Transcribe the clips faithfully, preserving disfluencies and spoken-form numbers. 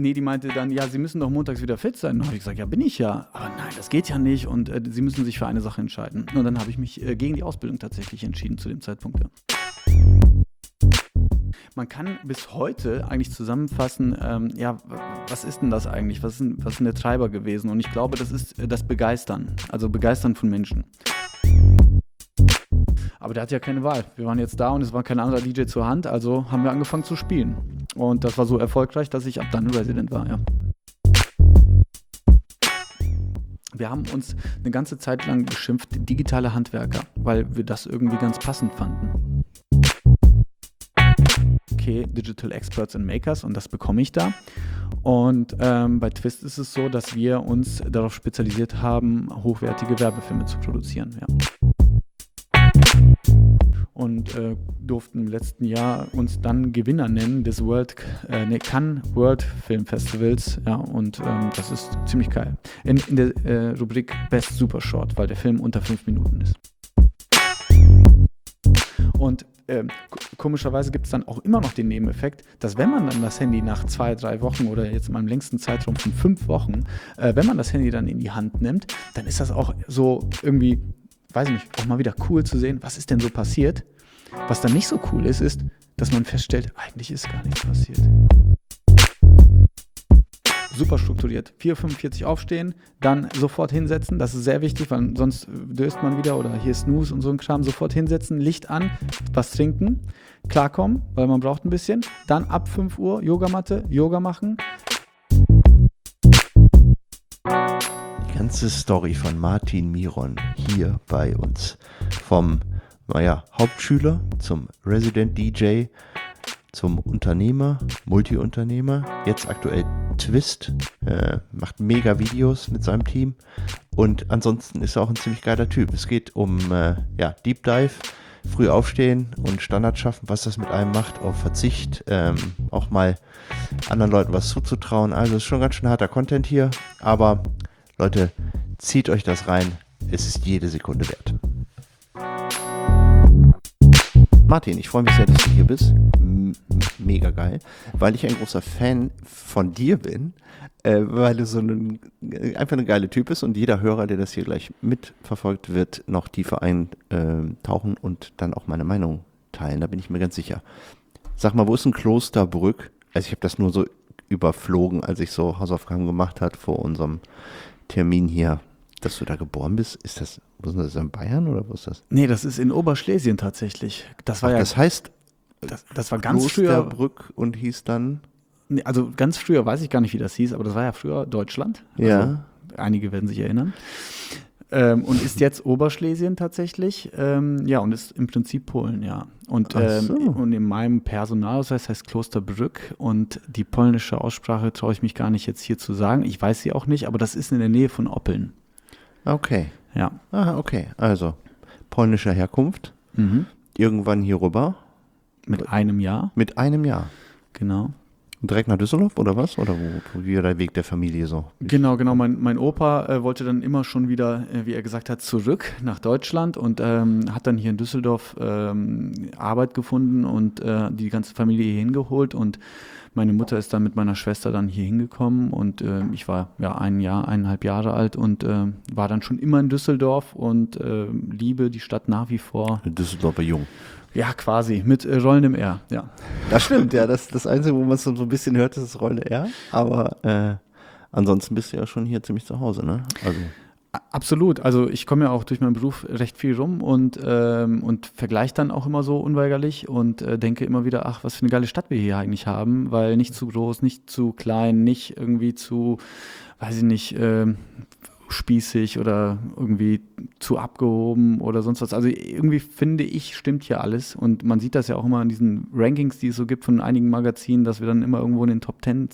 nee, die meinte dann, ja, Sie müssen doch montags wieder fit sein. Und dann habe ich gesagt, ja, bin ich ja. Aber nein, das geht ja nicht und äh, Sie müssen sich für eine Sache entscheiden. Und dann habe ich mich äh, gegen die Ausbildung tatsächlich entschieden zu dem Zeitpunkt, ja. Man kann bis heute eigentlich zusammenfassen, ähm, ja, was ist denn das eigentlich? Was ist, denn, was ist denn der Treiber gewesen? Und ich glaube, das ist äh, das Begeistern, also Begeistern von Menschen. Aber der hatte ja keine Wahl. Wir waren jetzt da und es war kein anderer D J zur Hand, also haben wir angefangen zu spielen. Und das war so erfolgreich, dass ich ab dann Resident war, ja. Wir haben uns eine ganze Zeit lang beschimpft, digitale Handwerker, weil wir das irgendwie ganz passend fanden. Okay, Digital Experts and Makers und das bekomme ich da. Und ähm, bei Twist ist es so, dass wir uns darauf spezialisiert haben, hochwertige Werbefilme zu produzieren. Ja. Und äh, durften im letzten Jahr uns dann Gewinner nennen des World, äh, nee, Cannes World Film Festivals. Ja, und ähm, das ist ziemlich geil. In, in der äh, Rubrik Best Super Short, weil der Film unter fünf Minuten ist. Und ähm, komischerweise gibt es dann auch immer noch den Nebeneffekt, dass wenn man dann das Handy nach zwei, drei Wochen oder jetzt mal im längsten Zeitraum von fünf Wochen, äh, wenn man das Handy dann in die Hand nimmt, dann ist das auch so irgendwie, weiß ich nicht, auch mal wieder cool zu sehen, was ist denn so passiert. Was dann nicht so cool ist, ist, dass man feststellt, eigentlich ist gar nichts passiert. Super strukturiert. vier Uhr fünfundvierzig aufstehen, dann sofort hinsetzen, das ist sehr wichtig, weil sonst döst man wieder oder hier Snooze und so ein Kram, sofort hinsetzen, Licht an, was trinken, klarkommen, weil man braucht ein bisschen, dann ab fünf Uhr Yogamatte, Yoga machen. Die ganze Story von Martin Miron hier bei uns, vom naja, Hauptschüler zum Resident D J, zum Unternehmer, Multiunternehmer, jetzt aktuell Twist, äh, macht mega Videos mit seinem Team und ansonsten ist er auch ein ziemlich geiler Typ. Es geht um äh, ja, Deep Dive, früh aufstehen und Standard schaffen, was das mit einem macht, auf Verzicht, ähm, auch mal anderen Leuten was zuzutrauen. Also ist schon ganz schön harter Content hier, aber Leute, zieht euch das rein, es ist jede Sekunde wert. Martin, ich freue mich sehr, dass du hier bist. M- mega geil, weil ich ein großer Fan von dir bin, äh, weil du so ein, einfach ein geiler Typ bist und jeder Hörer, der das hier gleich mitverfolgt, wird noch tiefer eintauchen und dann auch meine Meinung teilen, da bin ich mir ganz sicher. Sag mal, wo ist ein Klosterbrück? Also ich habe das nur so überflogen, als ich so Hausaufgaben gemacht habe vor unserem Termin hier. Dass du da geboren bist, ist das, wo ist das, in Bayern oder wo ist das? Nee, das ist in Oberschlesien tatsächlich. Das war Ach, ja, das heißt, das, das war ganz früher, Klosterbrück und hieß dann? Nee, also ganz früher weiß ich gar nicht, wie das hieß, aber das war ja früher Deutschland. Also Ja. einige werden sich erinnern. Ähm, und ist jetzt Oberschlesien tatsächlich. Ähm, ja, und ist im Prinzip Polen, ja. Und, Ach ähm, so. und in meinem Personalausweis heißt Klosterbrück und die polnische Aussprache traue ich mich gar nicht jetzt hier zu sagen. Ich weiß sie auch nicht, aber das ist in der Nähe von Oppeln. Okay. Ja. Ah, okay. Also, polnischer Herkunft, Mhm. irgendwann hier rüber, Mit einem Jahr, mit einem Jahr. genau. Direkt nach Düsseldorf oder was? Oder wo, wie war der Weg der Familie so? Genau, genau. Mein, mein Opa äh, wollte dann immer schon wieder, äh, wie er gesagt hat, zurück nach Deutschland und ähm, hat dann hier in Düsseldorf ähm, Arbeit gefunden und äh, die ganze Familie hier hingeholt. Und meine Mutter ist dann mit meiner Schwester dann hier hingekommen und äh, ich war ja ein Jahr, eineinhalb Jahre alt und äh, war dann schon immer in Düsseldorf und äh, liebe die Stadt nach wie vor. Düsseldorfer Jung. Ja, quasi, mit äh, rollendem R, ja. Das stimmt, ja. Das, das Einzige, wo man es so ein bisschen hört, ist das Rolle R. Aber äh, ansonsten bist du ja schon hier ziemlich zu Hause, ne? Also. Absolut. Also ich komme ja auch durch meinen Beruf recht viel rum und, ähm, und vergleiche dann auch immer so unweigerlich und äh, denke immer wieder, ach, was für eine geile Stadt wir hier eigentlich haben, weil nicht zu groß, nicht zu klein, nicht irgendwie zu, weiß ich nicht, ähm, spießig oder irgendwie zu abgehoben oder sonst was. Also irgendwie finde ich, stimmt hier alles und man sieht das ja auch immer in diesen Rankings, die es so gibt von einigen Magazinen, dass wir dann immer irgendwo in den Top Ten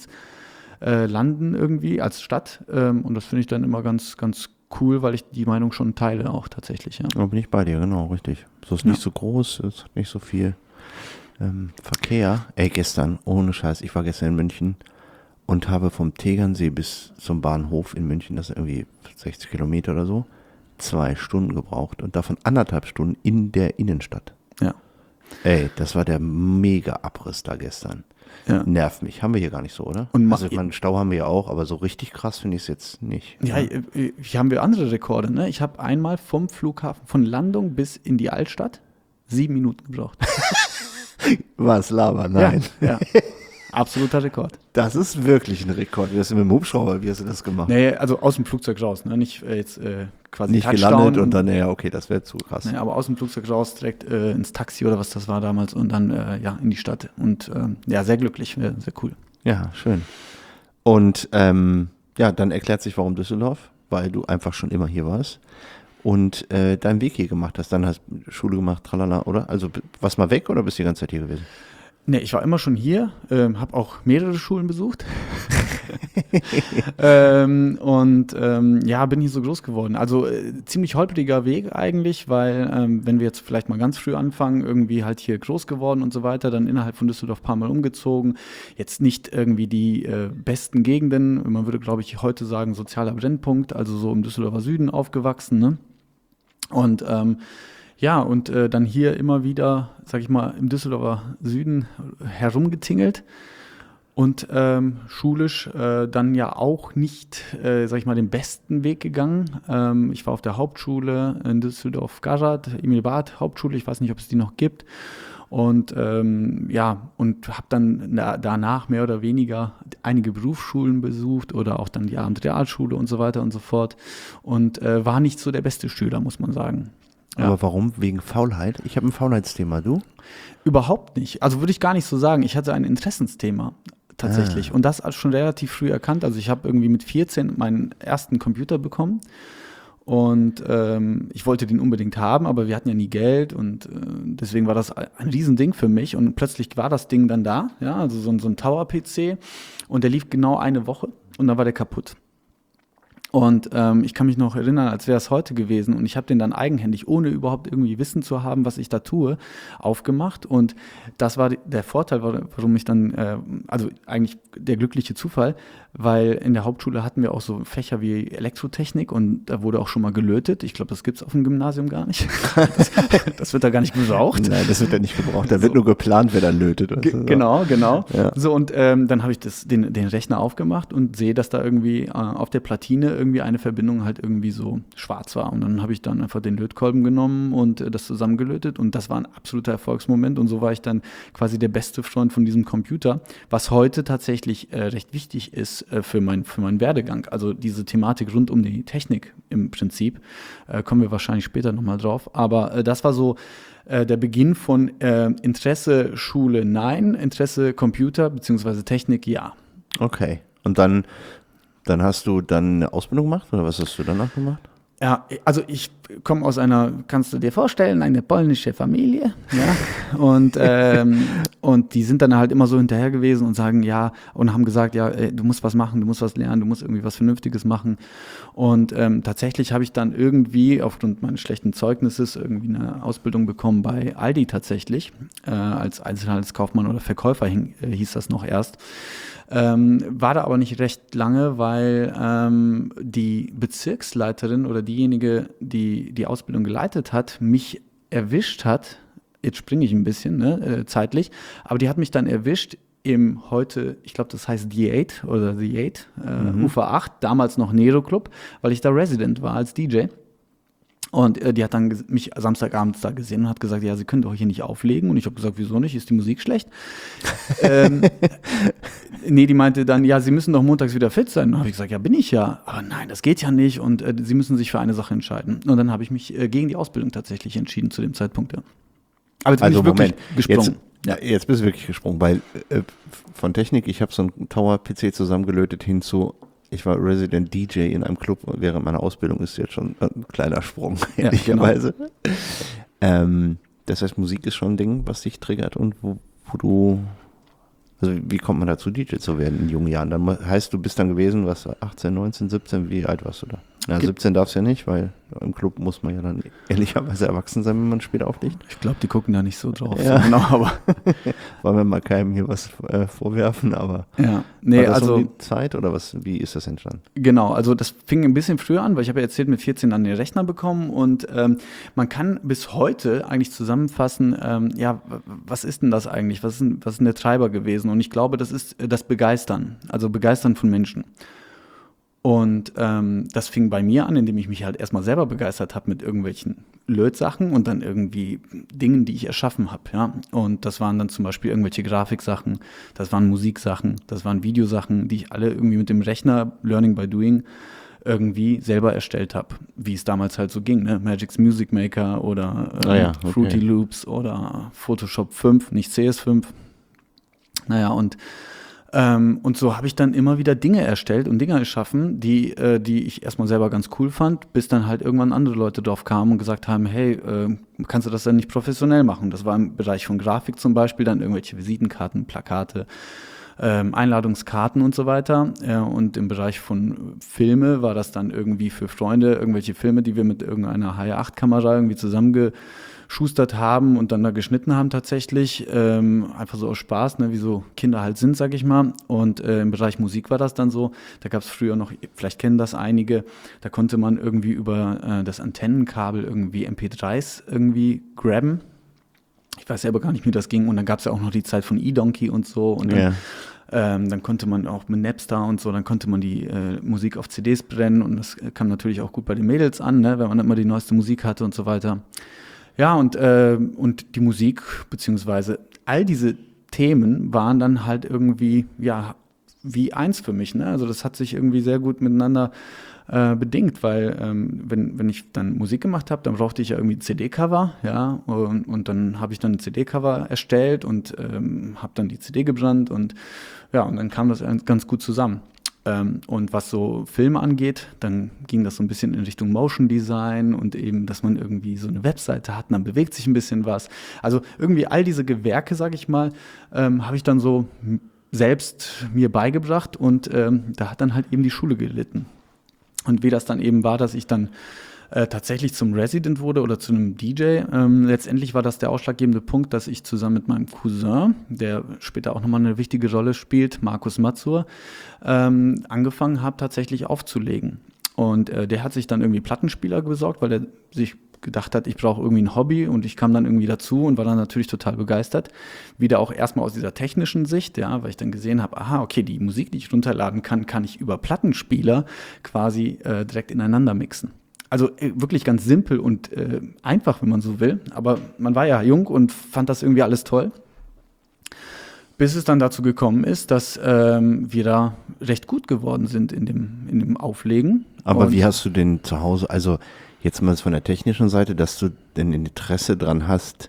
äh, landen irgendwie als Stadt ähm, und das finde ich dann immer ganz, ganz cool, weil ich die Meinung schon teile auch tatsächlich. Ja. Da bin ich bei dir, genau, richtig. So ist Ja. nicht so groß, es hat nicht so viel ähm, Verkehr. Ey, gestern, ohne Scheiß, ich war gestern in München und habe vom Tegernsee bis zum Bahnhof in München, das ist irgendwie sechzig Kilometer oder so, zwei Stunden gebraucht und davon anderthalb Stunden in der Innenstadt. Ja. Ey, das war der mega Abriss da gestern. Ja. Nervt mich. Haben wir hier gar nicht so, oder? Und ma- also ich meine, Stau haben wir ja auch, aber so richtig krass finde ich es jetzt nicht. Ja, äh, hier haben wir andere Rekorde. Ne? Ich habe einmal vom Flughafen, von Landung bis in die Altstadt, sieben Minuten gebraucht. Was, Lava? Nein. Ja, ja. Absoluter Rekord. Das ist wirklich ein Rekord. Wie hast du mit dem Hubschrauber, wie hast du das gemacht? Nee, also aus dem Flugzeug raus, ne? Nicht äh, jetzt äh, quasi Nicht Touchdown. gelandet und dann, ja, okay, das wäre zu krass. Nee, aber aus dem Flugzeug raus, direkt äh, ins Taxi oder was das war damals und dann äh, ja in die Stadt. Und ähm, ja, sehr glücklich, äh, sehr cool. Ja, schön. Und ähm, ja, dann erklärt sich, warum Düsseldorf, weil du einfach schon immer hier warst und äh, deinen Weg hier gemacht hast. Dann hast du Schule gemacht, tralala, oder? Also warst du mal weg oder bist du die ganze Zeit hier gewesen? Nee, ich war immer schon hier, ähm, habe auch mehrere Schulen besucht. ähm, und ähm, ja, bin hier so groß geworden. Also äh, ziemlich holpriger Weg eigentlich, weil ähm, wenn wir jetzt vielleicht mal ganz früh anfangen, irgendwie halt hier groß geworden und so weiter, dann innerhalb von Düsseldorf ein paar Mal umgezogen. Jetzt nicht irgendwie die äh, besten Gegenden, man würde glaube ich heute sagen sozialer Brennpunkt, also so im Düsseldorfer Süden aufgewachsen, ne? Und ähm, ja, und äh, dann hier immer wieder, sag ich mal, im Düsseldorfer Süden herumgetingelt und ähm, schulisch äh, dann ja auch nicht, äh, sag ich mal, den besten Weg gegangen. Ähm, ich war auf der Hauptschule in Düsseldorf-Garat, Emil Barth Hauptschule, ich weiß nicht, ob es die noch gibt. Und ähm, ja, und habe dann na, danach mehr oder weniger einige Berufsschulen besucht oder auch dann die Abendrealschule und so weiter und so fort. Und äh, war nicht so der beste Schüler, muss man sagen. Ja. Aber warum? Wegen Faulheit? Ich habe ein Faulheitsthema, du? Überhaupt nicht. Also würde ich gar nicht so sagen. Ich hatte ein Interessensthema tatsächlich. Ah. Und das schon relativ früh erkannt. Also ich habe irgendwie mit vierzehn meinen ersten Computer bekommen. Und ähm, ich wollte den unbedingt haben, aber wir hatten ja nie Geld. Und äh, deswegen war das ein Riesending für mich. Und plötzlich war das Ding dann da. Ja, also so ein, so ein Tower-P C. Und der lief genau eine Woche. Und dann war der kaputt. Und ähm, ich kann mich noch erinnern, als wäre es heute gewesen. Und ich habe den dann eigenhändig, ohne überhaupt irgendwie Wissen zu haben, was ich da tue, aufgemacht. Und das war der Vorteil, warum ich dann, äh, also eigentlich der glückliche Zufall, weil in der Hauptschule hatten wir auch so Fächer wie Elektrotechnik und da wurde auch schon mal gelötet. Ich glaube, das gibt es auf dem Gymnasium gar nicht. Das, das wird da gar nicht gebraucht. Nein, das wird da nicht gebraucht. Da so. Wird nur geplant, wer dann lötet. G- so. Genau, genau. Ja. So, und ähm, dann habe ich das, den, den Rechner aufgemacht und sehe, dass da irgendwie äh, auf der Platine irgendwie eine Verbindung halt irgendwie so schwarz war. Und dann habe ich dann einfach den Lötkolben genommen und äh, das zusammengelötet und das war ein absoluter Erfolgsmoment und so war ich dann quasi der beste Freund von diesem Computer, was heute tatsächlich äh, recht wichtig ist äh, für, mein, für meinen Werdegang. Also diese Thematik rund um die Technik im Prinzip, äh, kommen wir wahrscheinlich später nochmal drauf, aber äh, das war so äh, der Beginn von äh, Interesse Schule nein, Interesse Computer bzw. Technik ja. Okay, und dann Dann hast du dann eine Ausbildung gemacht oder was hast du danach gemacht? Ja, also ich komme aus einer, kannst du dir vorstellen, eine polnische Familie, ja, und, ähm, und die sind dann halt immer so hinterher gewesen und sagen, ja, und haben gesagt, ja, ey, du musst was machen, du musst was lernen, du musst irgendwie was Vernünftiges machen und ähm, tatsächlich habe ich dann irgendwie aufgrund meines schlechten Zeugnisses irgendwie eine Ausbildung bekommen bei Aldi tatsächlich, äh, als Einzelhandelskaufmann oder Verkäufer hing, äh, hieß das noch erst. Ähm, war da aber nicht recht lange, weil ähm, die Bezirksleiterin oder diejenige, die die Ausbildung geleitet hat, mich erwischt hat, jetzt springe ich ein bisschen, ne, äh, zeitlich, aber die hat mich dann erwischt im heute, ich glaube, das heißt The Eight oder The Eight, äh, mhm. Ufer acht, damals noch Nero Club, weil ich da Resident war als D J. Und äh, die hat dann ges- mich Samstagabends da gesehen und hat gesagt, ja, sie können doch hier nicht auflegen. Und ich habe gesagt, wieso nicht? Ist die Musik schlecht? ähm, nee, die meinte dann, ja, sie müssen doch montags wieder fit sein. Und dann habe ich gesagt, ja, bin ich ja. Aber nein, das geht ja nicht. Und äh, sie müssen sich für eine Sache entscheiden. Und dann habe ich mich äh, gegen die Ausbildung tatsächlich entschieden zu dem Zeitpunkt. Ja. Aber jetzt Also bin ich wirklich Moment, gesprungen. Jetzt, ja, jetzt bist du wirklich gesprungen, weil äh, von Technik, ich habe so einen Tower-P C zusammengelötet hin zu, ich war Resident D J in einem Club während meiner Ausbildung, ist jetzt schon ein kleiner Sprung, Ja, ehrlicherweise. Genau. Ähm, das heißt, Musik ist schon ein Ding, was dich triggert und wo, wo du, also wie kommt man dazu, D J zu werden in jungen Jahren? Dann heißt, du bist dann gewesen, was, achtzehn, neunzehn, siebzehn, wie alt warst du da? Ja, siebzehn darfst ja nicht, weil im Club muss man ja dann ehrlicherweise erwachsen sein, wenn man später auflegt. Ich glaube, die gucken da nicht so drauf. Ja. So genau, aber wollen wir mal keinem hier was äh, vorwerfen, aber ja, nee, war das also um die Zeit oder was? Wie ist das entstanden? genau, also das fing ein bisschen früher an, weil ich habe ja erzählt, mit vierzehn dann den Rechner bekommen und ähm, man kann bis heute eigentlich zusammenfassen, ähm, ja, w- was ist denn das eigentlich? Was ist denn, was ist denn der Treiber gewesen? Und ich glaube, das ist äh, das Begeistern, also Begeistern von Menschen. Und ähm, das fing bei mir an, indem ich mich halt erstmal selber begeistert habe mit irgendwelchen Lötsachen und dann irgendwie Dingen, die ich erschaffen habe. Ja? Und das waren dann zum Beispiel irgendwelche Grafiksachen, das waren Musiksachen, das waren Videosachen, die ich alle irgendwie mit dem Rechner Learning by Doing irgendwie selber erstellt habe, wie es damals halt so ging, ne? Magic's Music Maker oder ähm, Ah ja, okay. Fruity Loops oder Photoshop fünf, nicht C S fünf. Naja, und Ähm, und so habe ich dann immer wieder Dinge erstellt und Dinge erschaffen, die, äh, die ich erstmal selber ganz cool fand, bis dann halt irgendwann andere Leute drauf kamen und gesagt haben, hey, äh, kannst du das dann nicht professionell machen? Das war im Bereich von Grafik zum Beispiel, dann irgendwelche Visitenkarten, Plakate, ähm, Einladungskarten und so weiter. Äh, und im Bereich von Filme war das dann irgendwie für Freunde, irgendwelche Filme, die wir mit irgendeiner H acht Kamera irgendwie zusammenge schustert haben und dann da geschnitten haben tatsächlich, ähm, einfach so aus Spaß, ne, wie so Kinder halt sind, sag ich mal. Und äh, im Bereich Musik war das dann so, da gab es früher noch, vielleicht kennen das einige, da konnte man irgendwie über äh, das Antennenkabel irgendwie M P dreis irgendwie grabben. Ich weiß selber gar nicht, wie das ging. Und dann gab es ja auch noch die Zeit von eDonkey und so. Und dann, Ja. ähm, dann konnte man auch mit Napster und so, dann konnte man die äh, Musik auf C Ds brennen. Und das kam natürlich auch gut bei den Mädels an, ne, wenn man immer die neueste Musik hatte und so weiter. Ja, und, äh, und die Musik, beziehungsweise all diese Themen waren dann halt irgendwie, ja, wie eins für mich. Ne? Also das hat sich irgendwie sehr gut miteinander äh, bedingt, weil ähm, wenn, wenn ich dann Musik gemacht habe, dann brauchte ich ja irgendwie C D-Cover, ja, und, und dann habe ich dann ein C D-Cover erstellt und ähm, habe dann die C D gebrannt und ja, und dann kam das ganz gut zusammen. Ähm, und was so Filme angeht, dann ging das so ein bisschen in Richtung Motion Design und eben, dass man irgendwie so eine Webseite hat und dann bewegt sich ein bisschen was. Also irgendwie all diese Gewerke, sag ich mal, ähm, habe ich dann so m- selbst mir beigebracht und ähm, da hat dann halt eben die Schule gelitten. Und wie das dann eben war, dass ich dann äh, tatsächlich zum Resident wurde oder zu einem D J. Ähm, letztendlich war das der ausschlaggebende Punkt, dass ich zusammen mit meinem Cousin, der später auch nochmal eine wichtige Rolle spielt, Markus Mazur, ähm, angefangen habe, tatsächlich aufzulegen. Und äh, der hat sich dann irgendwie Plattenspieler besorgt, weil er sich gedacht hat, ich brauche irgendwie ein Hobby und ich kam dann irgendwie dazu und war dann natürlich total begeistert. Wieder auch erstmal aus dieser technischen Sicht, ja, weil ich dann gesehen habe, aha, okay, die Musik, die ich runterladen kann, kann ich über Plattenspieler quasi äh, direkt ineinander mixen. Also äh, wirklich ganz simpel und äh, einfach, wenn man so will. Aber man war ja jung und fand das irgendwie alles toll. Bis es dann dazu gekommen ist, dass ähm, wir da recht gut geworden sind in dem, in dem Auflegen. Aber Und wie hast du denn zu Hause, also jetzt mal von der technischen Seite, dass du denn ein Interesse dran hast,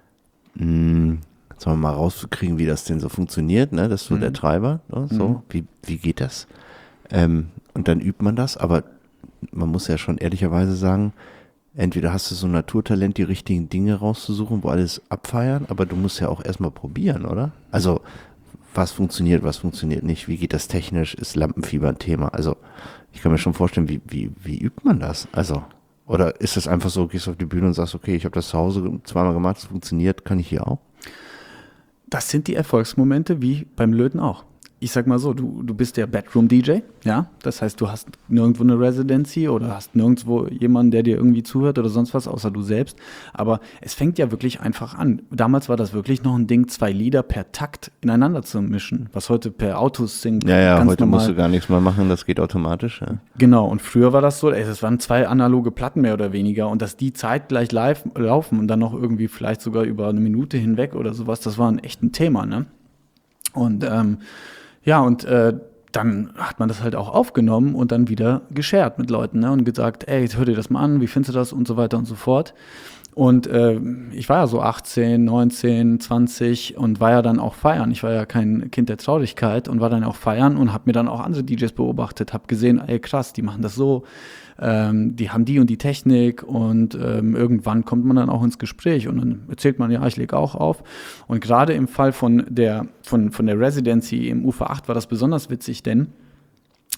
mh, sagen wir mal rauszukriegen, wie das denn so funktioniert, ne? Das ist so Mhm. der Treiber, ne? So, Mhm. wie, wie geht das? Ähm, und dann übt man das, aber man muss ja schon ehrlicherweise sagen, entweder hast du so ein Naturtalent, die richtigen Dinge rauszusuchen, wo alles abfeiern, aber du musst ja auch erstmal probieren, oder? Also, was funktioniert, was funktioniert nicht, wie geht das technisch, ist Lampenfieber ein Thema? Also, ich kann mir schon vorstellen, wie, wie, wie übt man das? Also, oder ist das einfach so, gehst auf die Bühne und sagst, okay, ich habe das zu Hause zweimal gemacht, es funktioniert, kann ich hier auch? das sind die Erfolgsmomente wie beim Löten auch. Ich sag mal so, du, du bist der Bedroom-D J, ja? Das heißt, du hast nirgendwo eine Residency oder hast nirgendwo jemanden, der dir irgendwie zuhört oder sonst was, außer du selbst. Aber es fängt ja wirklich einfach an. Damals war das wirklich noch ein Ding, zwei Lieder per Takt ineinander zu mischen, was heute per Autos-Sync Ja, ja, ganz heute normal. musst du gar nichts mehr machen, das geht automatisch. Ja. Genau, und früher war das so, ey, das waren zwei analoge Platten mehr oder weniger und dass die zeitgleich live laufen und dann noch irgendwie vielleicht sogar über eine Minute hinweg oder sowas, das war ein echt ein Thema, ne? Und ähm, ja, und äh, dann hat man das halt auch aufgenommen und dann wieder geshared mit Leuten, ne? Und gesagt, ey, hör dir das mal an, wie findest du das und so weiter und so fort. Und äh, ich war ja so achtzehn, neunzehn, zwanzig und war ja dann auch feiern. Ich war ja kein Kind der Traurigkeit und war dann auch feiern und habe mir dann auch andere D Js beobachtet, habe gesehen, ey krass, die machen das so, ähm, die haben die und die Technik und ähm, irgendwann kommt man dann auch ins Gespräch und dann erzählt man, ja, ich lege auch auf. Und gerade im Fall von der, von, von der Residency im U V acht war das besonders witzig, denn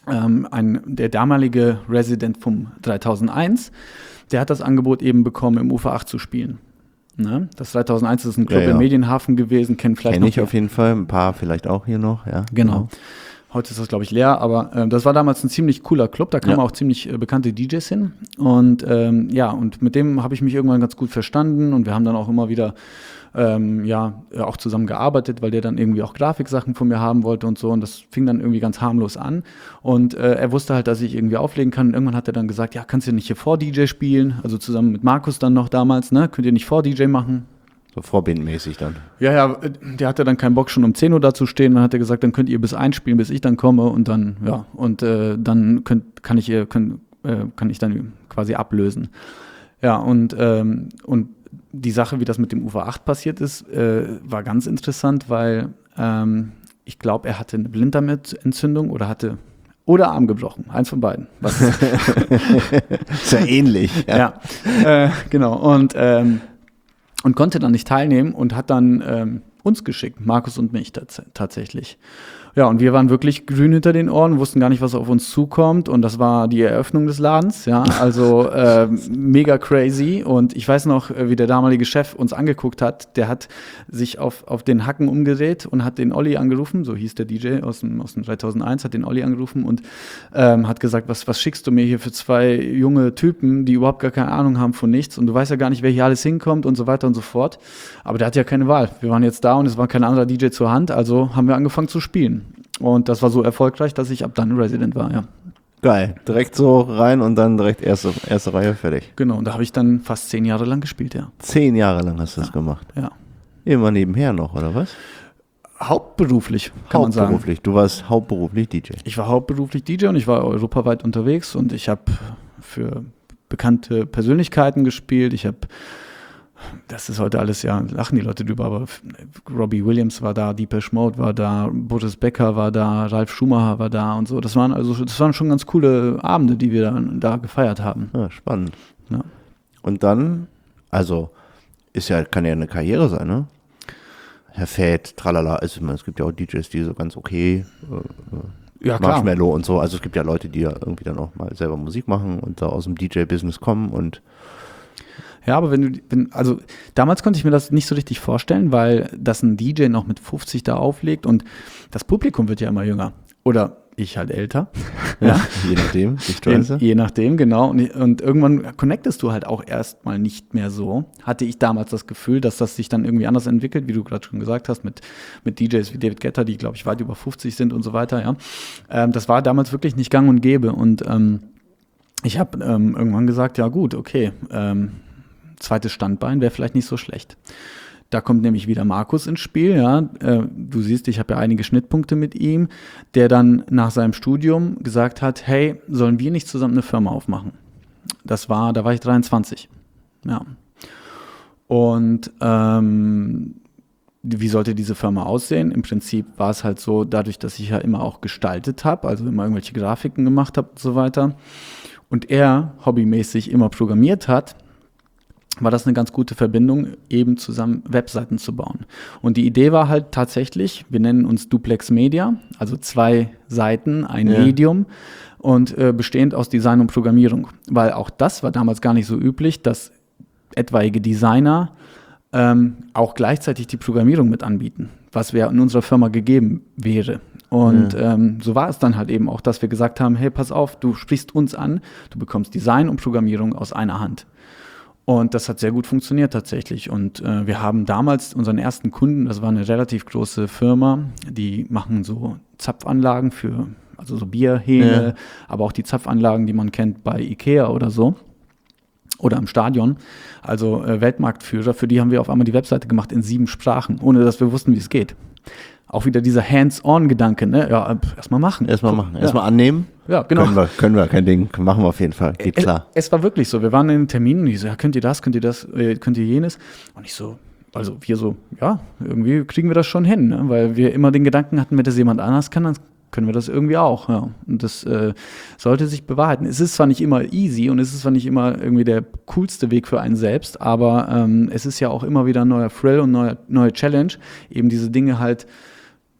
ähm, ein, der damalige Resident vom dreitausendeins, der hat das Angebot eben bekommen, im U F A acht zu spielen. Ne? Das dreitausendeins ist ein Club Ja, ja. im Medienhafen gewesen, kennen vielleicht Kenne noch ich auf jeden Fall, ein paar vielleicht auch hier noch, ja. Genau. Heute ist das, glaube ich, leer, aber äh, das war damals ein ziemlich cooler Club, da kamen Ja. auch ziemlich äh, bekannte D Js hin. Und ähm, ja, und mit dem habe ich mich irgendwann ganz gut verstanden und wir haben dann auch immer wieder ähm, ja, auch zusammen gearbeitet, weil der dann irgendwie auch Grafiksachen von mir haben wollte und so. Und das fing dann irgendwie ganz harmlos an. Und äh, er wusste halt, dass ich irgendwie auflegen kann. Und irgendwann hat er dann gesagt, ja, kannst du nicht hier vor-D J spielen? Also zusammen mit Markus dann noch damals, ne? Könnt ihr nicht vor-D J machen? So vorbindmäßig dann. Ja, ja, der hatte dann keinen Bock, schon um zehn Uhr da zu stehen. Dann hat er gesagt, dann könnt ihr bis einspielen, bis ich dann komme. Und dann, ja, und äh, dann könnt, kann ich ihr, könnt, äh, kann ich dann quasi ablösen. Ja, und, ähm, und die Sache, wie das mit dem U F A acht passiert ist, äh, war ganz interessant, weil ähm, ich glaube, er hatte eine Blinddarmentzündung oder hatte oder Arm gebrochen, eins von beiden. Was ist ja ähnlich. Ja, ja äh, genau. Und ähm, und konnte dann nicht teilnehmen und hat dann ähm, uns geschickt, Markus und mich tats- tatsächlich. Ja, und wir waren wirklich grün hinter den Ohren, wussten gar nicht, was auf uns zukommt. Und das war die Eröffnung des Ladens, ja, also äh, mega crazy. Und ich weiß noch, wie der damalige Chef uns angeguckt hat. Der hat sich auf, auf den Hacken umgedreht und hat den Olli angerufen, so hieß der D J aus dem, aus dem dreitausendeins, hat den Olli angerufen und ähm, hat gesagt, was, was schickst du mir hier für zwei junge Typen, die überhaupt gar keine Ahnung haben von nichts. Und du weißt ja gar nicht, wer hier alles hinkommt und so weiter und so fort. Aber der hat ja keine Wahl. Wir waren jetzt da und es war kein anderer D J zur Hand, also haben wir angefangen zu spielen. Und das war so erfolgreich, dass ich ab dann Resident war, ja. Geil. Direkt so rein und dann direkt erste, erste Reihe fertig. Genau, und da habe ich dann fast zehn Jahre lang gespielt, ja. Zehn Jahre lang hast du das Ja. gemacht. Ja. Immer nebenher noch, oder was? Hauptberuflich, kann man sagen. Hauptberuflich. Du warst hauptberuflich D J. Ich war hauptberuflich D J und ich war europaweit unterwegs und ich habe für bekannte Persönlichkeiten gespielt. Ich habe, das ist heute alles, ja, lachen die Leute drüber, aber Robbie Williams war da, Depeche Mode war da, Boris Becker war da, Ralf Schumacher war da und so. Das waren also, das waren schon ganz coole Abende, die wir dann da gefeiert haben. Ja, spannend. Ja. Und dann, also, ist ja, kann ja eine Karriere sein, ne? Herr Fett, tralala, also, ich meine, es gibt ja auch D Js, die so ganz okay, äh, Ja, klar. Marshmallow und so, also es gibt ja Leute, die ja irgendwie dann auch mal selber Musik machen und da aus dem D J-Business kommen und Ja, aber wenn du, wenn, also damals konnte ich mir das nicht so richtig vorstellen, weil das ein D J noch mit fünfzig da auflegt und das Publikum wird ja immer jünger. Oder ich halt älter. Ja, je nachdem, je, je nachdem, genau. Und, und irgendwann connectest du halt auch erstmal nicht mehr so. Hatte ich damals das Gefühl, dass das sich dann irgendwie anders entwickelt, wie du gerade schon gesagt hast, mit, mit D Js wie David Guetta, die, glaube ich, weit über fünfzig sind und so weiter. Ja, ähm, das war damals wirklich nicht gang und gäbe. Und ähm, ich habe ähm, irgendwann gesagt, ja gut, okay, ähm, zweites Standbein wäre vielleicht nicht so schlecht. Da kommt nämlich wieder Markus ins Spiel. Ja. Äh, du siehst, ich habe ja einige Schnittpunkte mit ihm, der dann nach seinem Studium gesagt hat, hey, sollen wir nicht zusammen eine Firma aufmachen? Das war, da war ich dreiundzwanzig. Ja. Und ähm, wie sollte diese Firma aussehen? Im Prinzip war es halt so, dadurch, dass ich ja immer auch gestaltet habe, also immer irgendwelche Grafiken gemacht habe und so weiter, und er hobbymäßig immer programmiert hat, war das eine ganz gute Verbindung, eben zusammen Webseiten zu bauen. Und die Idee war halt tatsächlich, wir nennen uns Duplex Media, also zwei Seiten, ein Ja. Medium und äh, bestehend aus Design und Programmierung. Weil auch das war damals gar nicht so üblich, dass etwaige Designer ähm, auch gleichzeitig die Programmierung mit anbieten, was wir in unserer Firma gegeben wäre. Und Ja. ähm, so war es dann halt eben auch, dass wir gesagt haben, hey, pass auf, du sprichst uns an, du bekommst Design und Programmierung aus einer Hand. Und das hat sehr gut funktioniert tatsächlich. Und äh, wir haben damals unseren ersten Kunden, das war eine relativ große Firma, die machen so Zapfanlagen für, also so Bierhähne, Ja. aber auch die Zapfanlagen, die man kennt bei Ikea oder so. Oder im Stadion. Also äh, Weltmarktführer, für die haben wir auf einmal die Webseite gemacht in sieben Sprachen, ohne dass wir wussten, wie es geht. Auch wieder dieser Hands-on-Gedanke, ne? Ja, äh, erstmal machen. erstmal machen, Ja. erstmal annehmen. Ja, genau. Können wir, können wir, kein Ding, machen wir auf jeden Fall, geht klar. Es, es war wirklich so. Wir waren in den Terminen und ich so, ja, könnt ihr das, könnt ihr das, äh, könnt ihr jenes? Und ich so, also wir so, ja, irgendwie kriegen wir das schon hin, ne? Weil wir immer den Gedanken hatten, wenn das jemand anders kann, dann können wir das irgendwie auch. Ja. Und das äh, sollte sich bewahrheiten. Es ist zwar nicht immer easy und es ist zwar nicht immer irgendwie der coolste Weg für einen selbst, aber ähm, es ist ja auch immer wieder ein neuer Thrill und neue, neue Challenge, eben diese Dinge halt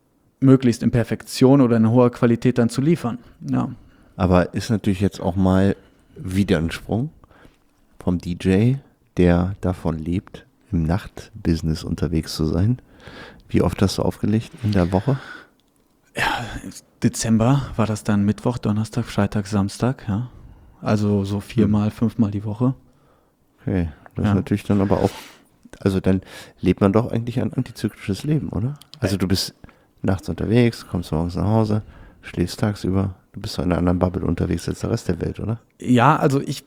möglichst in Perfektion oder in hoher Qualität dann zu liefern. Ja. Aber ist natürlich jetzt auch mal wieder ein Sprung vom D J, der davon lebt, im Nachtbusiness unterwegs zu sein. Wie oft hast du aufgelegt in der Woche? Ja, Dezember war das dann Mittwoch, Donnerstag, Freitag, Samstag, ja. Also so viermal, fünfmal die Woche. Okay, das Ja. ist natürlich dann aber auch, also dann lebt man doch eigentlich ein antizyklisches Leben, oder? Also du bist nachts unterwegs, kommst morgens nach Hause, schläfst tagsüber, du bist doch in einer anderen Bubble unterwegs als der Rest der Welt, oder? Ja, also ich,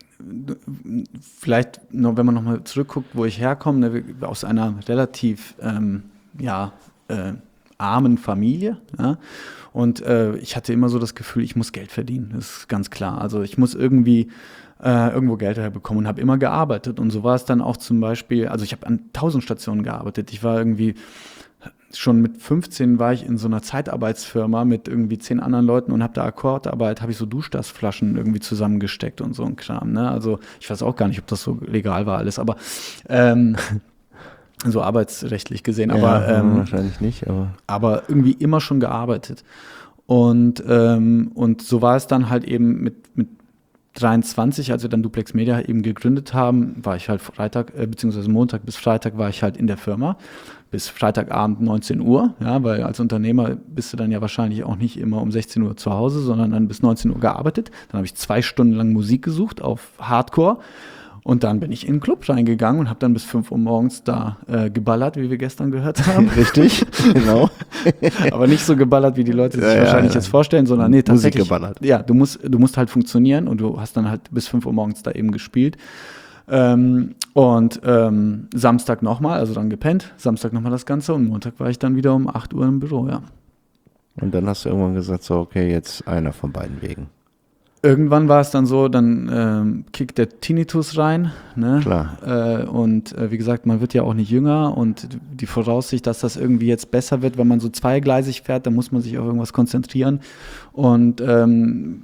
vielleicht, noch, wenn man nochmal zurückguckt, wo ich herkomme, ne, aus einer relativ, ähm, ja, äh, armen Familie, ja, und äh, ich hatte immer so das Gefühl, ich muss Geld verdienen, das ist ganz klar. Also ich muss irgendwie äh, irgendwo Geld herbekommen und habe immer gearbeitet und so war es dann auch zum Beispiel, also ich habe an tausend Stationen gearbeitet, ich war irgendwie schon mit fünfzehn war ich in so einer Zeitarbeitsfirma mit irgendwie zehn anderen Leuten und habe da Akkordarbeit, habe ich so Duschdassflaschen irgendwie zusammengesteckt und so ein Kram, ne? Also ich weiß auch gar nicht, ob das so legal war alles, aber ähm, so arbeitsrechtlich gesehen, Ja, aber ähm, wahrscheinlich nicht, aber aber irgendwie immer schon gearbeitet. Und, ähm, und so war es dann halt eben mit, mit dreiundzwanzig, als wir dann Duplex Media eben gegründet haben, war ich halt Freitag, äh, beziehungsweise Montag bis Freitag war ich halt in der Firma, bis Freitagabend neunzehn Uhr, ja, weil als Unternehmer bist du dann ja wahrscheinlich auch nicht immer um sechzehn Uhr zu Hause, sondern dann bis neunzehn Uhr gearbeitet. Dann habe ich zwei Stunden lang Musik gesucht auf Hardcore. Und dann bin ich in den Club reingegangen und habe dann bis fünf Uhr morgens da äh, geballert, wie wir gestern gehört haben. richtig, genau. Aber nicht so geballert, wie die Leute sich Ja, ja, wahrscheinlich ja. jetzt vorstellen, sondern nee, tatsächlich. Musik geballert. Ja, du musst, du musst halt funktionieren und du hast dann halt bis fünf Uhr morgens da eben gespielt. Ähm, und ähm, Samstag nochmal, also dann gepennt, Samstag nochmal das Ganze und Montag war ich dann wieder um acht Uhr im Büro, ja. Und dann hast du irgendwann gesagt, so okay, jetzt einer von beiden Wegen. Irgendwann war es dann so, dann ähm, kickt der Tinnitus rein, ne? Klar. Äh, und äh, wie gesagt, man wird ja auch nicht jünger und die Voraussicht, dass das irgendwie jetzt besser wird, wenn man so zweigleisig fährt, dann muss man sich auf irgendwas konzentrieren. Und ähm,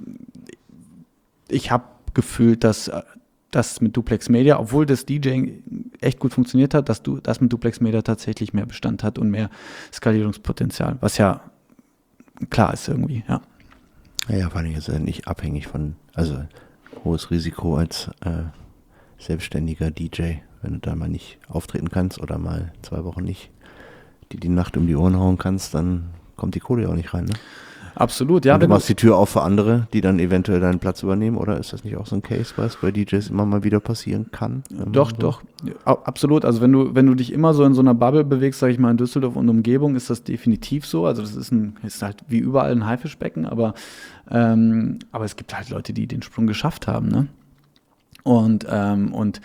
ich habe gefühlt, dass das mit Duplex Media, obwohl das DJing echt gut funktioniert hat, dass du das mit Duplex Media tatsächlich mehr Bestand hat und mehr Skalierungspotenzial, was ja klar ist irgendwie, ja. Ja, vor allem ist er nicht abhängig von, also hohes Risiko als äh, selbstständiger D J, wenn du da mal nicht auftreten kannst oder mal zwei Wochen nicht die die Nacht um die Ohren hauen kannst, dann kommt die Kohle ja auch nicht rein, ne? Absolut, ja. Und du wenn machst die Tür auf für andere, die dann eventuell deinen Platz übernehmen, oder ist das nicht auch so ein Case, was bei D Js immer mal wieder passieren kann? Doch, so? doch, a- absolut. Also wenn du, wenn du dich immer so in so einer Bubble bewegst, sage ich mal in Düsseldorf und Umgebung, ist das definitiv so. Also das ist ein, ist halt wie überall ein Haifischbecken, aber, ähm, aber es gibt halt Leute, die den Sprung geschafft haben, ne? Und, ähm, und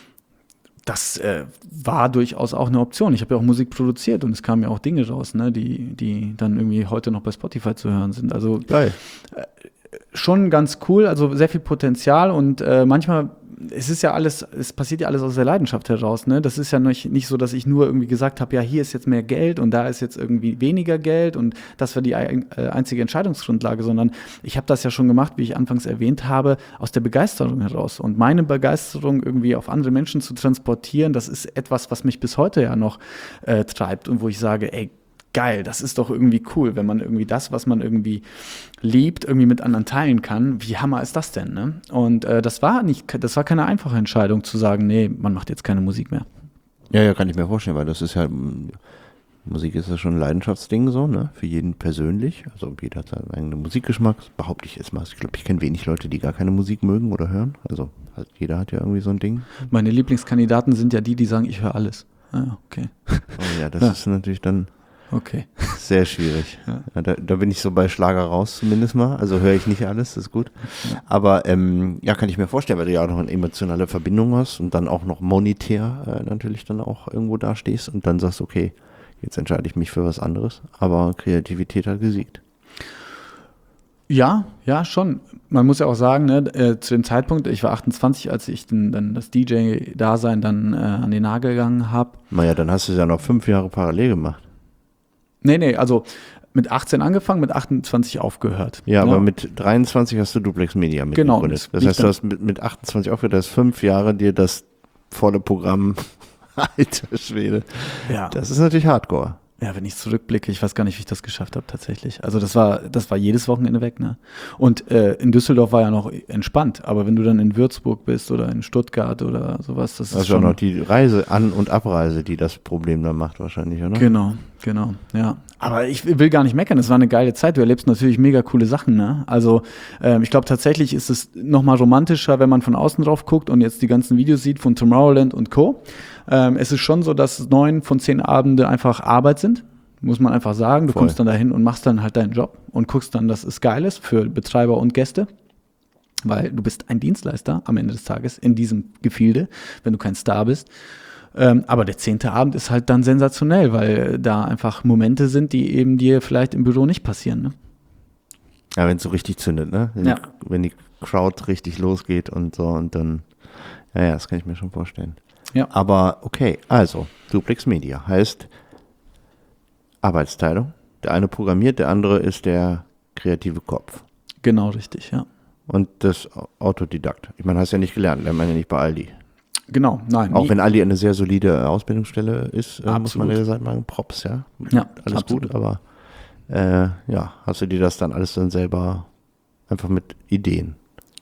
das äh, war durchaus auch eine Option. Ich habe ja auch Musik produziert und es kamen ja auch Dinge raus, ne, die, die dann irgendwie heute noch bei Spotify zu hören sind. Also Geil. schon ganz cool, also sehr viel Potenzial und äh, manchmal, es ist ja alles, es passiert ja alles aus der Leidenschaft heraus, ne? Das ist ja nicht, nicht so, dass ich nur irgendwie gesagt habe, ja, hier ist jetzt mehr Geld und da ist jetzt irgendwie weniger Geld und das war die ein, äh, einzige Entscheidungsgrundlage, sondern ich habe das ja schon gemacht, wie ich anfangs erwähnt habe, aus der Begeisterung heraus. Und meine Begeisterung irgendwie auf andere Menschen zu transportieren, das ist etwas, was mich bis heute ja noch äh, treibt und wo ich sage, ey, geil, das ist doch irgendwie cool, wenn man irgendwie das, was man irgendwie liebt, irgendwie mit anderen teilen kann. Wie hammer ist das denn, ne? Und äh, das war nicht, das war keine einfache Entscheidung zu sagen, nee, man macht jetzt keine Musik mehr. Ja, ja, kann ich mir vorstellen, weil das ist ja, Musik ist ja schon ein Leidenschaftsding so, ne? Für jeden persönlich. Also jeder hat seinen eigenen Musikgeschmack, behaupte ich jetzt mal. Ich glaube, ich kenne wenig Leute, die gar keine Musik mögen oder hören. Also halt, jeder hat ja irgendwie so ein Ding. Meine Lieblingskandidaten sind ja die, die sagen, ich höre alles. Ah, okay. Oh ja, das Ja. ist natürlich dann Okay. sehr schwierig. Ja. Ja, da, da bin ich so bei Schlager raus zumindest mal. Also höre ich nicht alles, das ist gut. Aber ähm, ja, kann ich mir vorstellen, weil du ja auch noch eine emotionale Verbindung hast und dann auch noch monetär äh, natürlich dann auch irgendwo da stehst und dann sagst, okay, jetzt entscheide ich mich für was anderes. Aber Kreativität hat gesiegt. Ja, ja, schon. Man muss ja auch sagen, ne, äh, zu dem Zeitpunkt, ich war achtundzwanzig, als ich den, dann das D J-Dasein dann äh, an den Nagel gegangen habe. Naja, dann hast du es ja noch fünf Jahre parallel gemacht. Nee, nee, also mit achtzehn angefangen, mit achtundzwanzig aufgehört. Ja, ne? aber mit dreiundzwanzig hast du Duplex Media Genau, mitgegründet. das Das liegt heißt, du dann- hast mit, mit achtundzwanzig aufgehört, das fünf Jahre dir das volle Programm. Alter Schwede. Ja. Das ist natürlich Hardcore. Ja, wenn ich zurückblicke, ich weiß gar nicht, wie ich das geschafft habe tatsächlich. Also das war, das war jedes Wochenende weg, ne? Und äh, in Düsseldorf war ja noch entspannt, aber wenn du dann in Würzburg bist oder in Stuttgart oder sowas, das ist Also schon auch noch die Reise, An- und Abreise, die das Problem dann macht wahrscheinlich, oder? Genau, genau, ja. Aber ich will gar nicht meckern, es war eine geile Zeit. Du erlebst natürlich mega coole Sachen, ne? Also ähm, ich glaube tatsächlich ist es nochmal romantischer, wenn man von außen drauf guckt und jetzt die ganzen Videos sieht von Tomorrowland und Co. Ähm, es ist schon so, dass neun von zehn Abende einfach Arbeit sind, muss man einfach sagen. Du Voll. kommst dann dahin und machst dann halt deinen Job und guckst dann, dass es geil ist für Betreiber und Gäste. Weil du bist ein Dienstleister am Ende des Tages in diesem Gefilde, wenn du kein Star bist. Ähm, aber der zehnte Abend ist halt dann sensationell, weil da einfach Momente sind, die eben dir vielleicht im Büro nicht passieren. Ne? Ja, wenn es so richtig zündet, ne? Wenn, Ja. die, wenn die Crowd richtig losgeht und so und dann, ja, ja, das kann ich mir schon vorstellen. Ja. Aber okay, also, Duplex Media heißt Arbeitsteilung. Der eine programmiert, der andere ist der kreative Kopf. Genau, richtig, ja. Und das Autodidakt. Ich meine, hast ja nicht gelernt, lernt man ja nicht bei Aldi. Genau, nein. Auch nie- wenn Aldi eine sehr solide Ausbildungsstelle ist, äh, muss man Absolut. ja sagen, Props, ja. Ja, Alles absolut. gut, aber äh, ja, hast du dir das dann alles dann selber einfach mit Ideen?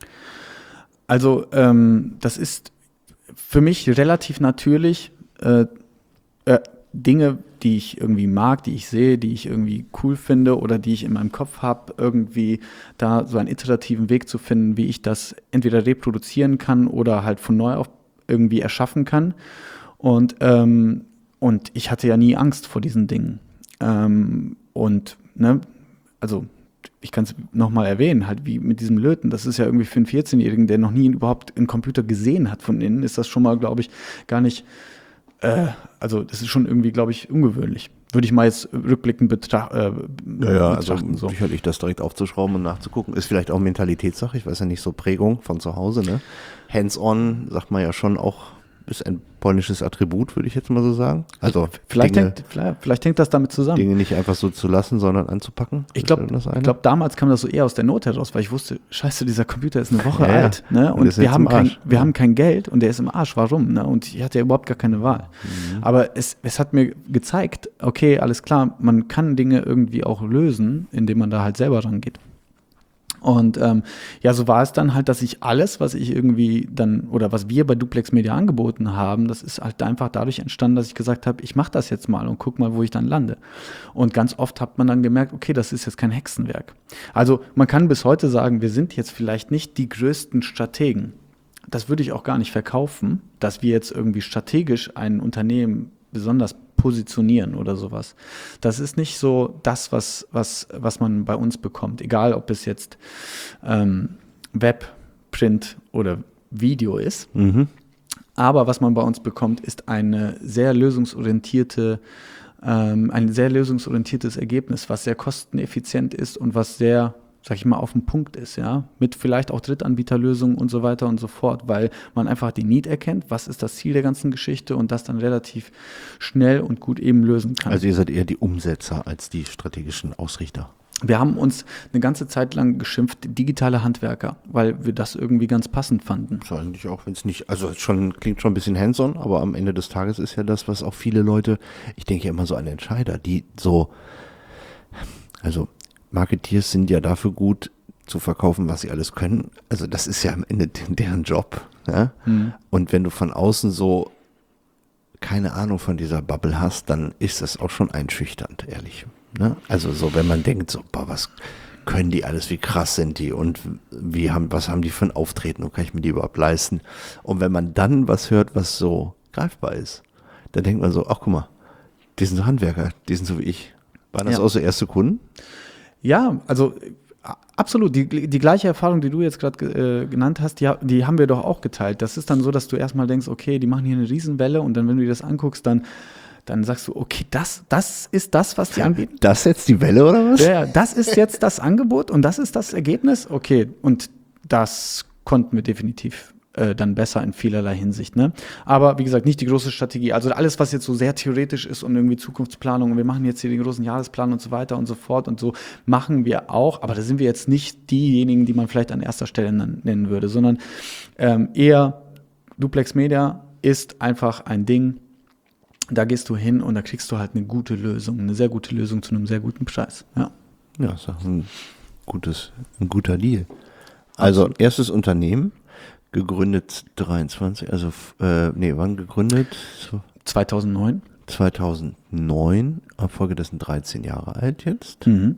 Also ähm, das ist für mich relativ natürlich äh, äh, Dinge, die ich irgendwie mag, die ich sehe, die ich irgendwie cool finde oder die ich in meinem Kopf habe, irgendwie da so einen iterativen Weg zu finden, wie ich das entweder reproduzieren kann oder halt von neu auf irgendwie erschaffen kann. Und, ähm, und ich hatte ja nie Angst vor diesen Dingen. Ähm, und, ne, also ich kann es nochmal erwähnen, halt wie mit diesem Löten, das ist ja irgendwie für einen vierzehnjährigen, der noch nie überhaupt einen Computer gesehen hat von innen, ist das schon mal, glaube ich, gar nicht, äh, also das ist schon irgendwie, glaube ich, ungewöhnlich. Würde ich mal jetzt rückblickend betra äh, Ja, ja, also betrachten. So. sicherlich das direkt aufzuschrauben und nachzugucken, ist vielleicht auch Mentalitätssache, ich weiß ja nicht, so Prägung von zu Hause, ne? Hands-on, sagt man ja schon auch, ist ein polnisches Attribut, würde ich jetzt mal so sagen. Also Vielleicht, Dinge, hängt, vielleicht, vielleicht hängt das damit zusammen. Dinge nicht einfach so zu lassen, sondern anzupacken. Ich Ist glaube, das eine? ich glaub, damals kam das so eher aus der Not heraus, weil ich wusste, scheiße, dieser Computer ist eine Woche Ja, ja. alt, ne? Und Und ist wir, jetzt haben im kein, Arsch. wir Ja. haben kein Geld und der ist im Arsch. Warum? Ne? Und ich hatte ja überhaupt gar keine Wahl. Mhm. Aber es, es hat mir gezeigt, okay, alles klar, man kann Dinge irgendwie auch lösen, indem man da halt selber rangeht. Und ähm, ja, so war es dann halt, dass ich alles, was ich irgendwie dann oder was wir bei Duplex Media angeboten haben, das ist halt einfach dadurch entstanden, dass ich gesagt habe, ich mache das jetzt mal und guck mal, wo ich dann lande. Und ganz oft hat man dann gemerkt, okay, das ist jetzt kein Hexenwerk. Also man kann bis heute sagen, wir sind jetzt vielleicht nicht die größten Strategen. Das würde ich auch gar nicht verkaufen, dass wir jetzt irgendwie strategisch ein Unternehmen besonders positionieren oder sowas. Das ist nicht so das, was, was, was man bei uns bekommt. Egal, ob es jetzt ähm, Web, Print oder Video ist. Mhm. Aber was man bei uns bekommt, ist eine sehr lösungsorientierte, ähm, ein sehr lösungsorientiertes Ergebnis, was sehr kosteneffizient ist und was sehr, sag ich mal, auf den Punkt ist, ja, mit vielleicht auch Drittanbieterlösungen und so weiter und so fort, weil man einfach die Need erkennt, was ist das Ziel der ganzen Geschichte und das dann relativ schnell und gut eben lösen kann. Also ihr seid eher die Umsetzer als die strategischen Ausrichter. Wir haben uns eine ganze Zeit lang geschimpft, digitale Handwerker, weil wir das irgendwie ganz passend fanden. Das ist eigentlich auch, wenn es nicht, also es schon, klingt schon ein bisschen hands-on, aber am Ende des Tages ist ja das, was auch viele Leute, ich denke ja immer so an Entscheider, die so, also Marketeers sind ja dafür gut zu verkaufen, was sie alles können. Also das ist ja am Ende deren Job. Ja? Mhm. Und wenn du von außen so keine Ahnung von dieser Bubble hast, dann ist das auch schon einschüchternd, ehrlich. Ne? Also so, wenn man denkt, so, boah, was können die alles, wie krass sind die und wie haben, was haben die für ein Auftreten und kann ich mir die überhaupt leisten? Und wenn man dann was hört, was so greifbar ist, dann denkt man so, ach guck mal, die sind so Handwerker, die sind so wie ich. Waren das Ja. auch so erste Kunden? Ja, also äh, absolut. Die, die gleiche Erfahrung, die du jetzt gerade äh, genannt hast, die, die haben wir doch auch geteilt. Das ist dann so, dass du erstmal denkst, okay, die machen hier eine Riesenwelle und dann, wenn du dir das anguckst, dann, dann sagst du, okay, das, das ist das, was die anbieten. Das jetzt die Welle oder was? Ja, das ist jetzt das Angebot und das ist das Ergebnis. Okay, und das konnten wir definitiv äh, dann besser in vielerlei Hinsicht. Ne? Aber wie gesagt, nicht die große Strategie. Also alles, was jetzt so sehr theoretisch ist und irgendwie Zukunftsplanung und wir machen jetzt hier den großen Jahresplan und so weiter und so fort und so machen wir auch. Aber da sind wir jetzt nicht diejenigen, die man vielleicht an erster Stelle nennen würde, sondern ähm, eher Duplex Media ist einfach ein Ding, da gehst du hin und da kriegst du halt eine gute Lösung, eine sehr gute Lösung zu einem sehr guten Preis. Ja, ja, das ist auch ein, gutes, ein guter Deal. Also Absolut. Erstes Unternehmen, gegründet dreiundzwanzig, also äh, nee, wann gegründet? So. zweitausendneun. zweitausendneun, infolgedessen dreizehn Jahre alt jetzt. Mhm.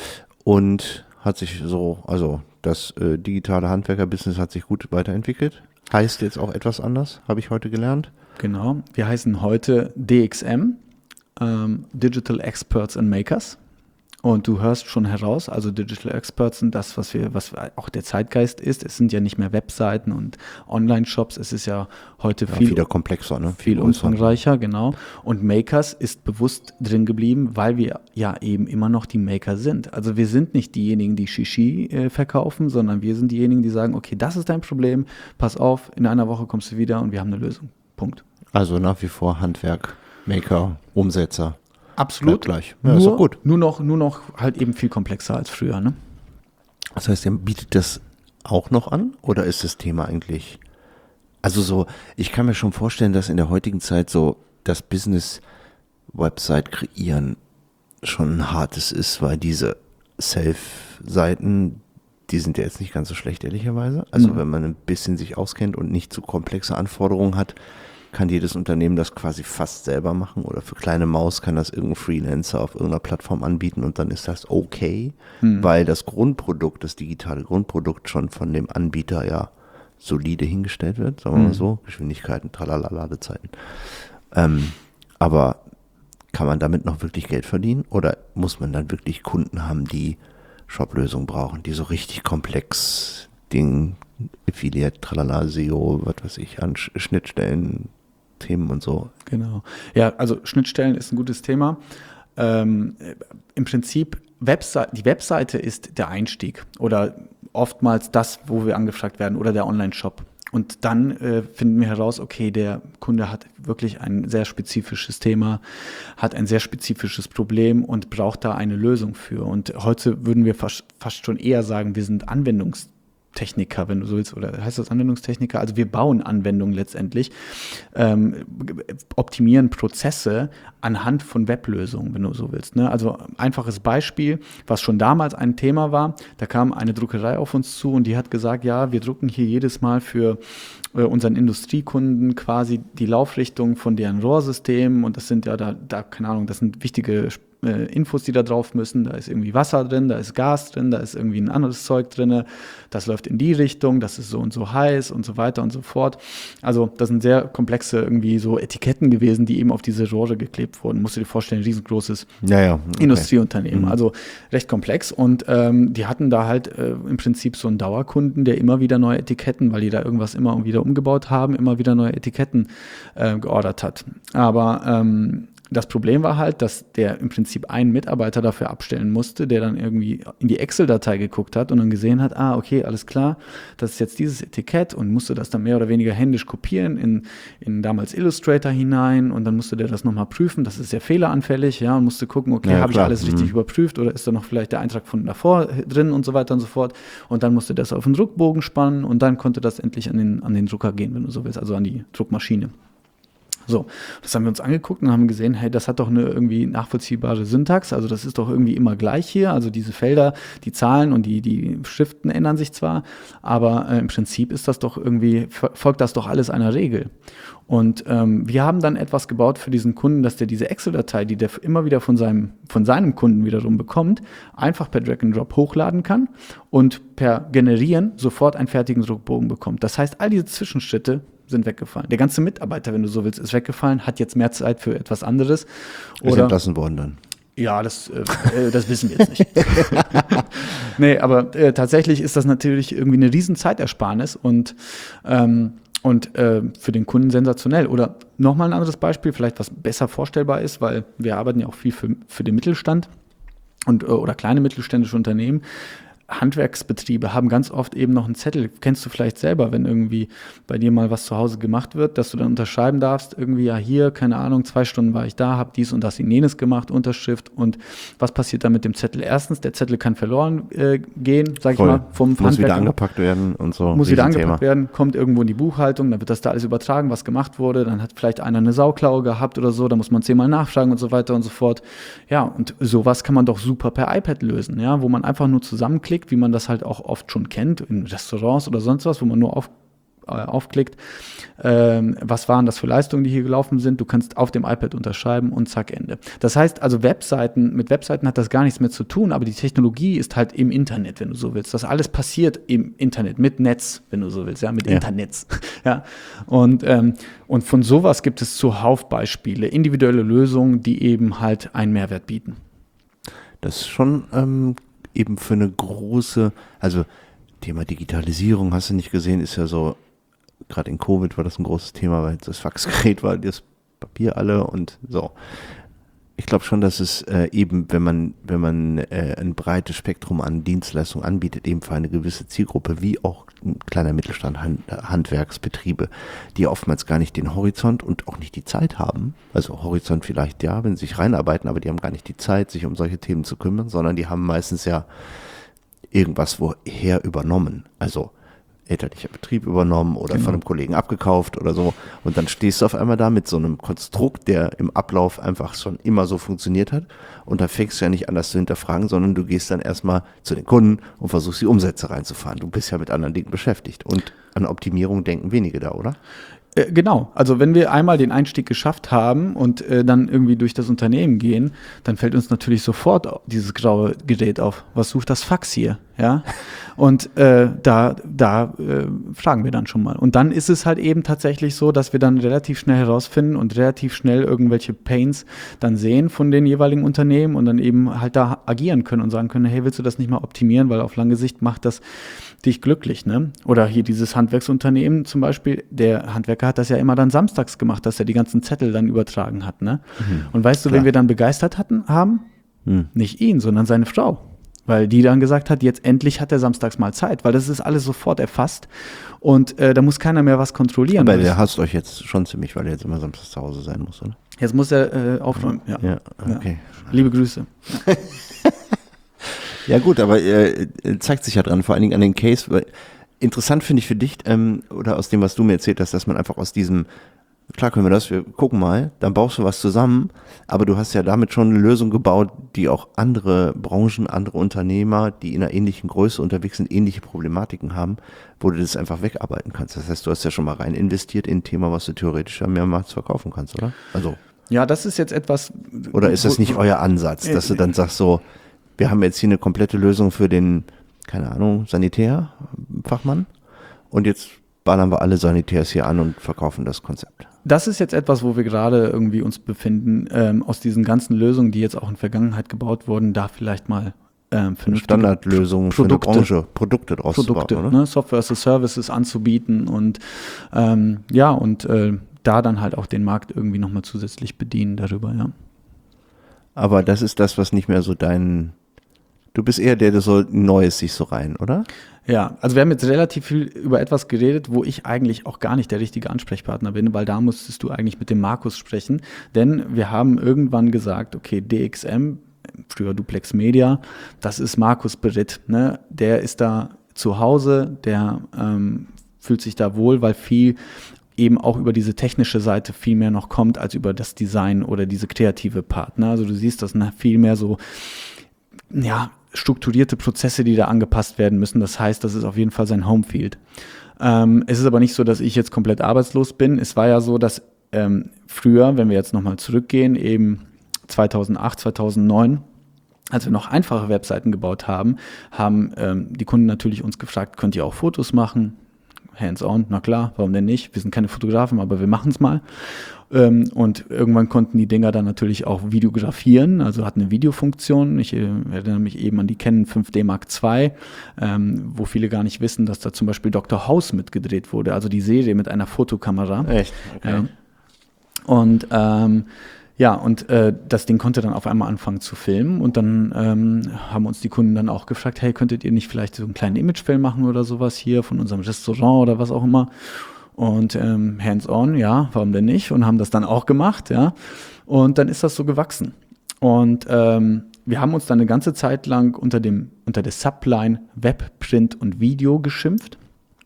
Und hat sich so, also das äh, digitale Handwerker-Business hat sich gut weiterentwickelt. Heißt jetzt auch etwas anders, habe ich heute gelernt. Genau, wir heißen heute D X M, ähm, Digital Experts and Makers. Und du hörst schon heraus, also Digital Experts sind das, was wir, was auch der Zeitgeist ist. Es sind ja nicht mehr Webseiten und Online-Shops. Es ist ja heute ja, viel wieder komplexer, ne? Viel umfangreicher, genau. Und Makers ist bewusst drin geblieben, weil wir ja eben immer noch die Maker sind. Also wir sind nicht diejenigen, die Shishi äh, verkaufen, sondern wir sind diejenigen, die sagen, okay, das ist dein Problem, pass auf, in einer Woche kommst du wieder und wir haben eine Lösung. Punkt. Also nach wie vor Handwerk, Maker, Umsetzer. Absolut. Gleich. Ja, nur, ist doch gut. Nur noch, nur noch halt eben viel komplexer als früher, ne? Das heißt, ihr bietet das auch noch an? Oder ist das Thema eigentlich, also so, ich kann mir schon vorstellen, dass in der heutigen Zeit so das Business-Website kreieren schon ein hartes ist, weil diese Self-Seiten, die sind ja jetzt nicht ganz so schlecht, ehrlicherweise. Also mhm. wenn man ein bisschen sich auskennt und nicht zu komplexe Anforderungen hat, kann jedes Unternehmen das quasi fast selber machen oder für kleine Maus kann das irgendein Freelancer auf irgendeiner Plattform anbieten und dann ist das okay, hm. weil das Grundprodukt, das digitale Grundprodukt schon von dem Anbieter ja solide hingestellt wird, sagen wir hm. mal so, Geschwindigkeiten, tralala, Ladezeiten. Ähm, aber kann man damit noch wirklich Geld verdienen oder muss man dann wirklich Kunden haben, die Shop-Lösungen brauchen, die so richtig komplex Ding, Affiliate, tralala, S E O, was weiß ich, an Schnittstellen, Themen und so. Genau. Ja, also Schnittstellen ist ein gutes Thema. Ähm, im Prinzip, Webse- die Webseite ist der Einstieg oder oftmals das, wo wir angefragt werden oder der Online-Shop. Und dann äh, finden wir heraus, okay, der Kunde hat wirklich ein sehr spezifisches Thema, hat ein sehr spezifisches Problem und braucht da eine Lösung für. Und heute würden wir fast, fast schon eher sagen, wir sind Anwendungs Techniker, wenn du so willst, oder heißt das Anwendungstechniker? Also wir bauen Anwendungen letztendlich, ähm, optimieren Prozesse anhand von Weblösungen, wenn du so willst. Ne? Also einfaches Beispiel, was schon damals ein Thema war, da kam eine Druckerei auf uns zu und die hat gesagt, ja, wir drucken hier jedes Mal für äh, unseren Industriekunden quasi die Laufrichtung von deren Rohrsystemen und das sind ja da, da keine Ahnung, das sind wichtige äh, Infos, die da drauf müssen. Da ist irgendwie Wasser drin, da ist Gas drin, da ist irgendwie ein anderes Zeug drin, das läuft in die Richtung, das ist so und so heiß und so weiter und so fort. Also das sind sehr komplexe irgendwie so Etiketten gewesen, die eben auf diese Rohre geklebt wurden. Musst du dir vorstellen, ein riesengroßes ja, ja, okay. Industrieunternehmen. Mhm. Also recht komplex und ähm, die hatten da halt äh, im Prinzip so einen Dauerkunden, der immer wieder neue Etiketten, weil die da irgendwas immer wieder umgebaut haben, immer wieder neue Etiketten äh, geordert hat. Aber ähm, das Problem war halt, dass der im Prinzip einen Mitarbeiter dafür abstellen musste, der dann irgendwie in die Excel-Datei geguckt hat und dann gesehen hat, ah, okay, alles klar, das ist jetzt dieses Etikett und musste das dann mehr oder weniger händisch kopieren in, in damals Illustrator hinein und dann musste der das nochmal prüfen, das ist sehr fehleranfällig, ja, und musste gucken, okay, ja, habe ich alles richtig mhm. überprüft oder ist da noch vielleicht der Eintrag von davor drin und so weiter und so fort und dann musste das auf den Druckbogen spannen und dann konnte das endlich an den, an den Drucker gehen, wenn du so willst, also an die Druckmaschine. So, das haben wir uns angeguckt und haben gesehen, hey, das hat doch eine irgendwie nachvollziehbare Syntax, also das ist doch irgendwie immer gleich hier, also diese Felder, die Zahlen und die, die Schriften ändern sich zwar, aber äh, im Prinzip ist das doch irgendwie, folgt das doch alles einer Regel. Und ähm, wir haben dann etwas gebaut für diesen Kunden, dass der diese Excel-Datei, die der immer wieder von seinem, von seinem Kunden wiederum bekommt, einfach per Drag and Drop hochladen kann und per Generieren sofort einen fertigen Druckbogen bekommt. Das heißt, all diese Zwischenschritte sind weggefallen. Der ganze Mitarbeiter, wenn du so willst, ist weggefallen, hat jetzt mehr Zeit für etwas anderes. Oder ist entlassen worden dann? Ja, das, äh, das wissen wir jetzt nicht. Nee, aber äh, tatsächlich ist das natürlich irgendwie eine riesen Zeitersparnis und, ähm, und äh, für den Kunden sensationell. Oder nochmal ein anderes Beispiel, vielleicht was besser vorstellbar ist, weil wir arbeiten ja auch viel für, für den Mittelstand und, äh, oder kleine mittelständische Unternehmen. Handwerksbetriebe haben ganz oft eben noch einen Zettel. Kennst du vielleicht selber, wenn irgendwie bei dir mal was zu Hause gemacht wird, dass du dann unterschreiben darfst, irgendwie, ja hier, keine Ahnung, zwei Stunden war ich da, habe dies und das und jenes gemacht, Unterschrift. Und was passiert dann mit dem Zettel? Erstens, der Zettel kann verloren äh, gehen, sag Voll. ich mal, vom Muss Handwerker. wieder angepackt werden und so. Muss wieder angepackt Thema. werden, kommt irgendwo in die Buchhaltung, dann wird das da alles übertragen, was gemacht wurde. Dann hat vielleicht einer eine Sauklaue gehabt oder so, da muss man zehnmal nachfragen und so weiter und so fort. Ja, und sowas kann man doch super per iPad lösen, ja, wo man einfach nur zusammenklickt, wie man das halt auch oft schon kennt, in Restaurants oder sonst was, wo man nur auf, äh, aufklickt, ähm, was waren das für Leistungen, die hier gelaufen sind. Du kannst auf dem iPad unterschreiben und zack, Ende. Das heißt also, Webseiten, mit Webseiten hat das gar nichts mehr zu tun, aber die Technologie ist halt im Internet, wenn du so willst. Das alles passiert im Internet, mit Netz, wenn du so willst, ja, mit Ja. Internets. Ja. Und, ähm, und von sowas gibt es zuhauf Beispiele, individuelle Lösungen, die eben halt einen Mehrwert bieten. Das ist schon ähm, eben für eine große, also Thema Digitalisierung, hast du nicht gesehen, ist ja so, gerade in Covid war das ein großes Thema, weil das Faxgerät war, das Papier alle und so. Ich glaube schon, dass es äh, eben, wenn man, wenn man äh, ein breites Spektrum an Dienstleistungen anbietet, eben für eine gewisse Zielgruppe, wie auch ein kleiner Mittelstand, Hand, Handwerksbetriebe, die oftmals gar nicht den Horizont und auch nicht die Zeit haben. Also Horizont vielleicht ja, wenn sie sich reinarbeiten, aber die haben gar nicht die Zeit, sich um solche Themen zu kümmern, sondern die haben meistens ja irgendwas woher übernommen. Also elterlicher Betrieb übernommen oder Genau. von einem Kollegen abgekauft oder so. Und dann stehst du auf einmal da mit so einem Konstrukt, der im Ablauf einfach schon immer so funktioniert hat. Und da fängst du ja nicht an, das zu hinterfragen, sondern du gehst dann erstmal zu den Kunden und versuchst die Umsätze reinzufahren. Du bist ja mit anderen Dingen beschäftigt. Und an Optimierung denken wenige da, oder? Äh, Genau, also wenn wir einmal den Einstieg geschafft haben und äh, dann irgendwie durch das Unternehmen gehen, dann fällt uns natürlich sofort dieses graue Gerät auf. Was sucht das Fax hier? Ja, und äh, da, da äh, fragen wir dann schon mal. Und dann ist es halt eben tatsächlich so, dass wir dann relativ schnell herausfinden und relativ schnell irgendwelche Pains dann sehen von den jeweiligen Unternehmen und dann eben halt da agieren können und sagen können, hey, willst du das nicht mal optimieren, weil auf lange Sicht macht das dich glücklich, ne? Oder hier dieses Handwerksunternehmen zum Beispiel, der Handwerker hat das ja immer dann samstags gemacht, dass er die ganzen Zettel dann übertragen hat, ne? Mhm. Und weißt du, Klar. wen wir dann begeistert hatten, haben? Hm. Nicht ihn, sondern seine Frau. Weil die dann gesagt hat, jetzt endlich hat er samstags mal Zeit, weil das ist alles sofort erfasst und äh, da muss keiner mehr was kontrollieren. Aber Das- der hasst euch jetzt schon ziemlich, weil er jetzt immer samstags zu Hause sein muss, oder? Jetzt muss er äh, aufräumen, ja. Ja, okay. Liebe Grüße. Ja gut, aber äh, zeigt sich ja dran, vor allen Dingen an den Case. Weil interessant finde ich für dich, ähm, oder aus dem, was du mir erzählt hast, dass man einfach aus diesem, klar können wir das, wir gucken mal, dann baust du was zusammen, aber du hast ja damit schon eine Lösung gebaut, die auch andere Branchen, andere Unternehmer, die in einer ähnlichen Größe unterwegs sind, ähnliche Problematiken haben, wo du das einfach wegarbeiten kannst. Das heißt, du hast ja schon mal rein investiert in ein Thema, was du theoretisch ja mehrmals verkaufen kannst, oder? Also, Ja, das ist jetzt etwas. oder ist das nicht euer Ansatz, dass du dann sagst so, wir haben jetzt hier eine komplette Lösung für den, keine Ahnung, Sanitärfachmann und jetzt ballern wir alle Sanitärs hier an und verkaufen das Konzept. Das ist jetzt etwas, wo wir gerade irgendwie uns befinden, ähm, aus diesen ganzen Lösungen, die jetzt auch in Vergangenheit gebaut wurden, da vielleicht mal ähm, vernünftige Standardlösungen für eine Produkte. Branche, Produkte draus Produkte, zu bauen, oder? ne, Software as a Services anzubieten und ähm, ja, und äh, da dann halt auch den Markt irgendwie nochmal zusätzlich bedienen darüber, ja. Aber das ist das, was nicht mehr so dein, du bist eher der, der so Neues sich so rein, oder? Ja, also wir haben jetzt relativ viel über etwas geredet, wo ich eigentlich auch gar nicht der richtige Ansprechpartner bin, weil da musstest du eigentlich mit dem Markus sprechen, denn wir haben irgendwann gesagt, okay, D X M, früher Duplex Media, das ist Markus Beritt, ne? Der ist da zu Hause, der ähm, fühlt sich da wohl, weil viel eben auch über diese technische Seite viel mehr noch kommt, als über das Design oder diese kreative Part, ne? Also du siehst, das sind viel mehr so, ja, strukturierte Prozesse, die da angepasst werden müssen. Das heißt, das ist auf jeden Fall sein Homefield. Ähm, es ist aber nicht so, dass ich jetzt komplett arbeitslos bin. Es war ja so, dass ähm, früher, wenn wir jetzt nochmal zurückgehen, eben zweitausendacht, zweitausendneun, als wir noch einfache Webseiten gebaut haben, haben ähm, die Kunden natürlich uns gefragt, könnt ihr auch Fotos machen? Hands-on, na klar, warum denn nicht? Wir sind keine Fotografen, aber wir machen es mal. Ähm, und irgendwann konnten die Dinger dann natürlich auch videografieren, also hatten eine Videofunktion. Ich äh, erinnere mich eben an die Canon fünf D Mark zwei, ähm, wo viele gar nicht wissen, dass da zum Beispiel Doktor House mitgedreht wurde, also die Serie mit einer Fotokamera. Echt? Okay. Ja. Und ähm, Ja, und äh, das Ding konnte dann auf einmal anfangen zu filmen und dann ähm, haben uns die Kunden dann auch gefragt, hey, könntet ihr nicht vielleicht so einen kleinen Imagefilm machen oder sowas hier von unserem Restaurant oder was auch immer? Und ähm, hands-on, ja, warum denn nicht? Und haben das dann auch gemacht, ja. Und dann ist das so gewachsen. Und ähm, wir haben uns dann eine ganze Zeit lang unter dem unter der Subline Web, Print und Video geschimpft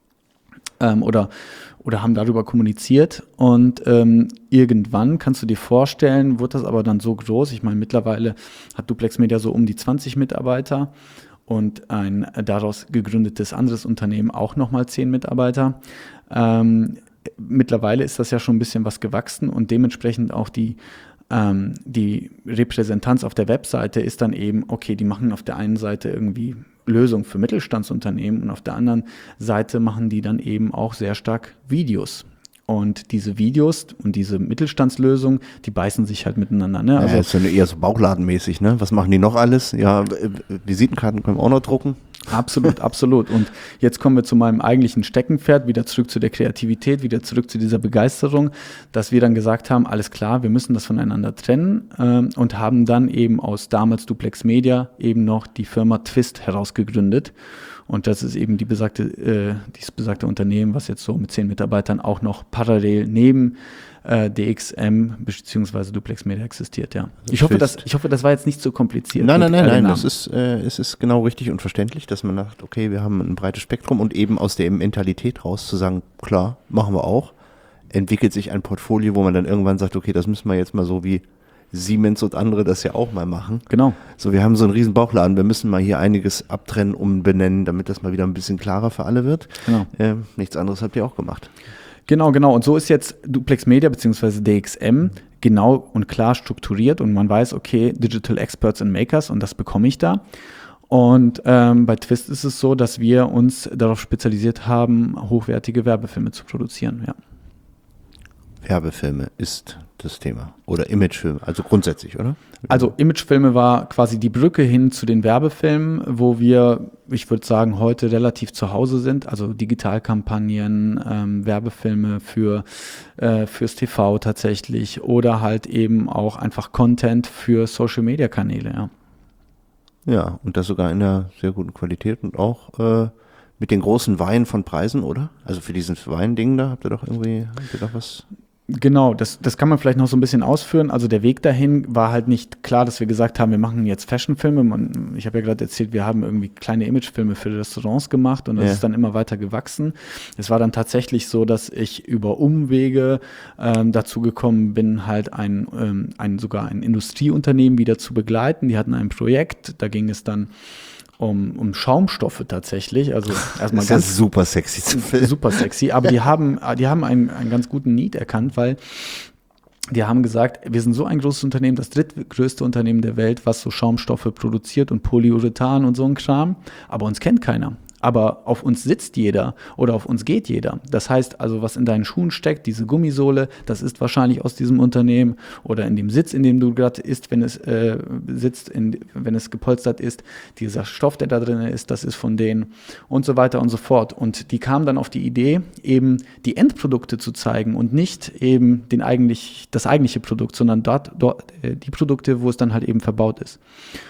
ähm, oder oder haben darüber kommuniziert und ähm, irgendwann, kannst du dir vorstellen, wird das aber dann so groß, ich meine mittlerweile hat Duplex Media so um die zwanzig Mitarbeiter und ein daraus gegründetes anderes Unternehmen auch nochmal zehn Mitarbeiter. Ähm, mittlerweile ist das ja schon ein bisschen was gewachsen und dementsprechend auch die ähm, die Repräsentanz auf der Webseite ist dann eben, okay, die machen auf der einen Seite irgendwie Lösung für Mittelstandsunternehmen und auf der anderen Seite machen die dann eben auch sehr stark Videos. Und diese Videos und diese Mittelstandslösung, die beißen sich halt miteinander. Ne? Also ja, ist ja eher so bauchladenmäßig, ne? Was machen die noch alles? Ja, Visitenkarten können wir auch noch drucken. Absolut, absolut. Und jetzt kommen wir zu meinem eigentlichen Steckenpferd, wieder zurück zu der Kreativität, wieder zurück zu dieser Begeisterung, dass wir dann gesagt haben, alles klar, wir müssen das voneinander trennen ähm, und haben dann eben aus damals Duplex Media eben noch die Firma Twist herausgegründet. Und das ist eben die besagte, äh, dieses besagte Unternehmen, was jetzt so mit zehn Mitarbeitern auch noch parallel neben äh, D X M bzw. Duplex Media existiert, ja. Also ich, hoffe, das, ich hoffe, das war jetzt nicht so kompliziert. Nein, nein, nein, nein, das ist, äh, es ist genau richtig und verständlich, dass man sagt, okay, wir haben ein breites Spektrum und eben aus der Mentalität raus zu sagen, klar, machen wir auch, entwickelt sich ein Portfolio, wo man dann irgendwann sagt, okay, das müssen wir jetzt mal so wie Siemens und andere das ja auch mal machen. Genau. So, wir haben so einen riesen Bauchladen, wir müssen mal hier einiges abtrennen, umbenennen, damit das mal wieder ein bisschen klarer für alle wird. Genau. Äh, nichts anderes habt ihr auch gemacht. Genau, genau. Und so ist jetzt Duplex Media bzw. D X M genau und klar strukturiert und man weiß, okay, Digital Experts and Makers und das bekomme ich da. Und ähm, bei Twist ist es so, dass wir uns darauf spezialisiert haben, hochwertige Werbefilme zu produzieren, ja. Werbefilme ist das Thema. Oder Imagefilme, also grundsätzlich, oder? Also Imagefilme war quasi die Brücke hin zu den Werbefilmen, wo wir, ich würde sagen, heute relativ zu Hause sind. Also Digitalkampagnen, ähm, Werbefilme für äh, fürs T V tatsächlich oder halt eben auch einfach Content für Social-Media-Kanäle, ja. Ja, und das sogar in einer sehr guten Qualität und auch äh, mit den großen Weihen von Preisen, oder? Also für dieses Wein-Ding da habt ihr doch irgendwie, habt ihr doch was... Genau, das, das kann man vielleicht noch so ein bisschen ausführen. Also der Weg dahin war halt nicht klar, dass wir gesagt haben, wir machen jetzt Fashionfilme. Man, ich habe ja gerade erzählt, wir haben irgendwie kleine Imagefilme für Restaurants gemacht und das Ja. ist dann immer weiter gewachsen. Es war dann tatsächlich so, dass ich über Umwege ähm, dazu gekommen bin, halt ein, ähm, ein sogar ein Industrieunternehmen wieder zu begleiten. Die hatten ein Projekt, da ging es dann Um, um Schaumstoffe tatsächlich, also erstmal Das ganz ist super sexy zu filmen. super sexy, aber die haben, die haben einen, einen ganz guten Need erkannt, weil die haben gesagt, wir sind so ein großes Unternehmen, das drittgrößte Unternehmen der Welt, was so Schaumstoffe produziert und Polyurethan und so ein Kram, aber uns kennt keiner. Aber auf uns sitzt jeder oder auf uns geht jeder. Das heißt also, was in deinen Schuhen steckt, diese Gummisohle, das ist wahrscheinlich aus diesem Unternehmen oder in dem Sitz, in dem du gerade isst, wenn es äh, sitzt, in, wenn es gepolstert ist. Dieser Stoff, der da drin ist, das ist von denen und so weiter und so fort. Und die kamen dann auf die Idee, eben die Endprodukte zu zeigen und nicht eben den eigentlich, das eigentliche Produkt, sondern dort, dort äh, die Produkte, wo es dann halt eben verbaut ist.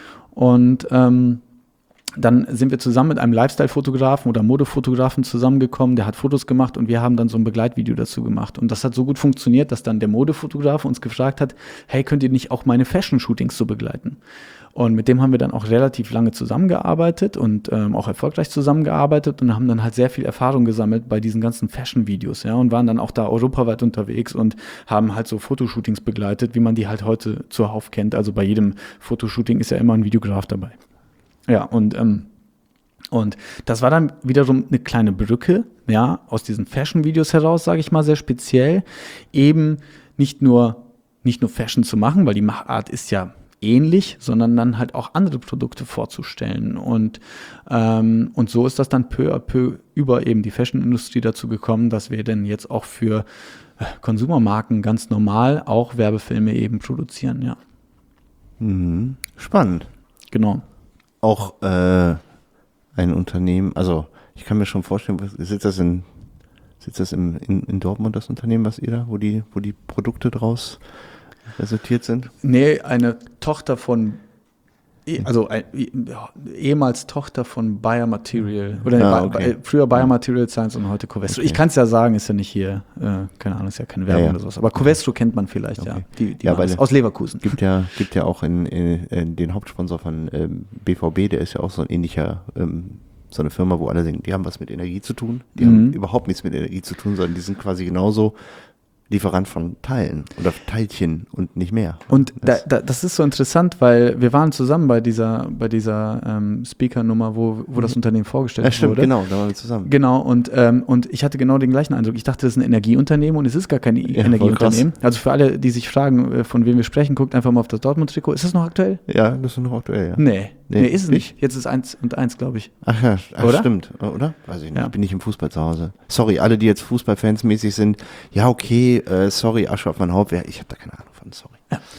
Und ähm, dann sind wir zusammen mit einem Lifestyle-Fotografen oder Modefotografen zusammengekommen, der hat Fotos gemacht und wir haben dann so ein Begleitvideo dazu gemacht. Und das hat so gut funktioniert, dass dann der Modefotograf uns gefragt hat, hey, könnt ihr nicht auch meine Fashion-Shootings so begleiten? Und mit dem haben wir dann auch relativ lange zusammengearbeitet und ähm, auch erfolgreich zusammengearbeitet und haben dann halt sehr viel Erfahrung gesammelt bei diesen ganzen Fashion-Videos, ja, und waren dann auch da europaweit unterwegs und haben halt so Fotoshootings begleitet, wie man die halt heute zuhauf kennt. Also bei jedem Fotoshooting ist ja immer ein Videograf dabei. Ja, und, ähm, und das war dann wiederum eine kleine Brücke, ja, aus diesen Fashion-Videos heraus, sage ich mal, sehr speziell, eben nicht nur, nicht nur Fashion zu machen, weil die Machart ist ja ähnlich, sondern dann halt auch andere Produkte vorzustellen. Und, ähm, und so ist das dann peu à peu über eben die Fashion-Industrie dazu gekommen, dass wir dann jetzt auch für Konsumermarken ganz normal auch Werbefilme eben produzieren, ja. Mhm. Spannend. Genau. Auch äh, ein Unternehmen, also ich kann mir schon vorstellen, was, sitzt das in sitzt das in, in, in Dortmund, das Unternehmen, was ihr da, wo die, wo die Produkte draus resultiert sind? Nee, eine Tochter von, also ein, ehemals Tochter von Bayer Material. Oder Ah, nee, okay. früher Bayer Material Science und heute Covestro. Okay. Ich kann es ja sagen, ist ja nicht hier, äh, keine Ahnung, ist ja keine Werbung Ja, ja. oder sowas. Aber Covestro kennt man vielleicht, Okay. ja. Die, die Ja, machen weil- das aus Leverkusen. Gibt ja, gibt ja auch in, in, in den Hauptsponsor von ähm, B V B, der ist ja auch so ein ähnlicher, ähm, so eine Firma, wo alle denken, die haben was mit Energie zu tun. Die Mhm. haben überhaupt nichts mit Energie zu tun, sondern die sind quasi genauso Lieferant von Teilen oder Teilchen und nicht mehr. Und da, Das- da, das ist so interessant, weil wir waren zusammen bei dieser, bei dieser ähm, Speaker-Nummer, wo, wo das Unternehmen vorgestellt Ja, stimmt, wurde. genau, da waren wir zusammen. Genau, und, ähm, und ich hatte genau den gleichen Eindruck. Ich dachte, das ist ein Energieunternehmen und es ist gar kein voll Energieunternehmen. Also für alle, die sich fragen, äh, von wem wir sprechen, guckt einfach mal auf das Dortmund-Trikot. Ist das noch aktuell? Ja, das ist noch aktuell, ja. Nee. Nee, Nee, ist es nicht. nicht? Jetzt ist eins und eins, glaube ich. Ach ja, ach, Oder? stimmt, oder? Weiß ich nicht, Ja. ich bin nicht im Fußball zu Hause. Sorry, alle, die jetzt Fußballfans mäßig sind, ja okay, äh, sorry, Asche auf mein Haupt, ja, ich habe da keine Ahnung von, sorry.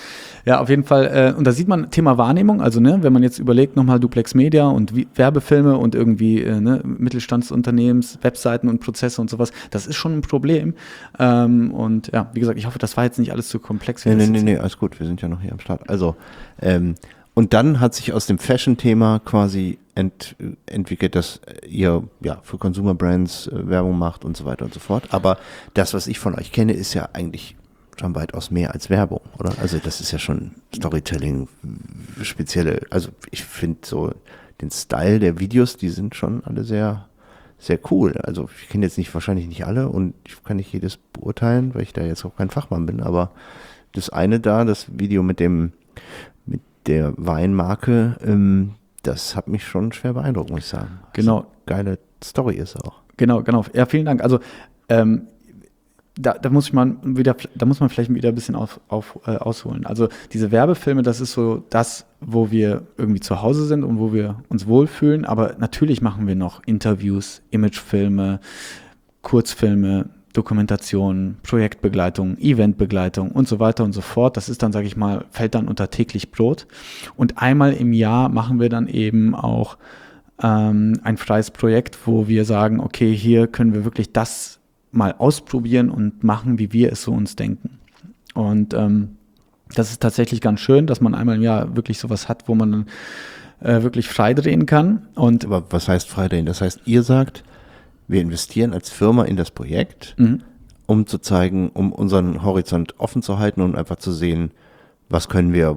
Ja, auf jeden Fall. Äh, und da sieht man Thema Wahrnehmung. Also, ne, wenn man jetzt überlegt, nochmal Duplex Media und wie, Werbefilme und irgendwie äh, ne, Mittelstandsunternehmens, Webseiten und Prozesse und sowas, das ist schon ein Problem. Ähm, und ja, wie gesagt, ich hoffe, das war jetzt nicht alles zu komplex. wie Nee, das nee, nee, jetzt- nee, alles gut, wir sind ja noch hier am Start. Also, ähm, und dann hat sich aus dem Fashion-Thema quasi ent, entwickelt, dass ihr ja für Consumer Brands äh, Werbung macht und so weiter und so fort. Aber das, was ich von euch kenne, ist ja eigentlich schon weitaus mehr als Werbung, oder? Also das ist ja schon Storytelling, spezielle, also ich finde so den Style der Videos, die sind schon alle sehr, sehr cool. Also ich kenne jetzt nicht, wahrscheinlich nicht alle und ich kann nicht jedes beurteilen, weil ich da jetzt auch kein Fachmann bin, aber das eine da, das Video mit dem, mit der Weinmarke, ähm, das hat mich schon schwer beeindruckt, muss ich sagen. Genau. Geile Story ist auch. Genau, genau. Ja, vielen Dank. Also ähm, da, da muss ich mal wieder, da muss man vielleicht wieder ein bisschen auf, auf, äh, ausholen. Also diese Werbefilme, das ist so das, wo wir irgendwie zu Hause sind und wo wir uns wohlfühlen. Aber natürlich machen wir noch Interviews, Imagefilme, Kurzfilme, Dokumentationen, Projektbegleitung, Eventbegleitung und so weiter und so fort. Das ist dann, sage ich mal, fällt dann unter täglich Brot. Und einmal im Jahr machen wir dann eben auch ähm, ein freies Projekt, wo wir sagen, okay, hier können wir wirklich das mal ausprobieren und machen, wie wir es so uns denken. Und ähm, das ist tatsächlich ganz schön, dass man einmal im Jahr wirklich sowas hat, wo man dann äh, wirklich frei drehen kann. Und Aber was heißt freidrehen? Das heißt, ihr sagt, wir investieren als Firma in das Projekt, mhm. um zu zeigen, um unseren Horizont offen zu halten und einfach zu sehen, was können wir,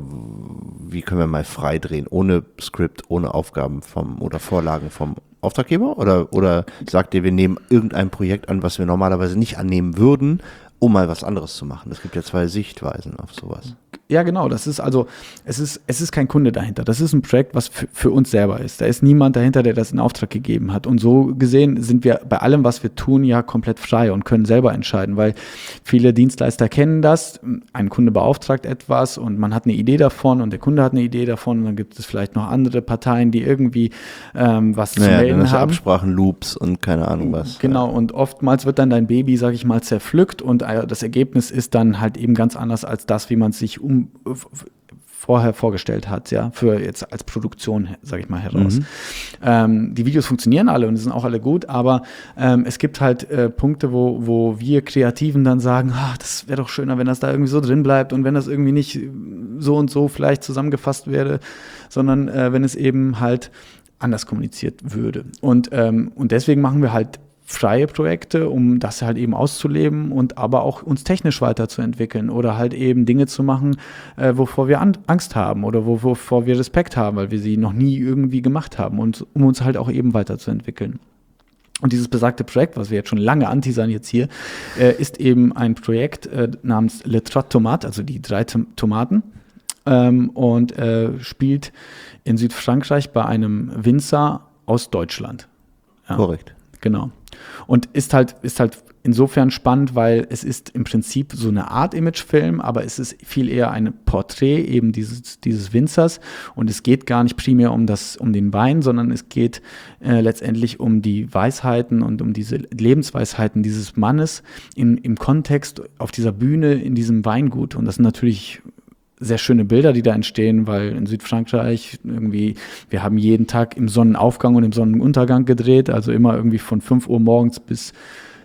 wie können wir mal frei drehen, ohne Skript, ohne Aufgaben vom oder Vorlagen vom Auftraggeber? Oder, oder sagt ihr, wir nehmen irgendein Projekt an, was wir normalerweise nicht annehmen würden, um mal was anderes zu machen? Es gibt ja zwei Sichtweisen auf sowas. Ja, genau. Das ist also, es ist, es ist kein Kunde dahinter. Das ist ein Projekt, was für, für uns selber ist. Da ist niemand dahinter, der das in Auftrag gegeben hat. Und so gesehen sind wir bei allem, was wir tun, ja komplett frei und können selber entscheiden, weil viele Dienstleister kennen das. Ein Kunde beauftragt etwas und man hat eine Idee davon und der Kunde hat eine Idee davon und dann gibt es vielleicht noch andere Parteien, die irgendwie ähm, was zu Naja, dann melden hast du haben. Absprachen, Loops und keine Ahnung was. Genau, und oftmals wird dann dein Baby, sag ich mal, zerpflückt und äh, das Ergebnis ist dann halt eben ganz anders als das, wie man es sich um, f- vorher vorgestellt hat, ja, für jetzt als Produktion, sag ich mal, heraus. Mhm. Ähm, die Videos funktionieren alle und die sind auch alle gut, aber ähm, es gibt halt äh, Punkte, wo, wo wir Kreativen dann sagen, ach, das wäre doch schöner, wenn das da irgendwie so drin bleibt und wenn das irgendwie nicht so und so vielleicht zusammengefasst wäre, sondern äh, wenn es eben halt anders kommuniziert würde. Und, ähm, und deswegen machen wir halt freie Projekte, um das halt eben auszuleben und aber auch uns technisch weiterzuentwickeln oder halt eben Dinge zu machen, äh, wovor wir an, Angst haben oder wo, wovor wir Respekt haben, weil wir sie noch nie irgendwie gemacht haben und um uns halt auch eben weiterzuentwickeln. Und dieses besagte Projekt, was wir jetzt schon lange anteasern jetzt hier, äh, ist eben ein Projekt äh, namens Le Trois Tomates, also die drei Tom- Tomaten, ähm, und äh, spielt in Südfrankreich bei einem Winzer aus Deutschland. Ja. Korrekt. Genau. Und ist halt, ist halt insofern spannend, weil es ist im Prinzip so eine Art Imagefilm, aber es ist viel eher ein Porträt eben dieses, dieses Winzers und es geht gar nicht primär um das, um den Wein, sondern es geht äh, letztendlich um die Weisheiten und um diese Lebensweisheiten dieses Mannes in, im Kontext auf dieser Bühne in diesem Weingut. Und das sind natürlich sehr schöne Bilder, die da entstehen, weil in Südfrankreich irgendwie, wir haben jeden Tag im Sonnenaufgang und im Sonnenuntergang gedreht, also immer irgendwie von fünf Uhr morgens bis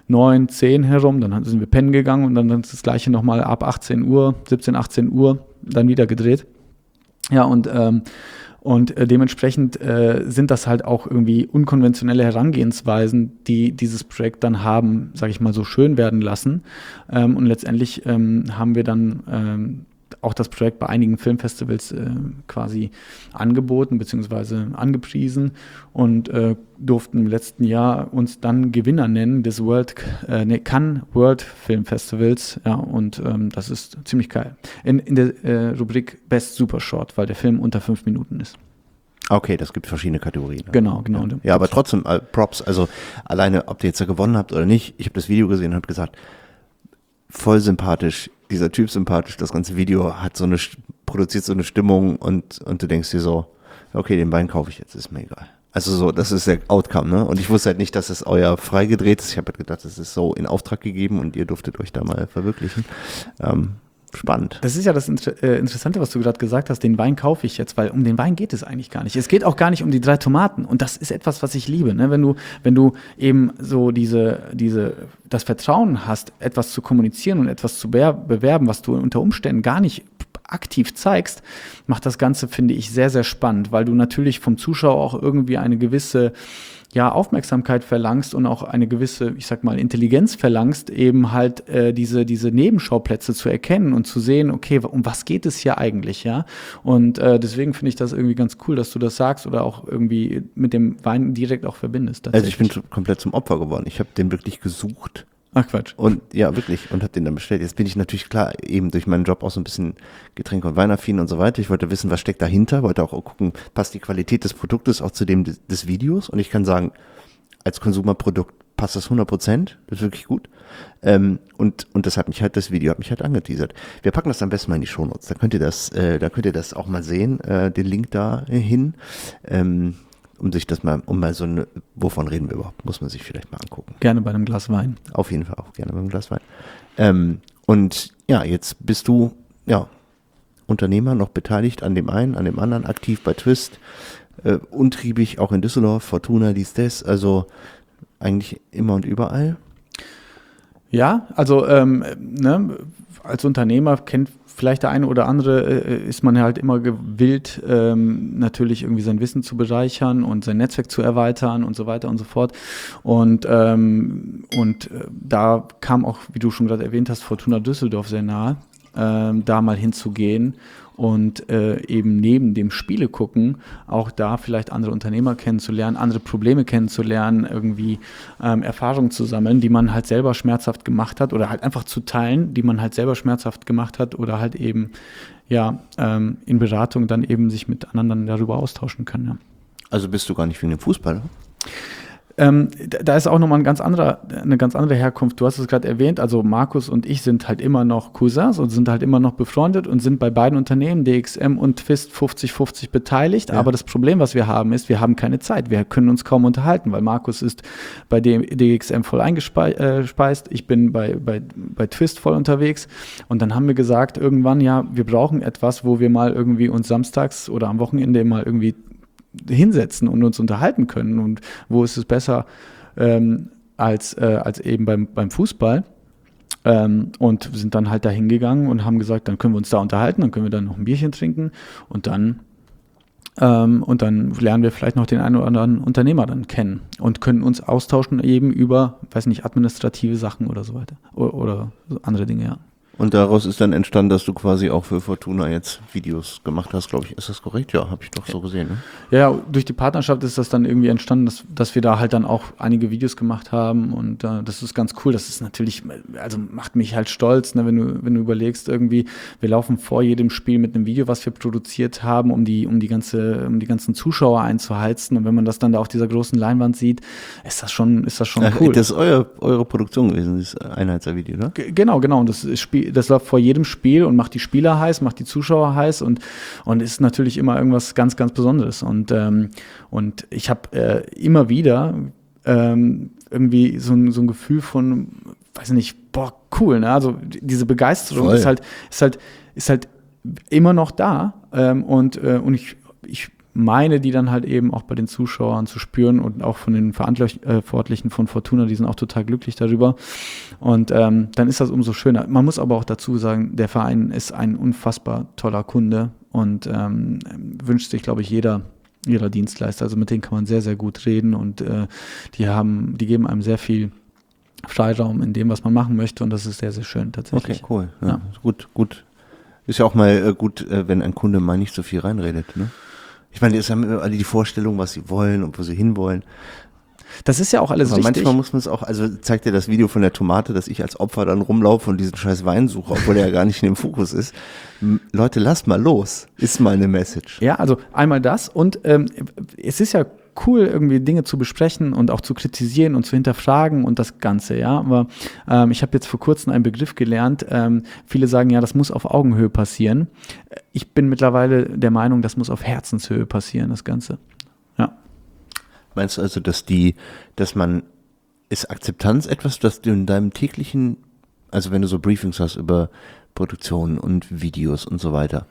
neun, zehn herum, dann sind wir pennen gegangen und dann das gleiche nochmal ab achtzehn Uhr, siebzehn, achtzehn Uhr dann wieder gedreht. Ja, und ähm, Und äh, dementsprechend äh, sind das halt auch irgendwie unkonventionelle Herangehensweisen, die dieses Projekt dann haben, sage ich mal, so schön werden lassen. Ähm, und letztendlich ähm, haben wir dann ähm, auch das Projekt bei einigen Filmfestivals äh, quasi angeboten bzw. angepriesen und äh, durften im letzten Jahr uns dann Gewinner nennen des World, äh, nee, Cannes World Film Festivals. Ja, und ähm, das ist ziemlich geil. In, in der äh, Rubrik Best Super Short, weil der Film unter fünf Minuten ist. Okay, das gibt verschiedene Kategorien. Genau, genau. Ja, ja, aber trotzdem, äh, Props, also alleine, ob ihr jetzt da gewonnen habt oder nicht, ich habe das Video gesehen und habe gesagt, voll sympathisch, dieser Typ sympathisch, das ganze Video hat so eine, produziert so eine Stimmung und, und du denkst dir so, okay, den Wein kaufe ich jetzt, ist mir egal. Also so, das ist der Outcome, ne? Und ich wusste halt nicht, dass es euer freigedreht ist. Ich habe halt gedacht, das ist so in Auftrag gegeben und ihr durftet euch da mal verwirklichen. Ähm, Spannend. Das ist ja das Inter- äh, Interessante, was du gerade gesagt hast, den Wein kaufe ich jetzt, weil um den Wein geht es eigentlich gar nicht. Es geht auch gar nicht um die drei Tomaten und das ist etwas, was ich liebe, ne? Wenn du, wenn du eben so diese, diese, das Vertrauen hast, etwas zu kommunizieren und etwas zu be- bewerben, was du unter Umständen gar nicht aktiv zeigst, macht das Ganze, finde ich, sehr, sehr spannend, weil du natürlich vom Zuschauer auch irgendwie eine gewisse ja, Aufmerksamkeit verlangst und auch eine gewisse, ich sag mal, Intelligenz verlangst, eben halt äh, diese, diese Nebenschauplätze zu erkennen und zu sehen, okay, um was geht es hier eigentlich, ja? Und äh, deswegen finde ich das irgendwie ganz cool, dass du das sagst oder auch irgendwie mit dem Wein direkt auch verbindest. Also ich bin komplett zum Opfer geworden. Ich habe den wirklich gesucht. Ach Quatsch. Und ja, wirklich. Und habe den dann bestellt. Jetzt bin ich natürlich klar, eben durch meinen Job auch so ein bisschen Getränke- und Weinaffin und so weiter. Ich wollte wissen, was steckt dahinter. Wollte auch gucken, passt die Qualität des Produktes auch zu dem des, des Videos. Und ich kann sagen, als Konsumerprodukt passt das hundert Prozent. Das ist wirklich gut. Ähm, und, und das hat mich halt, das Video hat mich halt angeteasert. Wir packen das am besten mal in die Shownotes. Da könnt ihr das, äh, da könnt ihr das auch mal sehen, äh, den Link da hin. Ähm, um sich das mal, um mal so eine, wovon reden wir überhaupt, muss man sich vielleicht mal angucken. Gerne bei einem Glas Wein. Auf jeden Fall auch gerne bei einem Glas Wein. Ähm, und ja, jetzt bist du, ja, Unternehmer, noch beteiligt an dem einen, an dem anderen, aktiv bei Twist, äh, untriebig auch in Düsseldorf, Fortuna, dies, das, also eigentlich immer und überall. Ja, also ähm, ne, als Unternehmer kennt vielleicht der eine oder andere, äh, ist man halt immer gewillt, ähm, natürlich irgendwie sein Wissen zu bereichern und sein Netzwerk zu erweitern und so weiter und so fort. Und, ähm, und äh, da kam auch, wie du schon gerade erwähnt hast, Fortuna Düsseldorf sehr nahe, ähm, da mal hinzugehen und äh, eben neben dem Spiele gucken, auch da vielleicht andere Unternehmer kennenzulernen, andere Probleme kennenzulernen, irgendwie ähm, Erfahrungen zu sammeln, die man halt selber schmerzhaft gemacht hat oder halt einfach zu teilen, die man halt selber schmerzhaft gemacht hat oder halt eben ja ähm, in Beratung dann eben sich mit anderen darüber austauschen kann. Ja. Also bist du gar nicht wegen dem Fußball? Ähm, da ist auch nochmal ein ganz anderer, eine ganz andere Herkunft. Du hast es gerade erwähnt, also Markus und ich sind halt immer noch Cousins und sind halt immer noch befreundet und sind bei beiden Unternehmen, D X M und Twist, fünfzig fünfzig beteiligt. Ja. Aber das Problem, was wir haben, ist, wir haben keine Zeit. Wir können uns kaum unterhalten, weil Markus ist bei D X M voll eingespeist, ich bin bei, bei, bei Twist voll unterwegs. Und dann haben wir gesagt, irgendwann, ja, wir brauchen etwas, wo wir mal irgendwie uns samstags oder am Wochenende mal irgendwie hinsetzen und uns unterhalten können und wo ist es besser ähm, als, äh, als eben beim, beim Fußball ähm, und sind dann halt da hingegangen und haben gesagt, dann können wir uns da unterhalten, dann können wir dann noch ein Bierchen trinken und dann ähm, und dann lernen wir vielleicht noch den einen oder anderen Unternehmer dann kennen und können uns austauschen eben über, weiß nicht, administrative Sachen oder so weiter oder, oder andere Dinge, ja. Und daraus ist dann entstanden, dass du quasi auch für Fortuna jetzt Videos gemacht hast, glaube ich. Ist das korrekt? Ja, habe ich doch so gesehen. Ne? Ja, durch die Partnerschaft ist das dann irgendwie entstanden, dass, dass wir da halt dann auch einige Videos gemacht haben und äh, das ist ganz cool. Das ist natürlich, also macht mich halt stolz, ne, wenn du, wenn du überlegst irgendwie, wir laufen vor jedem Spiel mit einem Video, was wir produziert haben, um die, um die ganze, um die ganzen Zuschauer einzuheizen und wenn man das dann da auf dieser großen Leinwand sieht, ist das schon, ist das schon Ach, cool. Das ist euer, eure Produktion gewesen, dieses Einheitsvideo, ne? G- genau, genau. Und das ist Spiel Das läuft vor jedem Spiel und macht die Spieler heiß, macht die Zuschauer heiß und, und ist natürlich immer irgendwas ganz, ganz Besonderes. Und, ähm, und ich habe äh, immer wieder ähm, irgendwie so ein, so ein Gefühl von, weiß nicht, boah, cool, ne? Also diese Begeisterung ist halt, ist halt, ist halt immer noch da. Ähm, und, äh, und ich, ich meine die dann halt eben auch bei den Zuschauern zu spüren und auch von den Verantwortlichen von Fortuna, die sind auch total glücklich darüber. Und ähm, dann ist das umso schöner. Man muss aber auch dazu sagen, der Verein ist ein unfassbar toller Kunde und ähm, wünscht sich, glaube ich, jeder ihrer Dienstleister. Also mit denen kann man sehr, sehr gut reden und äh, die haben, die geben einem sehr viel Freiraum in dem, was man machen möchte und das ist sehr, sehr schön tatsächlich. Okay, cool. Ja, Ja. Gut, gut. Ist ja auch mal äh, gut, äh, wenn ein Kunde mal nicht so viel reinredet, ne? Ich meine, es haben immer alle die Vorstellung, was sie wollen und wo sie hinwollen. Das ist ja auch alles Aber richtig. manchmal muss man es auch, also zeigt dir das Video von der Tomate, dass ich als Opfer dann rumlaufe und diesen scheiß Wein suche, obwohl er ja gar nicht in dem Fokus ist. M- Leute, lasst mal los, ist mal eine Message. Ja, also einmal das und ähm, es ist ja cool, irgendwie Dinge zu besprechen und auch zu kritisieren und zu hinterfragen und das Ganze, ja. Aber ähm, ich habe jetzt vor kurzem einen Begriff gelernt. Ähm, viele sagen, ja, das muss auf Augenhöhe passieren. Ich bin mittlerweile der Meinung, das muss auf Herzenshöhe passieren, das Ganze. Ja. Meinst du also, dass die, dass man, ist Akzeptanz etwas, das du in deinem täglichen, also wenn du so Briefings hast über Produktionen und Videos und so weiter,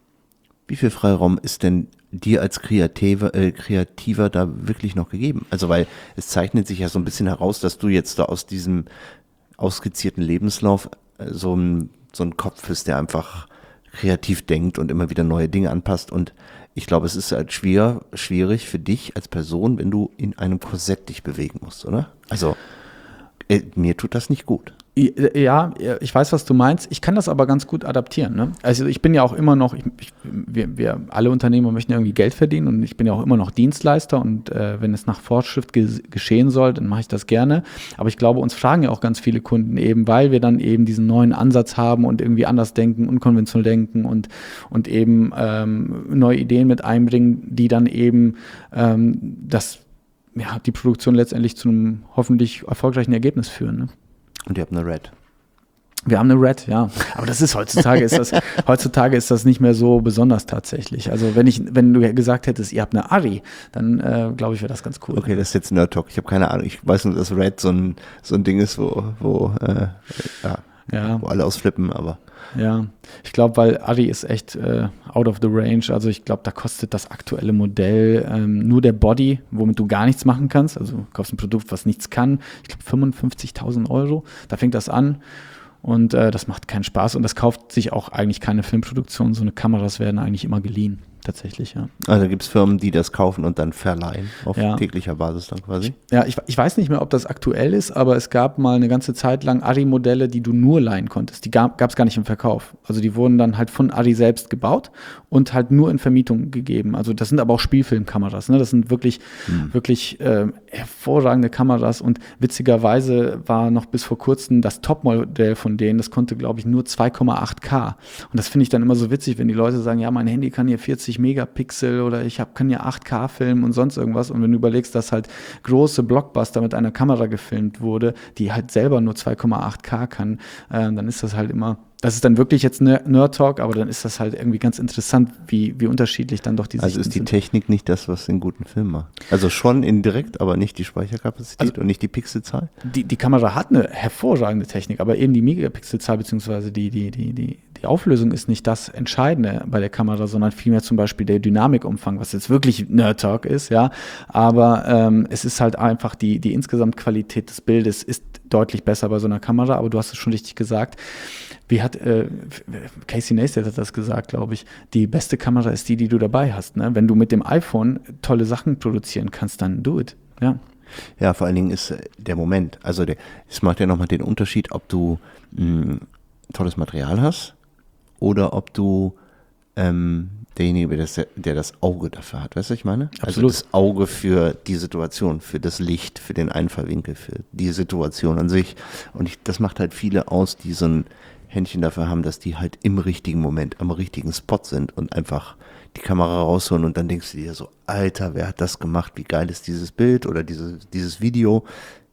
wie viel Freiraum ist denn dir als Kreativer, äh, Kreativer da wirklich noch gegeben? Also weil es zeichnet sich ja so ein bisschen heraus, dass du jetzt da aus diesem ausskizzierten Lebenslauf äh, so ein, so ein Kopf bist, der einfach kreativ denkt und immer wieder neue Dinge anpasst und ich glaube, es ist halt schwer, schwierig für dich als Person, wenn du in einem Korsett dich bewegen musst, oder? Also, äh, mir tut das nicht gut. Ja, ich weiß, was du meinst. Ich kann das aber ganz gut adaptieren. Ne? Also ich bin ja auch immer noch, ich, ich, wir, wir alle Unternehmer möchten ja irgendwie Geld verdienen und ich bin ja auch immer noch Dienstleister und äh, wenn es nach Vorschrift ge- geschehen soll, dann mache ich das gerne. Aber ich glaube, uns fragen ja auch ganz viele Kunden eben, weil wir dann eben diesen neuen Ansatz haben und irgendwie anders denken, unkonventionell denken und, und eben ähm, neue Ideen mit einbringen, die dann eben ähm, das, ja, die Produktion letztendlich zu einem hoffentlich erfolgreichen Ergebnis führen. Ne? Und ihr habt eine Red. Wir haben eine Red, ja. Aber das ist heutzutage ist das heutzutage ist das nicht mehr so besonders tatsächlich. Also wenn ich, wenn du gesagt hättest, ihr habt eine Arri, dann äh, glaube ich, wäre das ganz cool. Okay, das ist jetzt Nerd Talk. Ich habe keine Ahnung. Ich weiß nur, dass Red so ein so ein Ding ist, wo wo äh, ja, Ja. wo alle ausflippen, aber Ja, ich glaube, weil Arri ist echt äh, out of the range. Also ich glaube, da kostet das aktuelle Modell ähm, nur der Body, womit du gar nichts machen kannst. Also du kaufst ein Produkt, was nichts kann. Ich glaube fünfundfünfzigtausend Euro. Da fängt das an. Und äh, das macht keinen Spaß. Und das kauft sich auch eigentlich keine Filmproduktion. So eine Kameras werden eigentlich immer geliehen. Tatsächlich, ja. also gibt es Firmen, die das kaufen und dann verleihen auf Ja. täglicher Basis dann quasi. Ja, ich, ich weiß nicht mehr, ob das aktuell ist, aber es gab mal eine ganze Zeit lang Arri-Modelle, die du nur leihen konntest. Die gab es gar nicht im Verkauf. Also die wurden dann halt von Arri selbst gebaut und halt nur in Vermietung gegeben. Also das sind aber auch Spielfilmkameras. Ne? Das sind wirklich, Hm. wirklich äh, hervorragende Kameras. Und witzigerweise war noch bis vor kurzem das Topmodell von denen, das konnte, glaube ich, nur zwei Komma acht K. Und das finde ich dann immer so witzig, wenn die Leute sagen, ja, mein Handy kann hier vierzig Megapixel oder ich hab, kann ja acht K filmen und sonst irgendwas. Und wenn du überlegst, dass halt große Blockbuster mit einer Kamera gefilmt wurde, die halt selber nur zwei Komma acht K kann, äh, dann ist das halt immer, das ist dann wirklich jetzt Ner- Nerd Talk, aber dann ist das halt irgendwie ganz interessant, wie, wie unterschiedlich dann doch die Also Sichten ist die sind. Technik nicht das, was den guten Film macht. Also schon indirekt, aber nicht die Speicherkapazität Also- und nicht die Pixelzahl. Die, die Kamera hat eine hervorragende Technik, aber eben die Megapixelzahl beziehungsweise die, die, die, die, die Auflösung ist nicht das Entscheidende bei der Kamera, sondern vielmehr zum Beispiel der Dynamikumfang, was jetzt wirklich Nerd Talk ist, ja. Aber ähm, es ist halt einfach die, die insgesamt Qualität des Bildes ist deutlich besser bei so einer Kamera, aber du hast es schon richtig gesagt. Wie hat äh, Casey Neistat hat das gesagt, glaube ich, die beste Kamera ist die, die du dabei hast. Ne? Wenn du mit dem iPhone tolle Sachen produzieren kannst, dann do it. Ja. Ja, vor allen Dingen ist äh, der Moment. Also der, es macht ja nochmal den Unterschied, ob du mh, tolles Material hast oder ob du ähm, derjenige, der das, der das Auge dafür hat. Weißt du, was ich meine? Absolut. Also das Auge für die Situation, für das Licht, für den Einfallwinkel, für die Situation an sich. Und ich, das macht halt viele aus, die so ein Händchen dafür haben, dass die halt im richtigen Moment, am richtigen Spot sind und einfach die Kamera rausholen und dann denkst du dir so, Alter, wer hat das gemacht? Wie geil ist dieses Bild oder diese, dieses Video?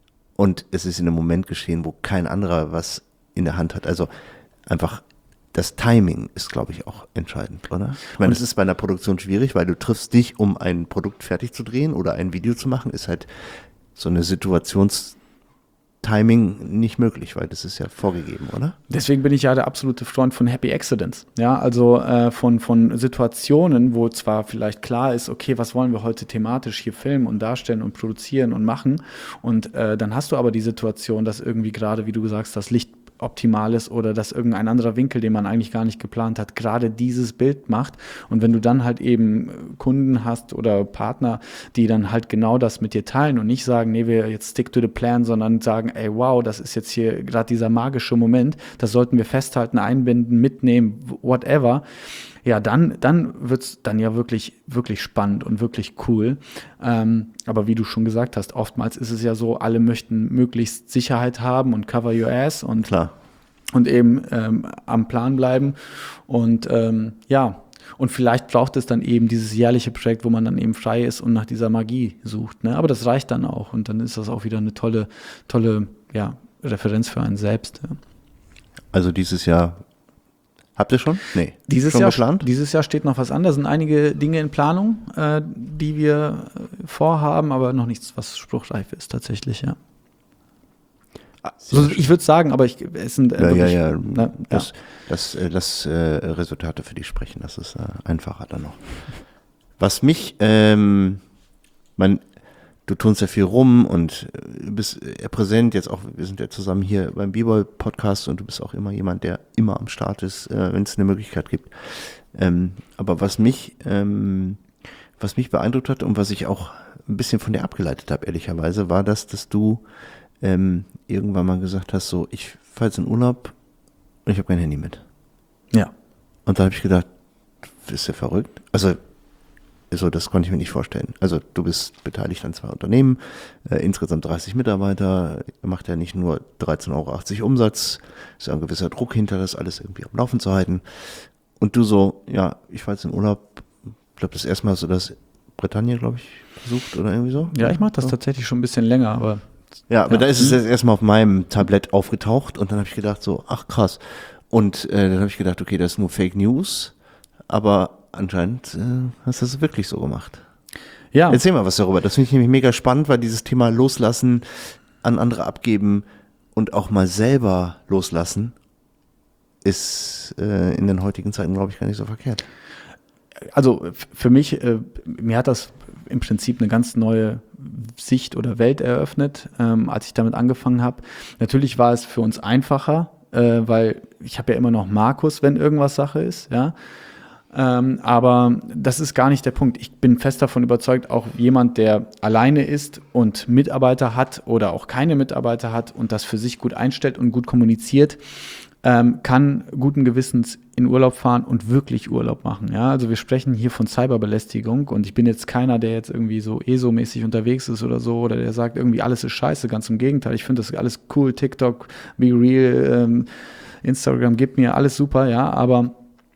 Und es ist in einem Moment geschehen, wo kein anderer was in der Hand hat. Also einfach das Timing ist, glaube ich, auch entscheidend, oder? Ich meine, es ist bei einer Produktion schwierig, weil du triffst dich, um ein Produkt fertig zu drehen oder ein Video zu machen, ist halt so eine Situations Timing nicht möglich, weil das ist ja vorgegeben, oder? Deswegen bin ich ja der absolute Freund von Happy Accidents. Ja, also äh, von, von Situationen, wo zwar vielleicht klar ist, okay, was wollen wir heute thematisch hier filmen und darstellen und produzieren und machen. Und äh, dann hast du aber die Situation, dass irgendwie gerade, wie du gesagt hast, das Licht optimal ist oder dass irgendein anderer Winkel, den man eigentlich gar nicht geplant hat, gerade dieses Bild macht. Und wenn du dann halt eben Kunden hast oder Partner, die dann halt genau das mit dir teilen und nicht sagen, nee, wir jetzt stick to the plan, sondern sagen, ey, wow, das ist jetzt hier gerade dieser magische Moment, das sollten wir festhalten, einbinden, mitnehmen, whatever. Ja, dann, dann wird's dann ja wirklich, wirklich spannend und wirklich cool. Ähm, aber wie du schon gesagt hast, oftmals ist es ja so, alle möchten möglichst Sicherheit haben und cover your ass und, Klar. und eben ähm, am Plan bleiben. Und ähm, ja, und vielleicht braucht es dann eben dieses jährliche Projekt, wo man dann eben frei ist und nach dieser Magie sucht. Ne? Aber das reicht dann auch und dann ist das auch wieder eine tolle, tolle ja, Referenz für einen selbst. Ja. Also dieses Jahr. Habt ihr schon? Nee. Dieses schon Jahr, geplant? Dieses Jahr steht noch was an. Da sind einige Dinge in Planung, äh, die wir äh, vorhaben, aber noch nichts, was spruchreif ist tatsächlich, ja. Also ich würde sagen, aber ich, es sind äh, ja, wirklich, ja, ja, ne, das, ja. das, äh, das äh, Resultate für dich sprechen, das ist äh, einfacher dann noch. Was mich, ähm, man, du tust ja viel rum und du bist ja präsent, jetzt auch, wir sind ja zusammen hier beim B-Boy-Podcast und du bist auch immer jemand, der immer am Start ist, äh, wenn es eine Möglichkeit gibt. Ähm, aber was mich, ähm, was mich beeindruckt hat und was ich auch ein bisschen von dir abgeleitet habe, ehrlicherweise, war das, dass du ähm, irgendwann mal gesagt hast, so, ich fahre jetzt in Urlaub und ich habe kein Handy mit. Ja. Und da habe ich gedacht, bist du verrückt? Also, so, das konnte ich mir nicht vorstellen. Also du bist beteiligt an zwei Unternehmen, äh, insgesamt dreißig Mitarbeiter, macht ja nicht nur dreizehn Euro achtzig Umsatz, ist ja ein gewisser Druck hinter, das alles irgendwie am Laufen zu halten. Und du so, ja, ich fahre jetzt in Urlaub, ich glaube das erste Mal hast du das Bretagne, glaube ich, besucht oder irgendwie so. Ja, ich mache das so. tatsächlich schon ein bisschen länger, aber Ja, aber ja. da ist es jetzt erstmal auf meinem Tablett aufgetaucht und dann habe ich gedacht so, ach krass. Und äh, dann habe ich gedacht, okay, das ist nur Fake News, aber anscheinend äh, hast du es wirklich so gemacht. Ja. Erzähl mal was darüber. Das finde ich nämlich mega spannend, weil dieses Thema Loslassen, an andere abgeben und auch mal selber loslassen, ist äh, in den heutigen Zeiten, glaube ich, gar nicht so verkehrt. Also f- für mich, äh, mir hat das im Prinzip eine ganz neue Sicht oder Welt eröffnet, ähm, als ich damit angefangen habe. Natürlich war es für uns einfacher, äh, weil ich habe ja immer noch Markus, wenn irgendwas Sache ist, ja. Ähm, aber das ist gar nicht der Punkt. Ich bin fest davon überzeugt, auch jemand, der alleine ist und Mitarbeiter hat oder auch keine Mitarbeiter hat und das für sich gut einstellt und gut kommuniziert, ähm, kann guten Gewissens in Urlaub fahren und wirklich Urlaub machen. Ja, also wir sprechen hier von Cyberbelästigung und ich bin jetzt keiner, der jetzt irgendwie so E S O-mäßig unterwegs ist oder so oder der sagt irgendwie alles ist scheiße. Ganz im Gegenteil. Ich finde das alles cool. TikTok, Be Real, ähm, Instagram gibt mir alles super, ja, aber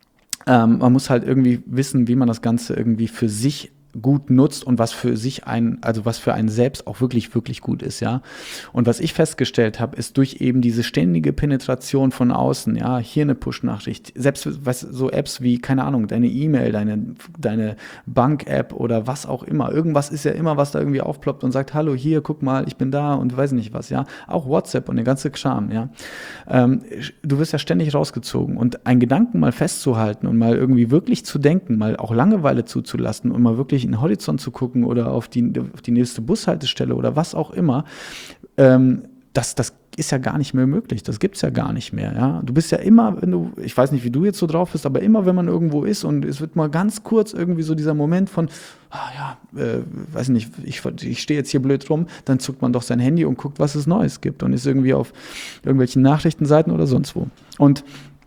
Ähm, man muss halt irgendwie wissen, wie man das Ganze irgendwie für sich gut nutzt und was für sich ein, also was für einen selbst auch wirklich, wirklich gut ist, ja. Und was ich festgestellt habe, ist durch eben diese ständige Penetration von außen, ja, hier eine Push-Nachricht, selbst was, so Apps wie, keine Ahnung, deine E-Mail, deine, deine Bank-App oder was auch immer, irgendwas ist ja immer, was da irgendwie aufploppt und sagt, hallo, hier, guck mal, ich bin da und weiß nicht was, ja. Auch WhatsApp und der ganze Kram, ja. Ähm, du wirst ja ständig rausgezogen und einen Gedanken mal festzuhalten und mal irgendwie wirklich zu denken, mal auch Langeweile zuzulassen und mal wirklich in den Horizont zu gucken oder auf die, auf die nächste Bushaltestelle oder was auch immer, ähm, das, das ist ja gar nicht mehr möglich. Das gibt's ja gar nicht mehr. Ja? Du bist ja immer, wenn du, ich weiß nicht, wie du jetzt so drauf bist, aber immer, wenn man irgendwo ist und es wird mal ganz kurz irgendwie so dieser Moment von, ah ja, äh, weiß nicht, ich, ich stehe jetzt hier blöd rum, dann zuckt man doch sein Handy und guckt, was es Neues gibt und ist irgendwie auf irgendwelchen Nachrichtenseiten oder sonst wo. Und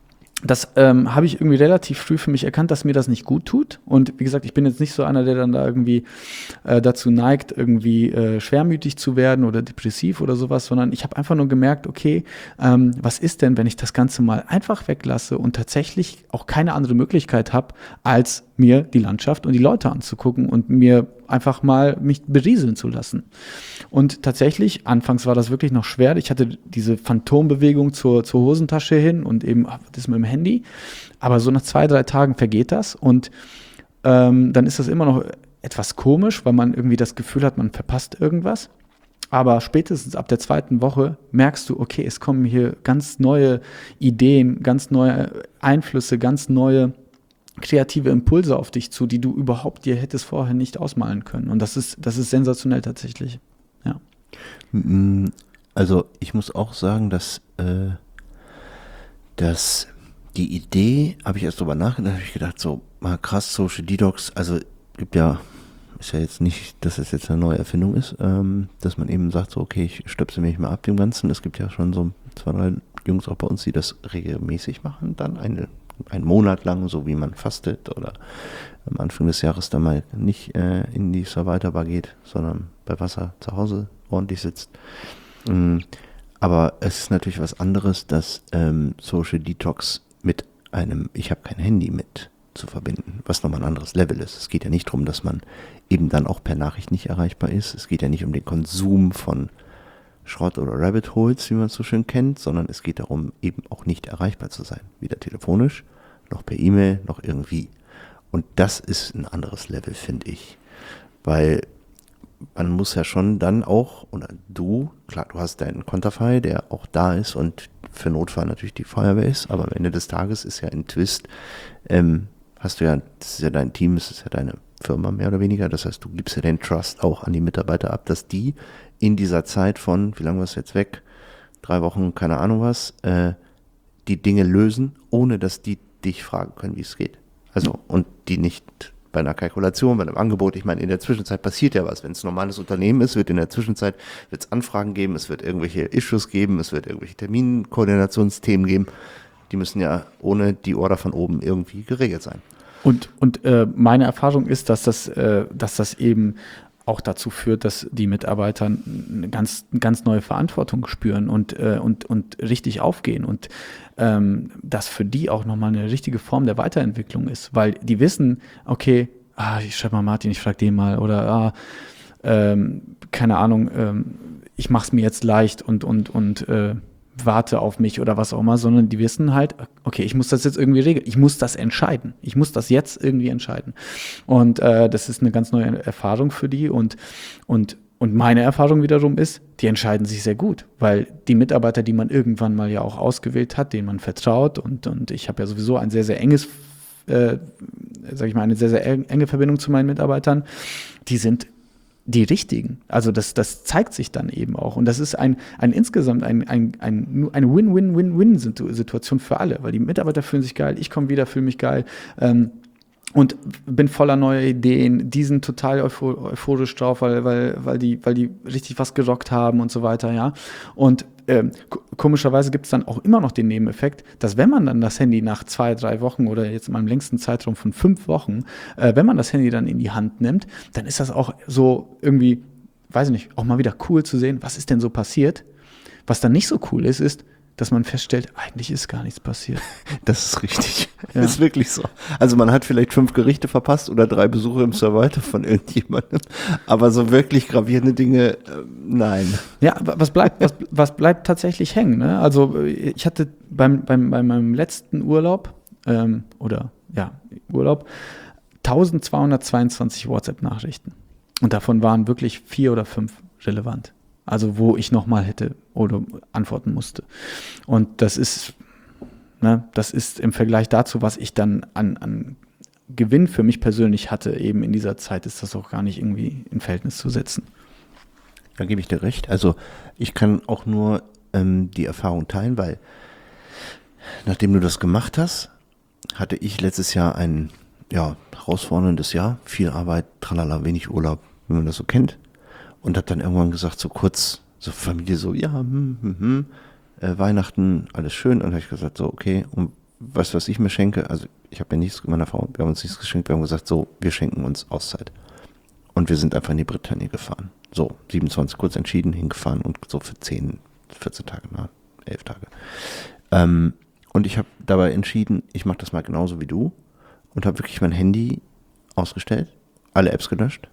das ähm, habe ich irgendwie relativ früh für mich erkannt, dass mir das nicht gut tut. Und wie gesagt, ich bin jetzt nicht so einer, der dann da irgendwie äh, dazu neigt, irgendwie äh, schwermütig zu werden oder depressiv oder sowas, sondern ich habe einfach nur gemerkt, okay, ähm, was ist denn, wenn ich das Ganze mal einfach weglasse und tatsächlich auch keine andere Möglichkeit habe, als mir die Landschaft und die Leute anzugucken und mir einfach mal mich berieseln zu lassen. Und tatsächlich, anfangs war das wirklich noch schwer. Ich hatte diese Phantombewegung zur, zur Hosentasche hin und eben das mit dem Handy. Aber so nach zwei, drei Tagen vergeht das und ähm, dann ist das immer noch etwas komisch, weil man irgendwie das Gefühl hat, man verpasst irgendwas. Aber spätestens ab der zweiten Woche merkst du, okay, es kommen hier ganz neue Ideen, ganz neue Einflüsse, ganz neue kreative Impulse auf dich zu, die du überhaupt dir hättest vorher nicht ausmalen können. Und das ist, das ist sensationell tatsächlich. Ja. Also ich muss auch sagen, dass, äh, dass die Idee, habe ich erst drüber nachgedacht, habe ich gedacht, so mal krass, Social Detox, also gibt ja, ist ja jetzt nicht, dass es jetzt eine neue Erfindung ist, ähm, dass man eben sagt, so okay, ich stöpsel mich mal ab dem Ganzen. Es gibt ja schon so zwei, drei Jungs auch bei uns, die das regelmäßig machen, dann eine, einen Monat lang, so wie man fastet oder am Anfang des Jahres dann mal nicht äh, in die Survivor geht, sondern bei Wasser zu Hause ordentlich sitzt. Ähm, aber es ist natürlich was anderes, dass ähm, Social Detox mit einem, ich habe kein Handy mit, zu verbinden, was nochmal ein anderes Level ist. Es geht ja nicht darum, dass man eben dann auch per Nachricht nicht erreichbar ist. Es geht ja nicht um den Konsum von Schrott oder Rabbit Holes, wie man es so schön kennt, sondern es geht darum, eben auch nicht erreichbar zu sein. Weder telefonisch, noch per E-Mail, noch irgendwie. Und das ist ein anderes Level, finde ich. Weil man muss ja schon dann auch, oder du, klar, du hast deinen Konterfei, der auch da ist und für Notfall natürlich die Feuerwehr ist, aber am Ende des Tages ist ja ein Twist, ähm, hast du ja, das ist ja dein Team, das ist ja deine Firma mehr oder weniger, das heißt, du gibst ja den Trust auch an die Mitarbeiter ab, dass die in dieser Zeit von, wie lange war es jetzt weg, drei Wochen, keine Ahnung was, äh, die Dinge lösen, ohne dass die dich fragen können, wie es geht. Also, und die nicht bei einer Kalkulation, bei einem Angebot, ich meine, in der Zwischenzeit passiert ja was. Wenn es ein normales Unternehmen ist, wird in der Zwischenzeit wird es Anfragen geben, es wird irgendwelche Issues geben, es wird irgendwelche Terminkoordinationsthemen geben. Die müssen ja ohne die Order von oben irgendwie geregelt sein. Und, und äh, meine Erfahrung ist, dass das, äh, dass das eben auch dazu führt, dass die Mitarbeiter eine ganz, ganz neue Verantwortung spüren und, äh, und, und richtig aufgehen und ähm, das für die auch nochmal eine richtige Form der Weiterentwicklung ist, weil die wissen, okay, ah, ich schreibe mal Martin, ich frage den mal oder ah, ähm, keine Ahnung, ähm, ich mache es mir jetzt leicht und, und, und äh, warte auf mich oder was auch immer, sondern die wissen halt, okay, ich muss das jetzt irgendwie regeln, ich muss das entscheiden, ich muss das jetzt irgendwie entscheiden. Und äh, das ist eine ganz neue Erfahrung für die und, und, und meine Erfahrung wiederum ist, die entscheiden sich sehr gut, weil die Mitarbeiter, die man irgendwann mal ja auch ausgewählt hat, denen man vertraut und, und ich habe ja sowieso ein sehr, sehr enges, äh, sag ich mal, eine sehr, sehr enge Verbindung zu meinen Mitarbeitern, die sind die richtigen. Also das, das zeigt sich dann eben auch. Und das ist ein, ein insgesamt ein, ein, ein, eine Win-Win-Win-Win-Situation für alle, weil die Mitarbeiter fühlen sich geil, ich komme wieder, fühle mich geil ähm, und bin voller neuer Ideen. Die sind total euphorisch drauf, weil, weil, weil, die, weil die richtig was gerockt haben und so weiter. Ja. Und ähm, komischerweise gibt es dann auch immer noch den Nebeneffekt, dass wenn man dann das Handy nach zwei, drei Wochen oder jetzt mal im längsten Zeitraum von fünf Wochen, äh, wenn man das Handy dann in die Hand nimmt, dann ist das auch so irgendwie, weiß ich nicht, auch mal wieder cool zu sehen, was ist denn so passiert. Was dann nicht so cool ist, ist, dass man feststellt, eigentlich ist gar nichts passiert. Das ist richtig. Ja. Das ist wirklich so. Also man hat vielleicht fünf Gerichte verpasst oder drei Besuche im Survivor von irgendjemandem, aber so wirklich gravierende Dinge, äh, nein. Ja, was bleibt, was, was bleibt tatsächlich hängen? Ne? Also ich hatte beim, beim, bei meinem letzten Urlaub, ähm, oder ja, Urlaub, eintausendzweihundertzweiundzwanzig WhatsApp-Nachrichten. Und davon waren wirklich vier oder fünf relevant. Also wo ich nochmal hätte oder antworten musste. Und das ist, ne, das ist im Vergleich dazu, was ich dann an, an Gewinn für mich persönlich hatte, eben in dieser Zeit, ist das auch gar nicht irgendwie in Verhältnis zu setzen. Da gebe ich dir recht. Also ich kann auch nur ähm, die Erfahrung teilen, weil nachdem du das gemacht hast, hatte ich letztes Jahr ein ja, herausforderndes Jahr. Viel Arbeit, tralala, wenig Urlaub, wie man das so kennt. Und habe dann irgendwann gesagt, so kurz, so Familie, so, ja, hm, hm, hm, äh, Weihnachten, alles schön. Und habe ich gesagt, so, okay, und weißt du, was ich mir schenke? Also ich habe mir nichts, meiner Frau, wir haben uns nichts geschenkt, wir haben gesagt, so, wir schenken uns Auszeit. Und wir sind einfach in die Bretagne gefahren. So, siebenundzwanzig kurz entschieden, hingefahren und so für zehn, vierzehn Tage, na, elf Tage. Ähm, und ich habe dabei entschieden, ich mache das mal genauso wie du und habe wirklich mein Handy ausgestellt, alle Apps gelöscht.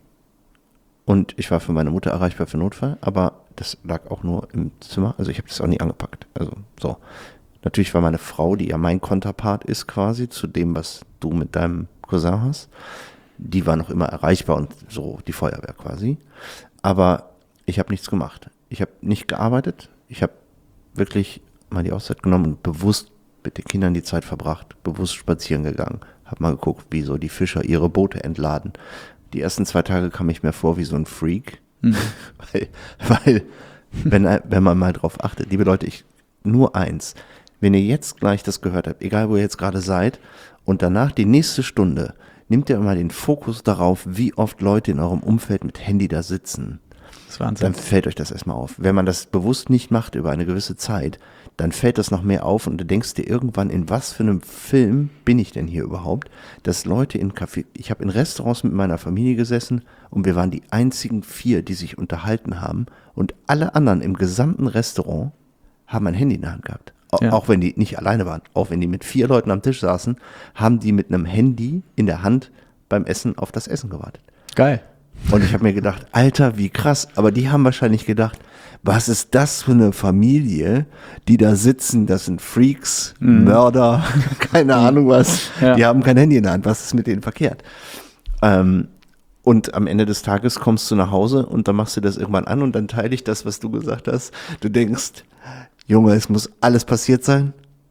Und ich war für meine Mutter erreichbar für Notfall, aber das lag auch nur im Zimmer. Also ich habe das auch nie angepackt. Also so. Natürlich war meine Frau, die ja mein Konterpart ist quasi, zu dem, was du mit deinem Cousin hast, die war noch immer erreichbar und so die Feuerwehr quasi. Aber ich habe nichts gemacht. Ich habe nicht gearbeitet. Ich habe wirklich mal die Auszeit genommen und bewusst mit den Kindern die Zeit verbracht, bewusst spazieren gegangen. Habe mal geguckt, wie so die Fischer ihre Boote entladen. Die ersten zwei Tage kam ich mir vor wie so ein Freak. Mhm. weil, weil wenn, wenn man mal drauf achtet, liebe Leute, ich nur eins, wenn ihr jetzt gleich das gehört habt, egal wo ihr jetzt gerade seid, und danach die nächste Stunde, nehmt ihr mal den Fokus darauf, wie oft Leute in eurem Umfeld mit Handy da sitzen. Das ist Wahnsinn. Dann fällt euch das erstmal auf. Wenn man das bewusst nicht macht über eine gewisse Zeit, dann fällt das noch mehr auf und du denkst dir irgendwann, in was für einem Film bin ich denn hier überhaupt, dass Leute in Café, ich habe in Restaurants mit meiner Familie gesessen und wir waren die einzigen vier, die sich unterhalten haben und alle anderen im gesamten Restaurant haben ein Handy in der Hand gehabt. Ja. Auch wenn die nicht alleine waren, auch wenn die mit vier Leuten am Tisch saßen, haben die mit einem Handy in der Hand beim Essen auf das Essen gewartet. Geil. Und ich habe mir gedacht, Alter, wie krass. Aber die haben wahrscheinlich gedacht, was ist das für eine Familie, die da sitzen, das sind Freaks, mhm. Mörder, keine Ahnung was. Ja. Die haben kein Handy in der Hand, was ist mit denen verkehrt? Ähm, und am Ende des Tages kommst du nach Hause und dann machst du das irgendwann an und dann teile ich das, was du gesagt hast. Du denkst, Junge, es muss alles passiert sein.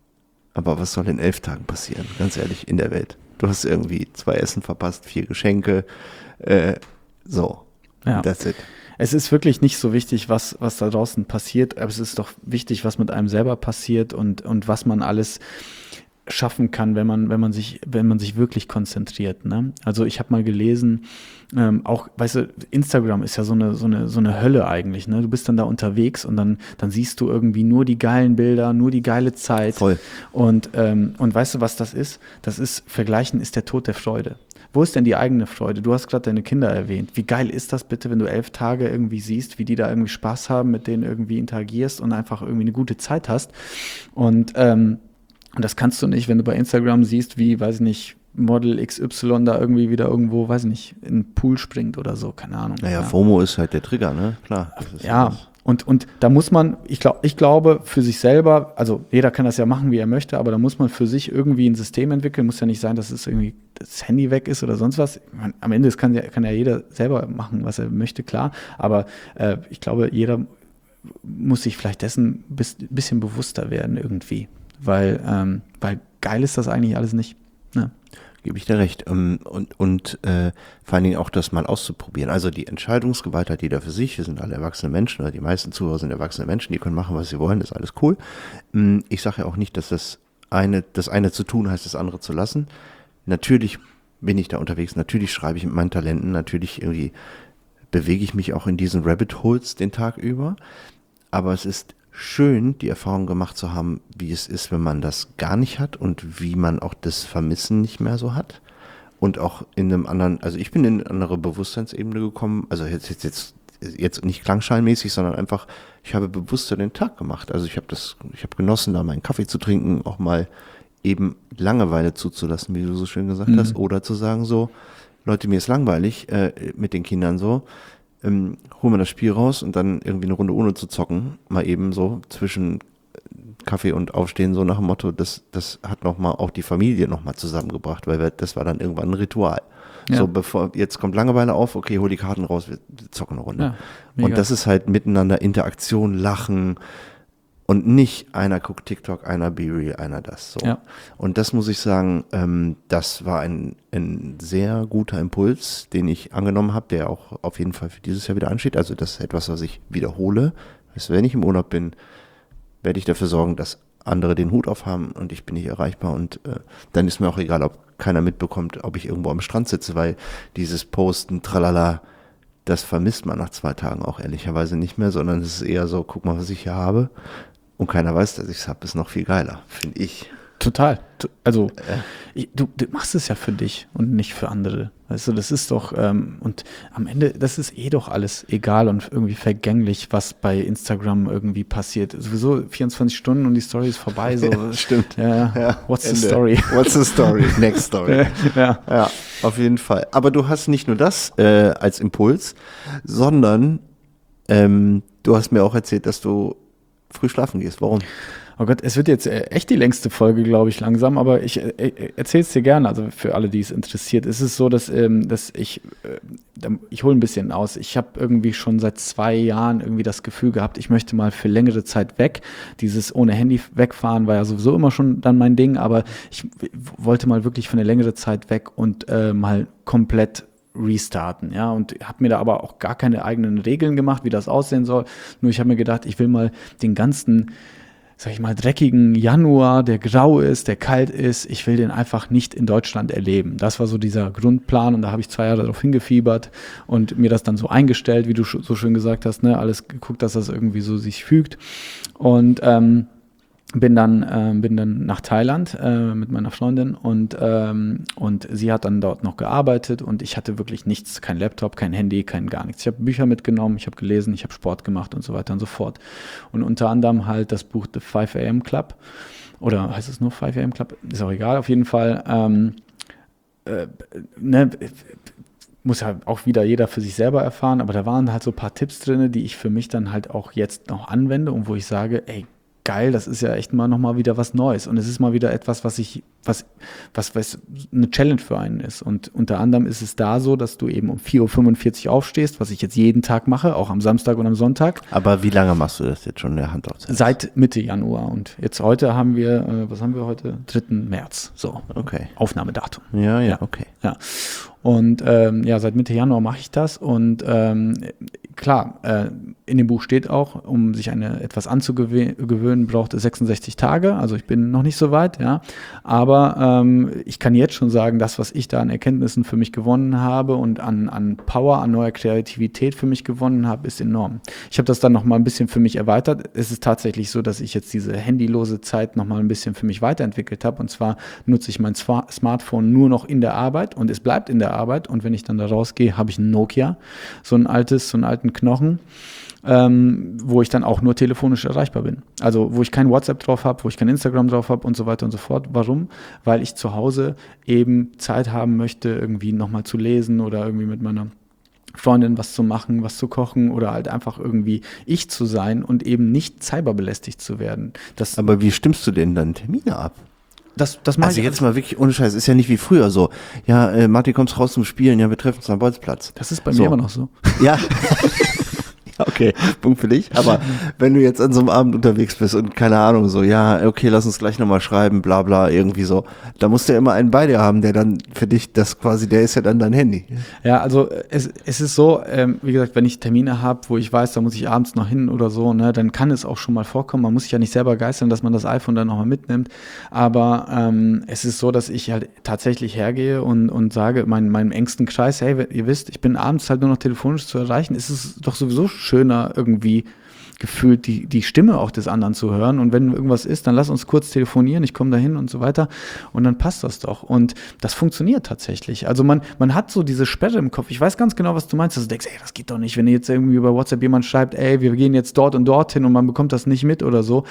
Aber was soll in elf Tagen passieren? Ganz ehrlich, in der Welt. Du hast irgendwie zwei Essen verpasst, vier Geschenke, äh, so. Ja. That's it. Es ist wirklich nicht so wichtig, was, was da draußen passiert, aber es ist doch wichtig, was mit einem selber passiert und, und was man alles schaffen kann, wenn man, wenn man sich, wenn man sich wirklich konzentriert. Ne? Also ich habe mal gelesen, ähm, auch, weißt du, Instagram ist ja so eine, so eine, so eine Hölle eigentlich. Ne? Du bist dann da unterwegs und dann, dann siehst du irgendwie nur die geilen Bilder, nur die geile Zeit. Voll. Und, ähm, und weißt du, was das ist? Das ist, Vergleichen ist der Tod der Freude. Wo ist denn die eigene Freude? Du hast gerade deine Kinder erwähnt. Wie geil ist das bitte, wenn du elf Tage irgendwie siehst, wie die da irgendwie Spaß haben, mit denen irgendwie interagierst und einfach irgendwie eine gute Zeit hast. Und, ähm, und das kannst du nicht, wenn du bei Instagram siehst, wie, weiß ich nicht, Model X Y da irgendwie wieder irgendwo, weiß ich nicht, in den Pool springt oder so, keine Ahnung. Naja, ja. FOMO ist halt der Trigger, ne? Klar. Ja, ja und, und da muss man, ich, glaub, ich glaube, für sich selber, also jeder kann das ja machen, wie er möchte, aber da muss man für sich irgendwie ein System entwickeln. Muss ja nicht sein, dass es irgendwie das Handy weg ist oder sonst was. Ich mein, am Ende das kann, ja, kann ja jeder selber machen, was er möchte, klar. Aber äh, ich glaube, jeder muss sich vielleicht dessen ein bis, bisschen bewusster werden irgendwie. Weil, ähm, weil geil ist das eigentlich alles nicht. Ne? Gebe ich dir recht. Und, und äh, vor allen Dingen auch das mal auszuprobieren. Also die Entscheidungsgewalt hat jeder für sich. Wir sind alle erwachsene Menschen, oder die meisten Zuhörer sind erwachsene Menschen, die können machen, was sie wollen, das ist alles cool. Ich sage ja auch nicht, dass das eine, das eine zu tun heißt, das andere zu lassen. Natürlich bin ich da unterwegs, natürlich schreibe ich mit meinen Talenten, natürlich irgendwie bewege ich mich auch in diesen Rabbit Holes den Tag über. Aber es ist schön, die Erfahrung gemacht zu haben, wie es ist, wenn man das gar nicht hat und wie man auch das Vermissen nicht mehr so hat. Und auch in einem anderen, also ich bin in eine andere Bewusstseinsebene gekommen, also jetzt, jetzt, jetzt, jetzt nicht klangscheinmäßig, sondern einfach, ich habe bewusster den Tag gemacht. Also ich habe das, ich habe genossen, da meinen Kaffee zu trinken, auch mal eben Langeweile zuzulassen, wie du so schön gesagt mhm. hast, oder zu sagen so, Leute, mir ist langweilig äh, mit den Kindern so, Ähm, holen wir das Spiel raus und dann irgendwie eine Runde ohne zu zocken, mal eben so zwischen Kaffee und Aufstehen, so nach dem Motto, das, das hat nochmal auch die Familie nochmal zusammengebracht, weil wir, das war dann irgendwann ein Ritual. Ja. So, bevor, jetzt kommt Langeweile auf, okay, hol die Karten raus, wir zocken eine Runde. Ja, und das ist halt miteinander Interaktion, Lachen und nicht einer guckt TikTok, einer BeReal, einer das. So. Ja. Und das muss ich sagen, ähm, das war ein, ein sehr guter Impuls, den ich angenommen habe, der auch auf jeden Fall für dieses Jahr wieder ansteht. Also das ist etwas, was ich wiederhole. Also wenn ich im Urlaub bin, werde ich dafür sorgen, dass andere den Hut aufhaben und ich bin nicht erreichbar. Und äh, dann ist mir auch egal, ob keiner mitbekommt, ob ich irgendwo am Strand sitze, weil dieses Posten, tralala, das vermisst man nach zwei Tagen auch ehrlicherweise nicht mehr, sondern es ist eher so, guck mal, was ich hier habe. Und keiner weiß, dass ich es habe, ist noch viel geiler, finde ich. Total. Also äh. ich, du, du machst es ja für dich und nicht für andere. Weißt du, das ist doch, ähm, und am Ende, das ist eh doch alles egal und irgendwie vergänglich, was bei Instagram irgendwie passiert. Sowieso vierundzwanzig Stunden und die Story ist vorbei. So. Ja, stimmt. Ja, ja. What's Ende. the story? What's the story? Next story. ja. ja, auf jeden Fall. Aber du hast nicht nur das äh, als Impuls, sondern ähm, du hast mir auch erzählt, dass du früh schlafen gehst. Warum? Oh Gott, es wird jetzt echt die längste Folge, glaube ich, langsam, aber ich äh, erzähle es dir gerne, also für alle, die es interessiert. Es ist so, dass, ähm, dass ich, äh, ich hole ein bisschen aus. Ich habe irgendwie schon seit zwei Jahren irgendwie das Gefühl gehabt, ich möchte mal für längere Zeit weg. Dieses ohne Handy wegfahren war ja sowieso immer schon dann mein Ding, aber ich wollte mal wirklich für eine längere Zeit weg und äh, mal komplett restarten, ja, und habe mir da aber auch gar keine eigenen Regeln gemacht, wie das aussehen soll. Nur ich habe mir gedacht, ich will mal den ganzen, sag ich mal, dreckigen Januar, der grau ist, der kalt ist, ich will den einfach nicht in Deutschland erleben. Das war so dieser Grundplan und da habe ich zwei Jahre darauf hingefiebert und mir das dann so eingestellt, wie du so schön gesagt hast, ne, alles geguckt, dass das irgendwie so sich fügt und ähm, bin dann äh, bin dann nach Thailand äh, mit meiner Freundin und ähm, und sie hat dann dort noch gearbeitet und ich hatte wirklich nichts, kein Laptop, kein Handy, kein gar nichts. Ich habe Bücher mitgenommen, ich habe gelesen, ich habe Sport gemacht und so weiter und so fort. Und unter anderem halt das Buch The five a m Club oder heißt es nur five a m Club? Ist auch egal, auf jeden Fall. Ähm, äh, ne, muss ja auch wieder jeder für sich selber erfahren, aber da waren halt so ein paar Tipps drin, die ich für mich dann halt auch jetzt noch anwende und wo ich sage, ey, geil, das ist ja echt mal nochmal wieder was Neues und es ist mal wieder etwas, was ich, was, was, was eine Challenge für einen ist und unter anderem ist es da so, dass du eben um vier Uhr fünfundvierzig aufstehst, was ich jetzt jeden Tag mache, auch am Samstag und am Sonntag. Aber wie lange machst du das jetzt schon in der Hand aufzählen? Seit Mitte Januar und jetzt heute haben wir, äh, was haben wir heute? dritten März, so. Okay. Aufnahmedatum. Ja, ja, okay. Ja. Und ähm, ja, seit Mitte Januar mache ich das und ähm, klar, äh, in dem Buch steht auch, um sich eine etwas anzugewöhnen, braucht es sechsundsechzig Tage, also ich bin noch nicht so weit, ja, aber ähm, ich kann jetzt schon sagen, das, was ich da an Erkenntnissen für mich gewonnen habe und an, an Power, an neuer Kreativität für mich gewonnen habe, ist enorm. Ich habe das dann noch mal ein bisschen für mich erweitert. Es ist tatsächlich so, dass ich jetzt diese handylose Zeit noch mal ein bisschen für mich weiterentwickelt habe und zwar nutze ich mein Smartphone nur noch in der Arbeit und es bleibt in der Arbeit und wenn ich dann da rausgehe, habe ich ein Nokia, so ein altes, so einen alten Knochen, ähm, wo ich dann auch nur telefonisch erreichbar bin. Also wo ich kein WhatsApp drauf habe, wo ich kein Instagram drauf habe und so weiter und so fort. Warum? Weil ich zu Hause eben Zeit haben möchte, irgendwie nochmal zu lesen oder irgendwie mit meiner Freundin was zu machen, was zu kochen oder halt einfach irgendwie ich zu sein und eben nicht cyberbelästigt zu werden. Das Aber wie stimmst du denn dann Termine ab? Das, das mache also ich jetzt mal wirklich ohne Scheiß, ist ja nicht wie früher so. Ja, äh, Martin, kommst raus zum Spielen, ja, wir treffen uns am Bolzplatz. Das ist bei so. mir immer noch so. Ja. Okay, Punkt für dich. Aber wenn du jetzt an so einem Abend unterwegs bist und keine Ahnung, so, ja, okay, lass uns gleich nochmal schreiben, bla bla, irgendwie so, da musst du ja immer einen bei dir haben, der dann für dich, das quasi, der ist ja dann dein Handy. Ja, also es, es ist so, ähm, wie gesagt, wenn ich Termine habe, wo ich weiß, da muss ich abends noch hin oder so, ne, dann kann es auch schon mal vorkommen. Man muss sich ja nicht selber geißeln, dass man das iPhone dann nochmal mitnimmt. Aber ähm, es ist so, dass ich halt tatsächlich hergehe und, und sage, mein, meinem engsten Kreis, hey, ihr wisst, ich bin abends halt nur noch telefonisch zu erreichen. Es ist doch sowieso schöner irgendwie gefühlt die, die Stimme auch des anderen zu hören und wenn irgendwas ist, dann lass uns kurz telefonieren, ich komme dahin und so weiter und dann passt das doch und das funktioniert tatsächlich. Also man, man hat so diese Sperre im Kopf. Ich weiß ganz genau, was du meinst, dass du denkst, ey, das geht doch nicht, wenn jetzt irgendwie über WhatsApp jemand schreibt, ey, wir gehen jetzt dort und dorthin und man bekommt das nicht mit oder so.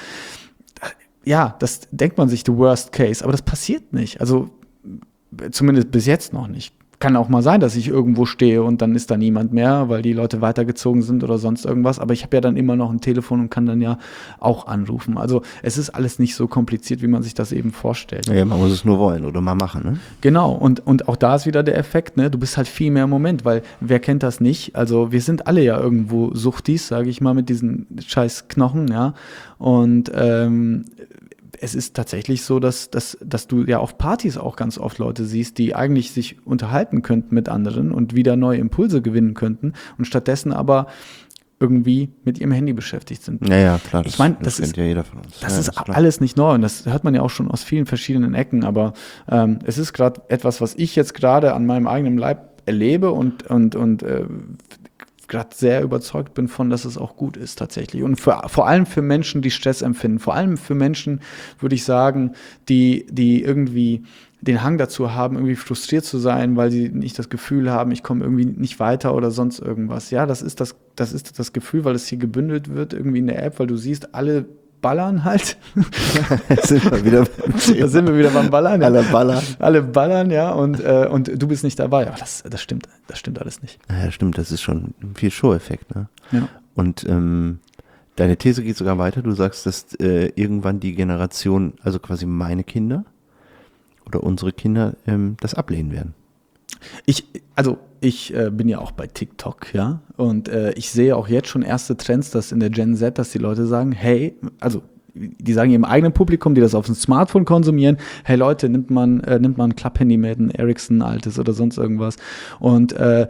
Ja, das denkt man sich, the worst case, aber das passiert nicht. Also zumindest bis jetzt noch nicht. Kann auch mal sein, dass ich irgendwo stehe und dann ist da niemand mehr, weil die Leute weitergezogen sind oder sonst irgendwas. Aber ich habe ja dann immer noch ein Telefon und kann dann ja auch anrufen. Also es ist alles nicht so kompliziert, wie man sich das eben vorstellt. Ja, man muss es nur wollen oder mal machen, ne? Genau. Und, und auch da ist wieder der Effekt, ne? Du bist halt viel mehr im Moment, weil wer kennt das nicht? Also wir sind alle ja irgendwo Suchtis, sage ich mal, mit diesen scheiß Knochen, ja. Und ähm, es ist tatsächlich so, dass, dass, dass du ja auf Partys auch ganz oft Leute siehst, die eigentlich sich unterhalten könnten mit anderen und wieder neue Impulse gewinnen könnten und stattdessen aber irgendwie mit ihrem Handy beschäftigt sind. Ja, ja, klar. Ich meine, das, das ist, ja jeder von uns. Das ja, ist das alles nicht neu und das hört man ja auch schon aus vielen verschiedenen Ecken, aber ähm, es ist gerade etwas, was ich jetzt gerade an meinem eigenen Leib erlebe und, und, und äh, gerade sehr überzeugt bin von, dass es auch gut ist tatsächlich. Und für, vor allem für Menschen, die Stress empfinden, vor allem für Menschen, würde ich sagen, die, die irgendwie den Hang dazu haben, irgendwie frustriert zu sein, weil sie nicht das Gefühl haben, ich komme irgendwie nicht weiter oder sonst irgendwas. Ja, das ist das, das ist das Gefühl, weil es hier gebündelt wird irgendwie in der App, weil du siehst, alle ballern halt. da, sind wir wieder da sind wir wieder beim Ballern. Ja. Alle ballern. Alle ballern, ja, und, äh, und du bist nicht dabei. Aber das, das stimmt, das stimmt alles nicht. Ja, stimmt, das ist schon viel Show-Effekt, ne? Ja. Und ähm, Deine These geht sogar weiter. Du sagst, dass äh, irgendwann die Generation, also quasi meine Kinder oder unsere Kinder, ähm, das ablehnen werden. Ich, also ich äh, bin ja auch bei TikTok, ja, und äh, ich sehe auch jetzt schon erste Trends, dass in der Gen Z, dass die Leute sagen, hey, also die sagen ihrem eigenen Publikum, die das auf dem Smartphone konsumieren, hey Leute, nimmt man, äh, nimmt man ein Club-Handy mit, ein Ericsson altes oder sonst irgendwas. Und äh,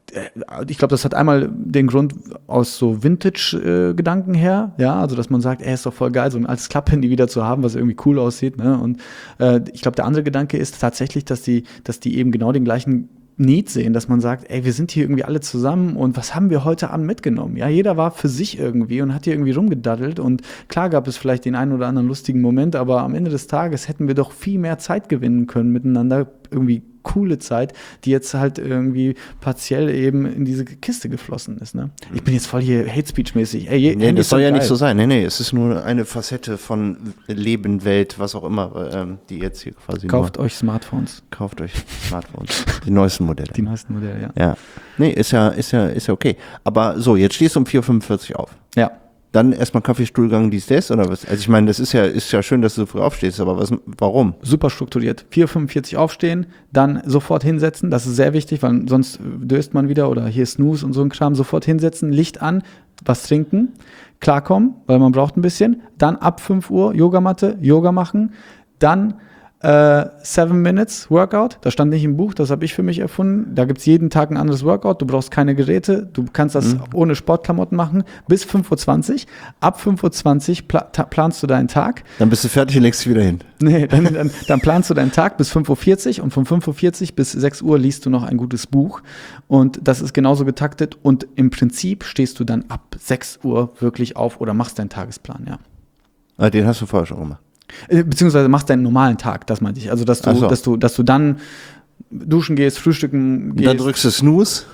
ich glaube, das hat einmal den Grund aus so Vintage-Gedanken äh, her, ja, also dass man sagt, ey, ist doch voll geil, so ein altes Klapphandy wieder zu haben, was irgendwie cool aussieht, ne? Und äh, ich glaube, der andere Gedanke ist tatsächlich, dass die, dass die eben genau den gleichen Need sehen, dass man sagt, ey, wir sind hier irgendwie alle zusammen und was haben wir heute Abend mitgenommen? Ja, jeder war für sich irgendwie und hat hier irgendwie rumgedaddelt und klar gab es vielleicht den einen oder anderen lustigen Moment, aber am Ende des Tages hätten wir doch viel mehr Zeit gewinnen können miteinander, irgendwie coole Zeit, die jetzt halt irgendwie partiell eben in diese Kiste geflossen ist. Ne? Ich bin jetzt voll hier Hate-Speech-mäßig. Ey, je, nee, das soll ja geil. Nicht so sein. Nee, nee, es ist nur eine Facette von Leben, Welt, was auch immer, ähm, die jetzt hier quasi Kauft nur, euch Smartphones. Kauft euch Smartphones. Die neuesten Modelle. Die neuesten Modelle, ja. Ja. Nee, ist ja, ist ja, ist ja okay. Aber so, jetzt stehst du um vier Uhr fünfundvierzig auf. Ja. Dann erstmal Kaffeestuhlgang, dies, das oder was? Also ich meine, das ist ja, ist ja schön, dass du so früh aufstehst, aber was, warum? Super strukturiert. vier Uhr fünfundvierzig aufstehen, dann sofort hinsetzen, das ist sehr wichtig, weil sonst döst man wieder oder hier Snooze und so ein Kram, sofort hinsetzen, Licht an, was trinken, klarkommen, weil man braucht ein bisschen, dann ab fünf Uhr Yogamatte, Yoga machen, dann Uh, seven Minutes Workout, das stand nicht im Buch, das habe ich für mich erfunden. Da gibt es jeden Tag ein anderes Workout, du brauchst keine Geräte, du kannst das mhm. ohne Sportklamotten machen, bis fünf Uhr zwanzig. Ab fünf Uhr zwanzig pla- ta- planst du deinen Tag. Dann bist du fertig und legst dich wieder hin. Nee, dann, dann, dann planst du deinen Tag bis fünf Uhr vierzig und von fünf Uhr vierzig bis sechs Uhr liest du noch ein gutes Buch und das ist genauso getaktet und im Prinzip stehst du dann ab sechs Uhr wirklich auf oder machst deinen Tagesplan, ja. Ah, den hast du vorher schon gemacht. Beziehungsweise machst deinen normalen Tag, das meinte ich. Also, dass du, so. dass du, dass du dann duschen gehst, frühstücken gehst. Dann drückst du Snooze.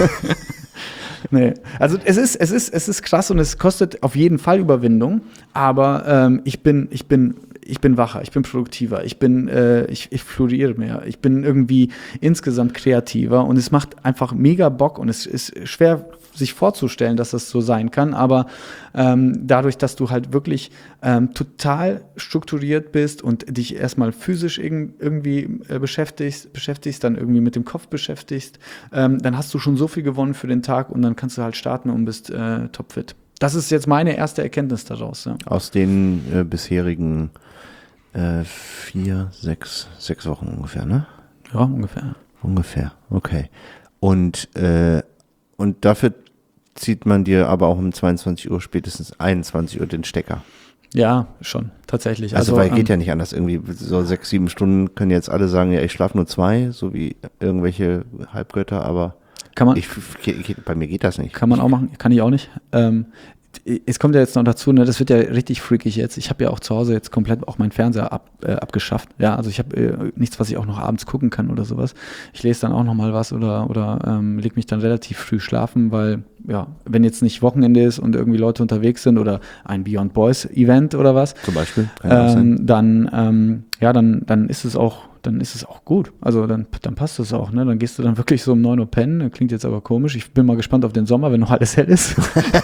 Nee. Also es ist, es ist, es ist krass und es kostet auf jeden Fall Überwindung, aber ähm, ich bin, ich bin, ich bin wacher, ich bin produktiver, ich bin, äh, ich, ich floriere mehr, ich bin irgendwie insgesamt kreativer und es macht einfach mega Bock und es ist schwer sich vorzustellen, dass das so sein kann, aber ähm, dadurch, dass du halt wirklich ähm, total strukturiert bist und dich erstmal physisch irg- irgendwie äh, beschäftigst, beschäftigst, dann irgendwie mit dem Kopf beschäftigst, ähm, dann hast du schon so viel gewonnen für den Tag und dann kannst du halt starten und bist äh, topfit. Das ist jetzt meine erste Erkenntnis daraus. Ja. Aus den äh, bisherigen äh, vier, sechs, sechs Wochen ungefähr, ne? Ja, ungefähr. Ungefähr, okay. Und äh, Und dafür zieht man dir aber auch um zweiundzwanzig Uhr, spätestens einundzwanzig Uhr den Stecker. Ja, schon, tatsächlich. Also, also weil ähm, geht ja nicht anders. Irgendwie so sechs, sieben Stunden können jetzt alle sagen, ja, ich schlafe nur zwei, so wie irgendwelche Halbgötter, aber kann man, ich, bei mir geht das nicht. Kann man auch machen, kann ich auch nicht. Ähm, es kommt ja jetzt noch dazu, ne, das wird ja richtig freakig jetzt. Ich habe ja auch zu Hause jetzt komplett auch meinen Fernseher ab, äh, abgeschafft. Ja, also ich habe äh, nichts, was ich auch noch abends gucken kann oder sowas. Ich lese dann auch noch mal was oder, oder ähm, lege mich dann relativ früh schlafen, weil, ja, wenn jetzt nicht Wochenende ist und irgendwie Leute unterwegs sind oder ein Beyond Boys Event oder was, zum Beispiel, ähm, dann, ähm, ja, dann, dann ist es auch dann ist es auch gut. Also dann, dann passt es auch, ne? Dann gehst du dann wirklich so um neun Uhr pennen. Klingt jetzt aber komisch. Ich bin mal gespannt auf den Sommer, wenn noch alles hell ist.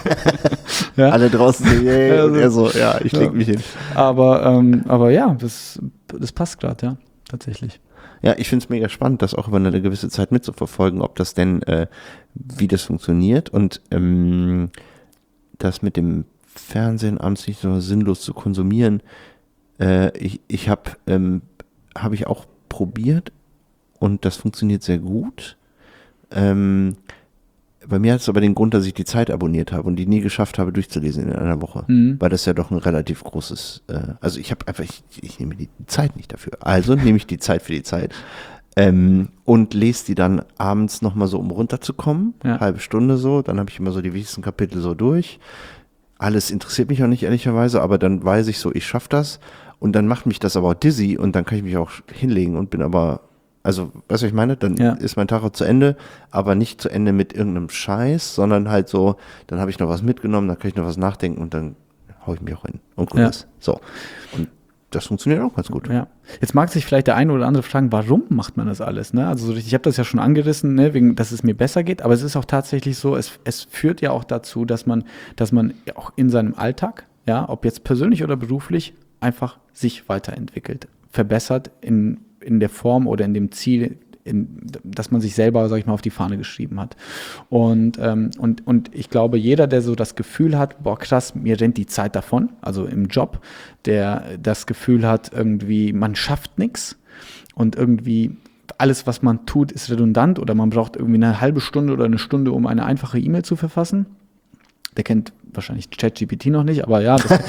Ja? Alle draußen so, yay, also, und er so, ja, ich leg ja. mich hin. Aber, ähm, aber ja, das, das passt gerade, ja, tatsächlich. Ja, ich finde es mega spannend, das auch über eine gewisse Zeit mitzuverfolgen, ob das denn, äh, wie das funktioniert und ähm, das mit dem Fernsehen abends nicht so sinnlos zu konsumieren. Äh, ich ich habe ähm, habe ich auch probiert und das funktioniert sehr gut. Ähm, bei mir hat es aber den Grund, dass ich die Zeit abonniert habe und die nie geschafft habe durchzulesen in einer Woche, mhm. weil das ja doch ein relativ großes, äh, also ich habe einfach, ich, ich nehme die Zeit nicht dafür. Also nehme ich die Zeit für die Zeit ähm, und lese die dann abends nochmal so, um runterzukommen, ja. halbe Stunde so, dann habe ich immer so die wichtigsten Kapitel so durch. Alles interessiert mich auch nicht ehrlicherweise, aber dann weiß ich so, ich schaffe das. Und dann macht mich das aber auch dizzy und dann kann ich mich auch hinlegen und bin aber, also, weißt du, was ich meine? Dann ja. ist mein Tag auch zu Ende, aber nicht zu Ende mit irgendeinem Scheiß, sondern halt so, dann habe ich noch was mitgenommen, dann kann ich noch was nachdenken und dann hau ich mich auch hin und gut ja. ist. So. Und das funktioniert auch ganz gut. Ja. Jetzt mag sich vielleicht der eine oder andere fragen, warum macht man das alles? Ne? Also ich habe das ja schon angerissen, ne, wegen, dass es mir besser geht, aber es ist auch tatsächlich so, es, es führt ja auch dazu, dass man, dass man auch in seinem Alltag, ja, ob jetzt persönlich oder beruflich, einfach sich weiterentwickelt, verbessert in, in der Form oder in dem Ziel, in, dass man sich selber, sag ich mal, auf die Fahne geschrieben hat. Und, ähm, und, und ich glaube, jeder, der so das Gefühl hat, boah krass, mir rennt die Zeit davon, also im Job, der das Gefühl hat, irgendwie, man schafft nichts und irgendwie alles, was man tut, ist redundant oder man braucht irgendwie eine halbe Stunde oder eine Stunde, um eine einfache E-Mail zu verfassen. Der kennt wahrscheinlich ChatGPT noch nicht, aber ja. Das,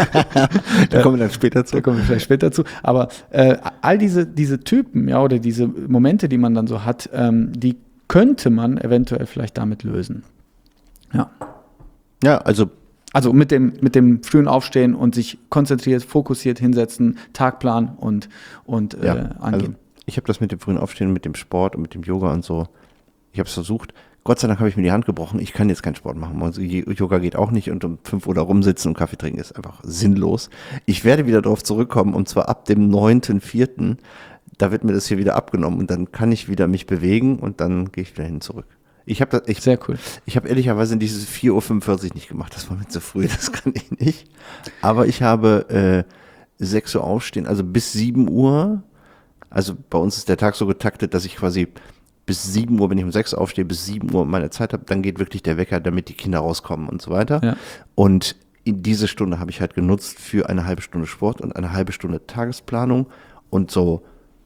da kommen wir dann später zu. Da kommen wir vielleicht später zu. Aber äh, all diese, diese Typen, ja, oder diese Momente, die man dann so hat, ähm, die könnte man eventuell vielleicht damit lösen. Ja. Ja, also. Also mit dem, mit dem frühen Aufstehen und sich konzentriert, fokussiert hinsetzen, Tagplan und, und äh, ja, angehen. Also ich habe das mit dem frühen Aufstehen, mit dem Sport und mit dem Yoga und so. Ich habe es versucht. Gott sei Dank habe ich mir die Hand gebrochen. Ich kann jetzt keinen Sport machen. Also Yoga geht auch nicht und um fünf Uhr da rumsitzen und Kaffee trinken ist einfach sinnlos. Ich werde wieder darauf zurückkommen und zwar ab dem neunten vierten Da wird mir das hier wieder abgenommen und dann kann ich wieder mich bewegen und dann gehe ich wieder hin zurück. Ich habe das, ich, Sehr cool. Ich habe ehrlicherweise dieses vier Uhr fünfundvierzig nicht gemacht. Das war mir zu früh, das kann ich nicht. Aber ich habe äh, sechs Uhr aufstehen, also bis sieben Uhr. Also bei uns ist der Tag so getaktet, dass ich quasi bis sieben Uhr, wenn ich um sechs aufstehe, bis sieben Uhr meine Zeit habe, dann geht wirklich der Wecker, damit die Kinder rauskommen und so weiter. Ja. Und in diese Stunde habe ich halt genutzt für eine halbe Stunde Sport und eine halbe Stunde Tagesplanung und so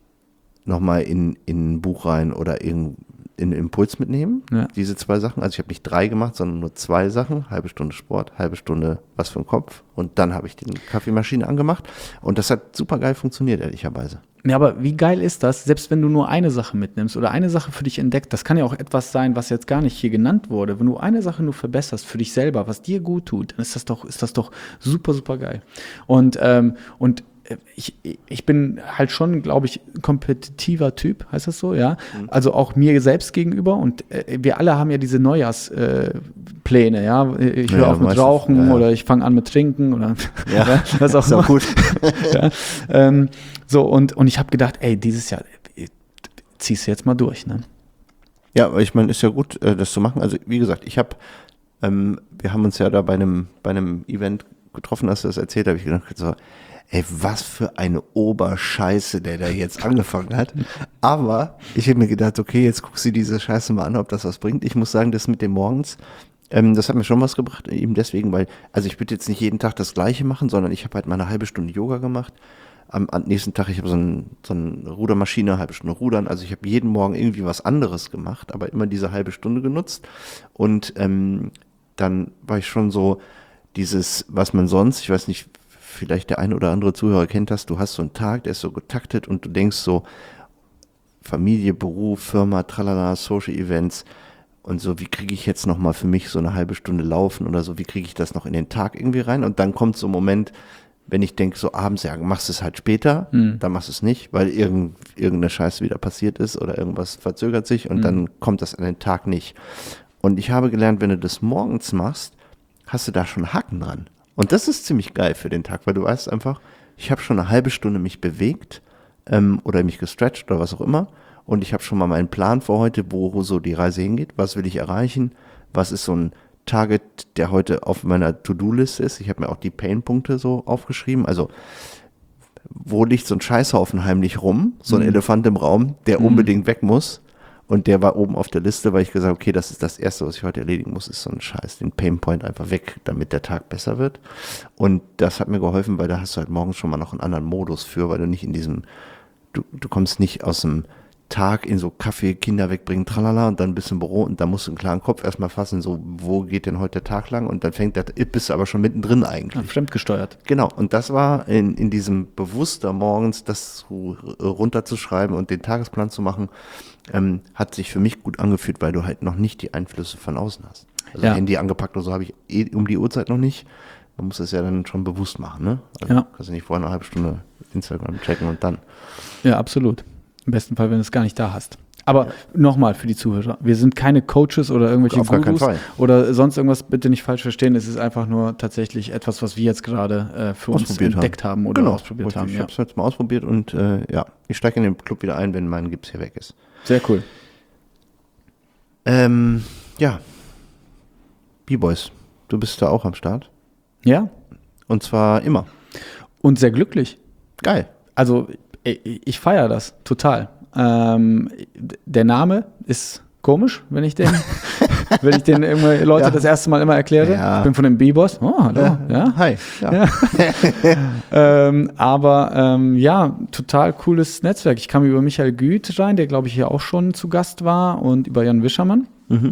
nochmal in, in ein Buch rein oder in, in Impuls mitnehmen, ja. Diese zwei Sachen. Also ich habe nicht drei gemacht, sondern nur zwei Sachen. Halbe Stunde Sport, halbe Stunde was für den Kopf und dann habe ich die Kaffeemaschine angemacht und das hat super geil funktioniert, ehrlicherweise. Ja, aber wie geil ist das, selbst wenn du nur eine Sache mitnimmst oder eine Sache für dich entdeckt, das kann ja auch etwas sein, was jetzt gar nicht hier genannt wurde. Wenn du eine Sache nur verbesserst für dich selber, was dir gut tut, dann ist das doch, ist das doch super, super geil. Und, ähm, und ich, ich bin halt schon, glaube ich, kompetitiver Typ, heißt das so, ja. Mhm. Also auch mir selbst gegenüber und äh, wir alle haben ja diese Neujahrspläne, äh, ja. Ich höre ja, auf mit meistens, Rauchen ja, ja. oder ich fange an mit Trinken oder ja, was auch immer. Ist auch gut. ja, ähm, so und, und ich habe gedacht, ey, dieses Jahr ziehst du jetzt mal durch, ne? Ja, aber ich meine, ist ja gut, das zu machen. Also wie gesagt, ich habe, ähm, wir haben uns ja da bei einem, bei einem Event getroffen, als du das erzählt, habe ich gedacht, so, ey, was für eine Oberscheiße, der da jetzt angefangen hat. Aber ich habe mir gedacht, okay, jetzt guckst du diese Scheiße mal an, ob das was bringt. Ich muss sagen, das mit dem Morgens, ähm, das hat mir schon was gebracht, eben deswegen, weil, also ich würde jetzt nicht jeden Tag das Gleiche machen, sondern ich habe halt mal eine halbe Stunde Yoga gemacht. Am, am nächsten Tag, ich habe so, ein, so eine Rudermaschine, eine halbe Stunde Rudern. Also ich habe jeden Morgen irgendwie was anderes gemacht, aber immer diese halbe Stunde genutzt. Und ähm, dann war ich schon so dieses, was man sonst, ich weiß nicht, vielleicht der ein oder andere Zuhörer kennt das, du hast so einen Tag, der ist so getaktet und du denkst so, Familie, Beruf, Firma, tralala, Social Events und so, wie kriege ich jetzt nochmal für mich so eine halbe Stunde laufen oder so, wie kriege ich das noch in den Tag irgendwie rein? Und dann kommt so ein Moment, wenn ich denke, so abends, ja, machst du es halt später, mhm. dann machst du es nicht, weil irgend, irgendeine Scheiße wieder passiert ist oder irgendwas verzögert sich und mhm. dann kommt das an den Tag nicht. Und ich habe gelernt, wenn du das morgens machst, hast du da schon Haken dran. Und das ist ziemlich geil für den Tag, weil du weißt einfach, ich habe schon eine halbe Stunde mich bewegt ähm, oder mich gestretcht oder was auch immer und ich habe schon mal meinen Plan für heute, wo so die Reise hingeht, was will ich erreichen, was ist so ein Target, der heute auf meiner To-Do-Liste ist. Ich habe mir auch die Pain-Punkte so aufgeschrieben, also wo liegt so ein Scheißhaufen heimlich rum, so ein mhm. Elefant im Raum, der mhm. unbedingt weg muss. Und der war oben auf der Liste, weil ich gesagt habe, okay, das ist das Erste, was ich heute erledigen muss, ist so ein Scheiß, den Painpoint einfach weg, damit der Tag besser wird. Und das hat mir geholfen, weil da hast du halt morgens schon mal noch einen anderen Modus für, weil du nicht in diesem, du, du kommst nicht aus dem Tag in so Kaffee, Kinder wegbringen, tralala, und dann bist du im Büro und dann musst du einen klaren Kopf erstmal fassen, so, wo geht denn heute der Tag lang? Und dann fängt der, bist du aber schon mittendrin eigentlich. Ja, fremdgesteuert. Genau, und das war in, in diesem Bewusster morgens, das runterzuschreiben und den Tagesplan zu machen, ähm, hat sich für mich gut angefühlt, weil du halt noch nicht die Einflüsse von außen hast. Also ja. Handy angepackt oder so habe ich eh um die Uhrzeit noch nicht. Man muss das ja dann schon bewusst machen, ne? Also ja. kannst du nicht vorher eine halbe Stunde Instagram checken und dann. Ja, absolut. Im besten Fall, wenn du es gar nicht da hast. Aber ja. nochmal für die Zuhörer, wir sind keine Coaches oder irgendwelche Auf gar keinen Gurus Fall. oder sonst irgendwas, bitte nicht falsch verstehen. Es ist einfach nur tatsächlich etwas, was wir jetzt gerade äh, für uns entdeckt haben, haben oder genau, ausprobiert richtig. haben. Ich ja. habe es jetzt mal ausprobiert und äh, ja, ich steige in den Club wieder ein, wenn mein Gips hier weg ist. Sehr cool. Ähm, ja, B-Boys, du bist da auch am Start. Ja. Und zwar immer. Und sehr glücklich. Geil. Also ich, ich feiere das total. Ähm, der Name ist komisch, wenn ich den, wenn ich den irgendwie Leute ja. das erste Mal immer erkläre. Ja. Ich bin von dem B-Boss. Oh, hallo. Ja. ja. Hi. Ja. Ja. ähm, aber ähm, ja, total cooles Netzwerk. Ich kam über Michael Güth rein, der glaube ich hier auch schon zu Gast war, und über Jan Wischermann. Mhm.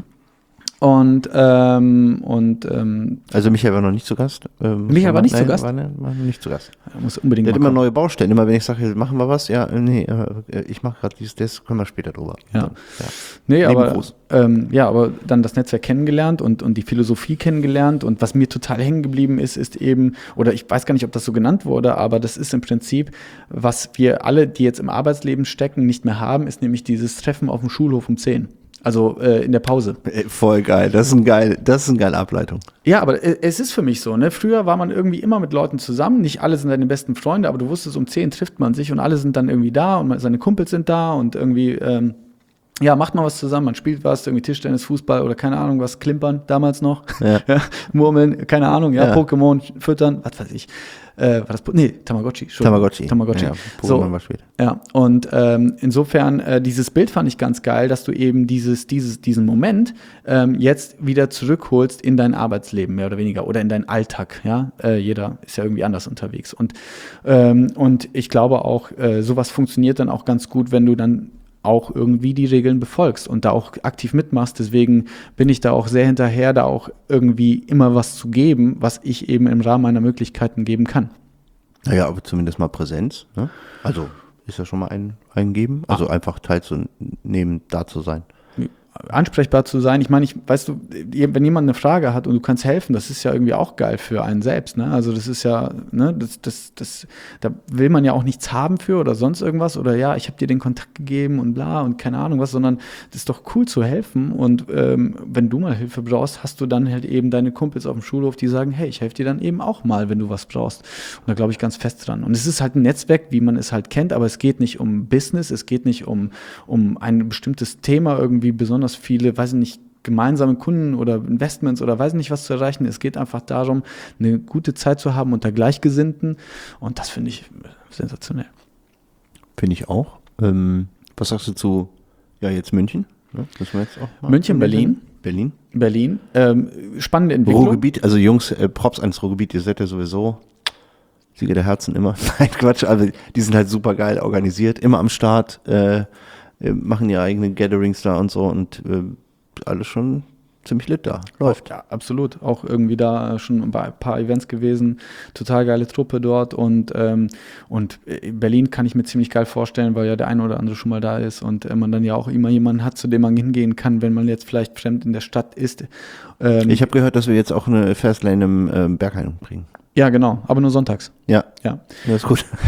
Und, ähm, und ähm, also Michael war noch nicht zu Gast. Ähm, Michael war nicht nein, zu Gast? War, ne, war noch nicht zu Gast. Er muss unbedingt Der hat mal immer kommen. neue Baustellen. Immer wenn ich sage, machen wir was, ja, nee, äh, ich mache gerade dieses, das können wir später drüber. Ja. Dann, ja. Nee, Leben aber, groß. ähm, ja, aber dann das Netzwerk kennengelernt und, und die Philosophie kennengelernt, und was mir total hängen geblieben ist, ist eben, oder ich weiß gar nicht, ob das so genannt wurde, aber das ist im Prinzip, was wir alle, die jetzt im Arbeitsleben stecken, nicht mehr haben, ist nämlich dieses Treffen auf dem Schulhof um zehn. Also äh, in der Pause. Voll geil, das ist ein geil, das ist eine geile Ableitung. Ja, aber es ist für mich so, ne? Früher war man irgendwie immer mit Leuten zusammen, nicht alle sind deine besten Freunde, aber du wusstest, um zehn trifft man sich und alle sind dann irgendwie da und seine Kumpels sind da und irgendwie, ähm, ja, macht man was zusammen, man spielt was, irgendwie Tischtennis, Fußball oder keine Ahnung was, Klimpern damals noch, Ja. ja, Murmeln, keine Ahnung, ja, Ja. Pokémon füttern, was weiß ich. Äh, war das, nee, Tamagotchi. Tamagotchi. Tamagotchi. Ja, Pokémon so, war später. ja, und ähm, insofern, äh, dieses Bild fand ich ganz geil, dass du eben dieses, dieses, diesen Moment ähm, jetzt wieder zurückholst in dein Arbeitsleben, mehr oder weniger, oder in deinen Alltag, ja. Äh, jeder ist ja irgendwie anders unterwegs. Und, ähm, und ich glaube auch, äh, sowas funktioniert dann auch ganz gut, wenn du dann auch irgendwie die Regeln befolgst und da auch aktiv mitmachst. Deswegen bin ich da auch sehr hinterher, da auch irgendwie immer was zu geben, was ich eben im Rahmen meiner Möglichkeiten geben kann. Naja, aber zumindest mal Präsenz. Ne? Also ist ja schon mal ein, ein Geben. Also Ah. einfach teilzunehmen, da zu sein. Ansprechbar zu sein. Ich meine, ich, weißt du, wenn jemand eine Frage hat und du kannst helfen, das ist ja irgendwie auch geil für einen selbst. Ne? Also das ist ja, ne, das, das, das, da will man ja auch nichts haben für oder sonst irgendwas oder ja, ich habe dir den Kontakt gegeben und bla und keine Ahnung was, sondern das ist doch cool zu helfen, und ähm, wenn du mal Hilfe brauchst, hast du dann halt eben deine Kumpels auf dem Schulhof, die sagen, hey, ich helfe dir dann eben auch mal, wenn du was brauchst. Und da glaube ich ganz fest dran. Und es ist halt ein Netzwerk, wie man es halt kennt, aber es geht nicht um Business, es geht nicht um, um ein bestimmtes Thema irgendwie besonders viele, weiß ich nicht, gemeinsame Kunden oder Investments oder weiß nicht was zu erreichen. Es geht einfach darum, eine gute Zeit zu haben unter Gleichgesinnten, und das finde ich sensationell. Finde ich auch. Ähm, was sagst du zu, ja, jetzt München? Ne? Müssen wir jetzt auch mal München, Berlin. Berlin. Berlin. Ähm, spannende Entwicklung. Ruhrgebiet, also Jungs, äh, Props ans Ruhrgebiet, ihr seid ja sowieso Sieger der Herzen immer. Nein, Quatsch, aber die sind halt super geil organisiert, immer am Start, äh, machen ihre eigenen Gatherings da und so, und äh, alles schon ziemlich lit da. Läuft. Ja, absolut. Auch irgendwie da schon bei ein paar Events gewesen. Total geile Truppe dort. Und, ähm, und Berlin kann ich mir ziemlich geil vorstellen, weil ja der eine oder andere schon mal da ist und äh, man dann ja auch immer jemanden hat, zu dem man hingehen kann, wenn man jetzt vielleicht fremd in der Stadt ist. Ähm, ich habe gehört, dass wir jetzt auch eine Fastlane im ähm, Berghain bringen. Ja, genau. Aber nur sonntags. Ja. Ja. Das ist gut.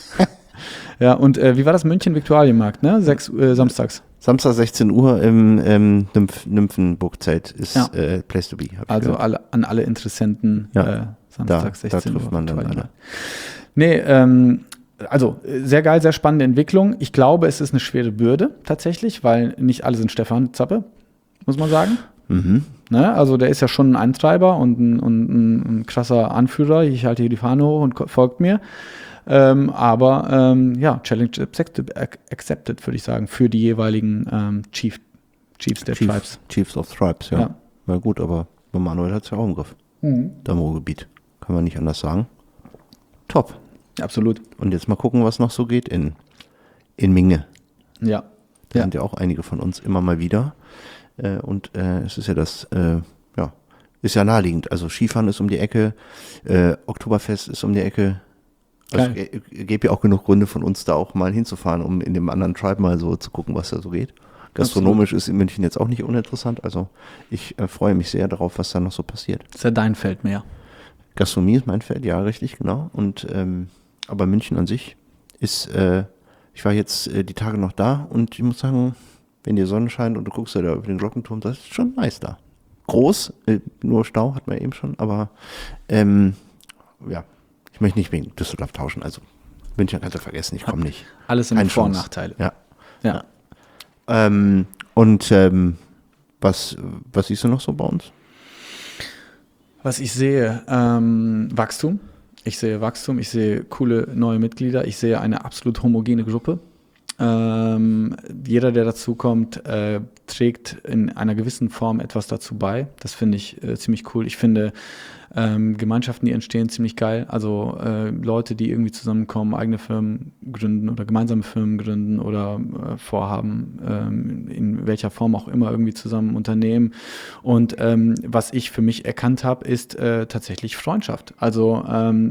Ja, und äh, wie war das? München Viktualienmarkt, ne? Sechs, äh, samstags. Samstag sechzehn Uhr im ähm, Nymph Nymphenburg-Zelt ist Ja. äh, Place to be. Also alle, an alle Interessenten ja. äh, Samstag da, sechzehn da Uhr. trifft man dann alle. Nee, ähm, also sehr geil, sehr spannende Entwicklung. Ich glaube, es ist eine schwere Bürde tatsächlich, weil nicht alle sind Stefan Zappe, muss man sagen. Mhm. Ne? Also der ist ja schon ein Eintreiber und ein, und ein, ein krasser Anführer. Ich halte hier die Fahne hoch und folgt mir. Ähm, aber ähm, ja, Challenge accepted, accepted, würde ich sagen, für die jeweiligen ähm, Chief, Chiefs der Chief, Tribes. Chiefs of Tribes, ja. Ja. Na gut, aber Manuel hat es ja auch im Griff. Mhm. Da im Ruhrgebiet. Kann man nicht anders sagen. Top. Absolut. Und jetzt mal gucken, was noch so geht in, in Minge. Ja. Da ja. sind ja auch einige von uns immer mal wieder. Äh, und äh, es ist ja das, äh, ja, ist ja naheliegend. Also Skifahren ist um die Ecke, äh, Oktoberfest ist um die Ecke. Also es gäbe ja auch genug Gründe von uns da auch mal hinzufahren, um in dem anderen Tribe mal so zu gucken, was da so geht. Gastronomisch Absolut. Ist in München jetzt auch nicht uninteressant. Also ich äh, freue mich sehr darauf, was da noch so passiert. Ist ja dein Feld mehr. Gastronomie ist mein Feld, ja, richtig, genau. Und ähm, aber München an sich ist, äh, ich war jetzt äh, die Tage noch da und ich muss sagen, wenn die Sonne scheint und du guckst da über den Glockenturm, das ist schon nice da. Groß, äh, nur Stau hatten wir eben schon, aber ähm, ja, ich möchte nicht wegen Düsseldorf tauschen, also München kannst du vergessen, ich komme nicht. Alles in Keine Vor- und Chance. Nachteile. Ja. Ja. ja. Ähm, und ähm, was, was siehst du noch so bei uns? Was ich sehe, ähm, Wachstum. Ich sehe Wachstum, ich sehe coole neue Mitglieder, ich sehe eine absolut homogene Gruppe. Ähm, jeder, der dazukommt, äh, trägt in einer gewissen Form etwas dazu bei. Das finde ich äh, ziemlich cool. Ich finde ähm, Gemeinschaften, die entstehen, ziemlich geil. Also äh, Leute, die irgendwie zusammenkommen, eigene Firmen gründen oder gemeinsame Firmen gründen oder äh, vorhaben, ähm, in welcher Form auch immer irgendwie zusammen unternehmen. Und ähm, was ich für mich erkannt habe, ist äh, tatsächlich Freundschaft. Also ähm,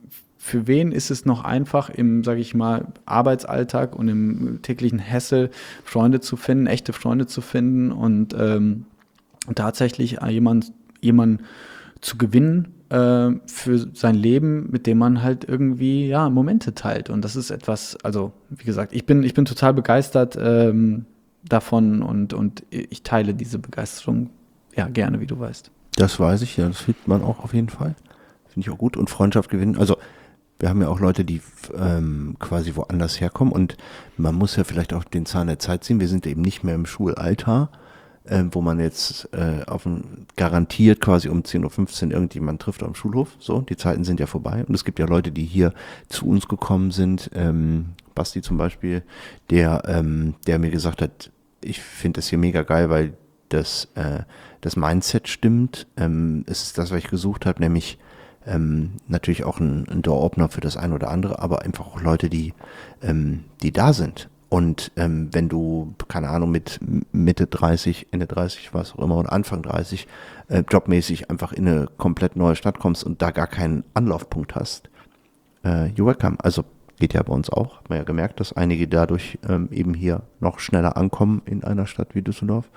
für wen ist es noch einfach im, sage ich mal, Arbeitsalltag und im täglichen Hassel Freunde zu finden, echte Freunde zu finden und ähm, tatsächlich jemand, jemanden zu gewinnen äh, für sein Leben, mit dem man halt irgendwie ja Momente teilt. Und das ist etwas, also wie gesagt, ich bin, ich bin total begeistert ähm, davon und, und ich teile diese Begeisterung ja gerne, wie du weißt. Das weiß ich, ja, das findet man auch auf jeden Fall. Finde ich auch gut. Und Freundschaft gewinnen, also wir haben ja auch Leute, die ähm, quasi woanders herkommen und man muss ja vielleicht auch den Zahn der Zeit ziehen. Wir sind eben nicht mehr im Schulalter, äh, wo man jetzt äh, auf ein, garantiert quasi um zehn Uhr fünfzehn irgendjemand trifft am Schulhof. So, die Zeiten sind ja vorbei. Und es gibt ja Leute, die hier zu uns gekommen sind. Ähm, Basti zum Beispiel, der, ähm, der mir gesagt hat, ich finde das hier mega geil, weil das, äh, das Mindset stimmt. Ähm, es ist das, was ich gesucht habe, nämlich Ähm, natürlich auch ein, ein Door-Opener für das eine oder andere, aber einfach auch Leute, die, ähm, die da sind. Und ähm, wenn du, keine Ahnung, mit Mitte dreißig, Ende dreißig, was auch immer, oder Anfang dreißig, äh, jobmäßig einfach in eine komplett neue Stadt kommst und da gar keinen Anlaufpunkt hast, äh, you're welcome. Also geht ja bei uns auch, hat man ja gemerkt, dass einige dadurch ähm, eben hier noch schneller ankommen in einer Stadt wie Düsseldorf.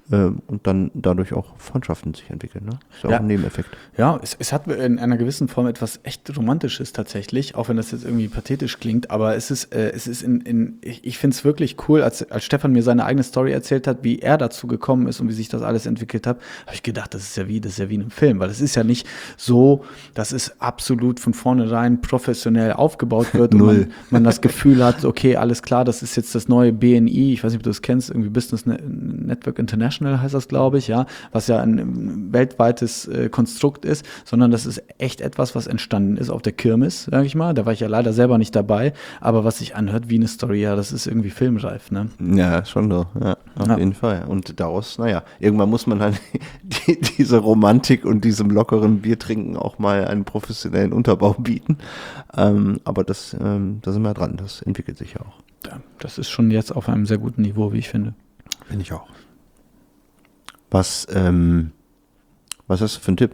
Und dann dadurch auch Freundschaften sich entwickeln. Ne? Ist ja auch Ja. ein Nebeneffekt. Ja, es, es hat in einer gewissen Form etwas echt Romantisches tatsächlich, auch wenn das jetzt irgendwie pathetisch klingt, aber es ist, äh, es ist in, in ich, ich finde es wirklich cool, als, als Stefan mir seine eigene Story erzählt hat, wie er dazu gekommen ist und wie sich das alles entwickelt hat, habe ich gedacht, das ist ja wie, das ist ja wie in einem Film, weil es ist ja nicht so, dass es absolut von vornherein professionell aufgebaut wird und man, man das Gefühl hat, okay, alles klar, das ist jetzt das neue B N I, ich weiß nicht, ob du das kennst, irgendwie Business Network International heißt das, glaube ich, ja, was ja ein weltweites äh, Konstrukt ist, sondern das ist echt etwas, was entstanden ist auf der Kirmes, sage ich mal. Da war ich ja leider selber nicht dabei, aber was sich anhört wie eine Story, ja, das ist irgendwie filmreif, ne? Ja, schon so, ja, auf Ja. jeden Fall. Und daraus, naja, irgendwann muss man dann die, diese Romantik und diesem lockeren Biertrinken auch mal einen professionellen Unterbau bieten. Ähm, aber das, ähm, da sind wir dran, das entwickelt sich ja auch. Ja, das ist schon jetzt auf einem sehr guten Niveau, wie ich finde. Finde ich auch. Was, ähm, was hast du für einen Tipp?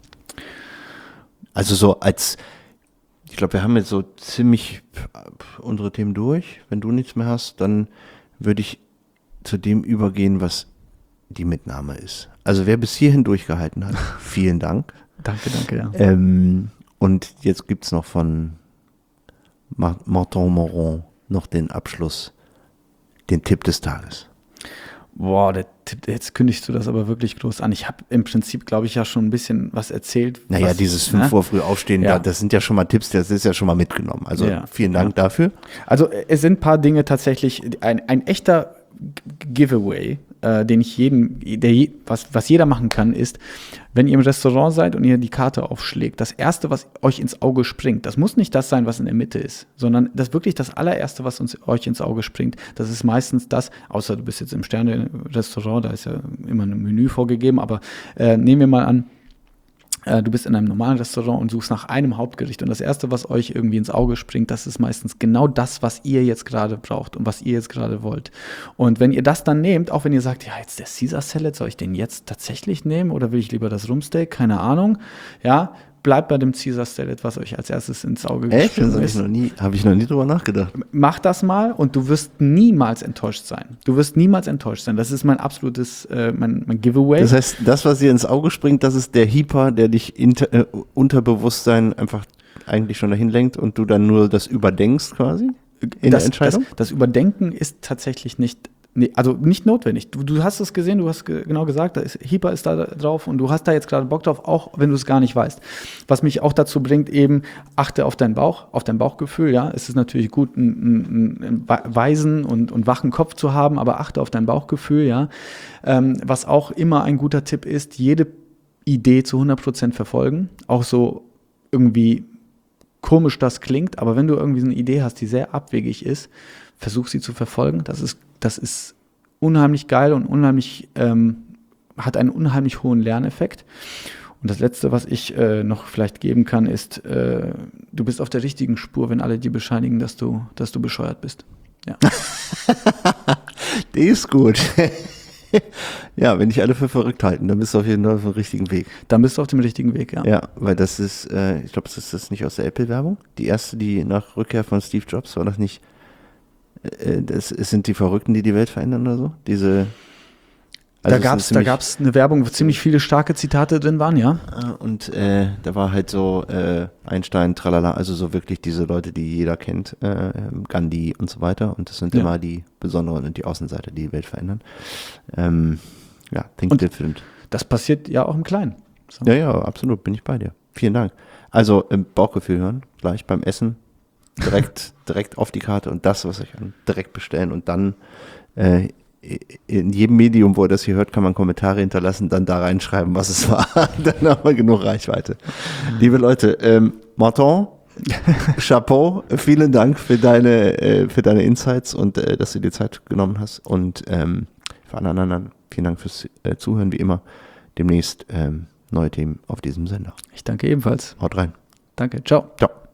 Also so als, ich glaube, wir haben jetzt so ziemlich unsere Themen durch. Wenn du nichts mehr hast, dann würde ich zu dem übergehen, was die Mitnahme ist. Also wer bis hierhin durchgehalten hat, vielen Dank. Danke, danke, ja. Ähm, und jetzt gibt es noch von Martin Moron noch den Abschluss, den Tipp des Tages. Boah, der Tipp, jetzt kündigst du das aber wirklich groß an. Ich habe im Prinzip, glaube ich, ja schon ein bisschen was erzählt. Naja, was, dieses fünf Uhr früh aufstehen, Ja. da, das sind ja schon mal Tipps, das ist ja schon mal mitgenommen. Also Ja. vielen Dank dafür. Also es sind ein paar Dinge tatsächlich, ein, ein echter Giveaway, äh, den ich jedem, der, je- was, was jeder machen kann, ist, wenn ihr im Restaurant seid und ihr die Karte aufschlägt, das Erste, was euch ins Auge springt, das muss nicht das sein, was in der Mitte ist, sondern das wirklich das allererste, was uns, euch ins Auge springt, das ist meistens das, außer du bist jetzt im Sterne-Restaurant, da ist ja immer ein Menü vorgegeben, aber äh, nehmen wir mal an, äh, du bist in einem normalen Restaurant und suchst nach einem Hauptgericht und das Erste, was euch irgendwie ins Auge springt, das ist meistens genau das, was ihr jetzt gerade braucht und was ihr jetzt gerade wollt. Und wenn ihr das dann nehmt, auch wenn ihr sagt, ja, jetzt der Caesar Salad, soll ich den jetzt tatsächlich nehmen oder will ich lieber das Rumpsteak? Keine Ahnung. Ja, bleibt bei dem Caesar Salad, was euch als erstes ins Auge Echt? Das gesprungen habe ist. ich noch nie, habe ich noch nie drüber nachgedacht. Mach das mal und du wirst niemals enttäuscht sein. Du wirst niemals enttäuscht sein. Das ist mein absolutes, äh, mein, mein Giveaway. Das heißt, das, was dir ins Auge springt, das ist der Hyper, der dich inter, äh, Unterbewusstsein einfach eigentlich schon dahin lenkt und du dann nur das überdenkst quasi in das, der Entscheidung? Das, das Überdenken ist tatsächlich nicht Nee, also nicht notwendig. Du, du hast es gesehen, du hast ge- genau gesagt, da ist, Hyper ist da drauf und du hast da jetzt gerade Bock drauf, auch wenn du es gar nicht weißt. Was mich auch dazu bringt, eben achte auf deinen Bauch, auf dein Bauchgefühl. Ja, es ist natürlich gut, einen, einen weisen und, und wachen Kopf zu haben, aber achte auf dein Bauchgefühl. Ja, ähm, was auch immer ein guter Tipp ist, jede Idee zu hundert Prozent verfolgen. Auch so irgendwie komisch das klingt, aber wenn du irgendwie so eine Idee hast, die sehr abwegig ist, versuch sie zu verfolgen. Das ist, das ist unheimlich geil und unheimlich, ähm, hat einen unheimlich hohen Lerneffekt. Und das Letzte, was ich äh, noch vielleicht geben kann, ist, äh, du bist auf der richtigen Spur, wenn alle dir bescheinigen, dass du, dass du bescheuert bist. Ja. Die ist gut. Ja, wenn dich alle für verrückt halten, dann bist du auf jeden Fall auf dem richtigen Weg. Dann bist du auf dem richtigen Weg, ja. Ja, weil das ist, äh, ich glaube, das ist das nicht aus der Apple-Werbung. Die erste, die nach Rückkehr von Steve Jobs, war das nicht, äh, das es sind die Verrückten, die die Welt verändern oder so? Diese. Also da gab es da gab's eine Werbung, wo ziemlich viele starke Zitate drin waren, ja. Und äh, da war halt so äh, Einstein, tralala, also so wirklich diese Leute, die jeder kennt, äh, Gandhi und so weiter. Und das sind Ja. immer die Besonderen und die Außenseiter, die die Welt verändern. Ähm, ja, think Und- different. Das passiert ja auch im Kleinen. So. Ja, ja, absolut, bin ich bei dir. Vielen Dank. Also im Bauchgefühl hören, gleich beim Essen, direkt, direkt auf die Karte und das, was ich an, direkt bestellen und dann äh, in jedem Medium, wo ihr das hier hört, kann man Kommentare hinterlassen, dann da reinschreiben, was es war. Dann haben wir genug Reichweite. Liebe Leute, ähm, Martin, Chapeau, vielen Dank für deine, äh, für deine Insights und äh, dass du dir Zeit genommen hast. Und ähm, für alle anderen, vielen Dank fürs äh, Zuhören, wie immer. Demnächst ähm, neue Themen auf diesem Sender. Ich danke ebenfalls. Haut rein. Danke. Ciao. Ciao.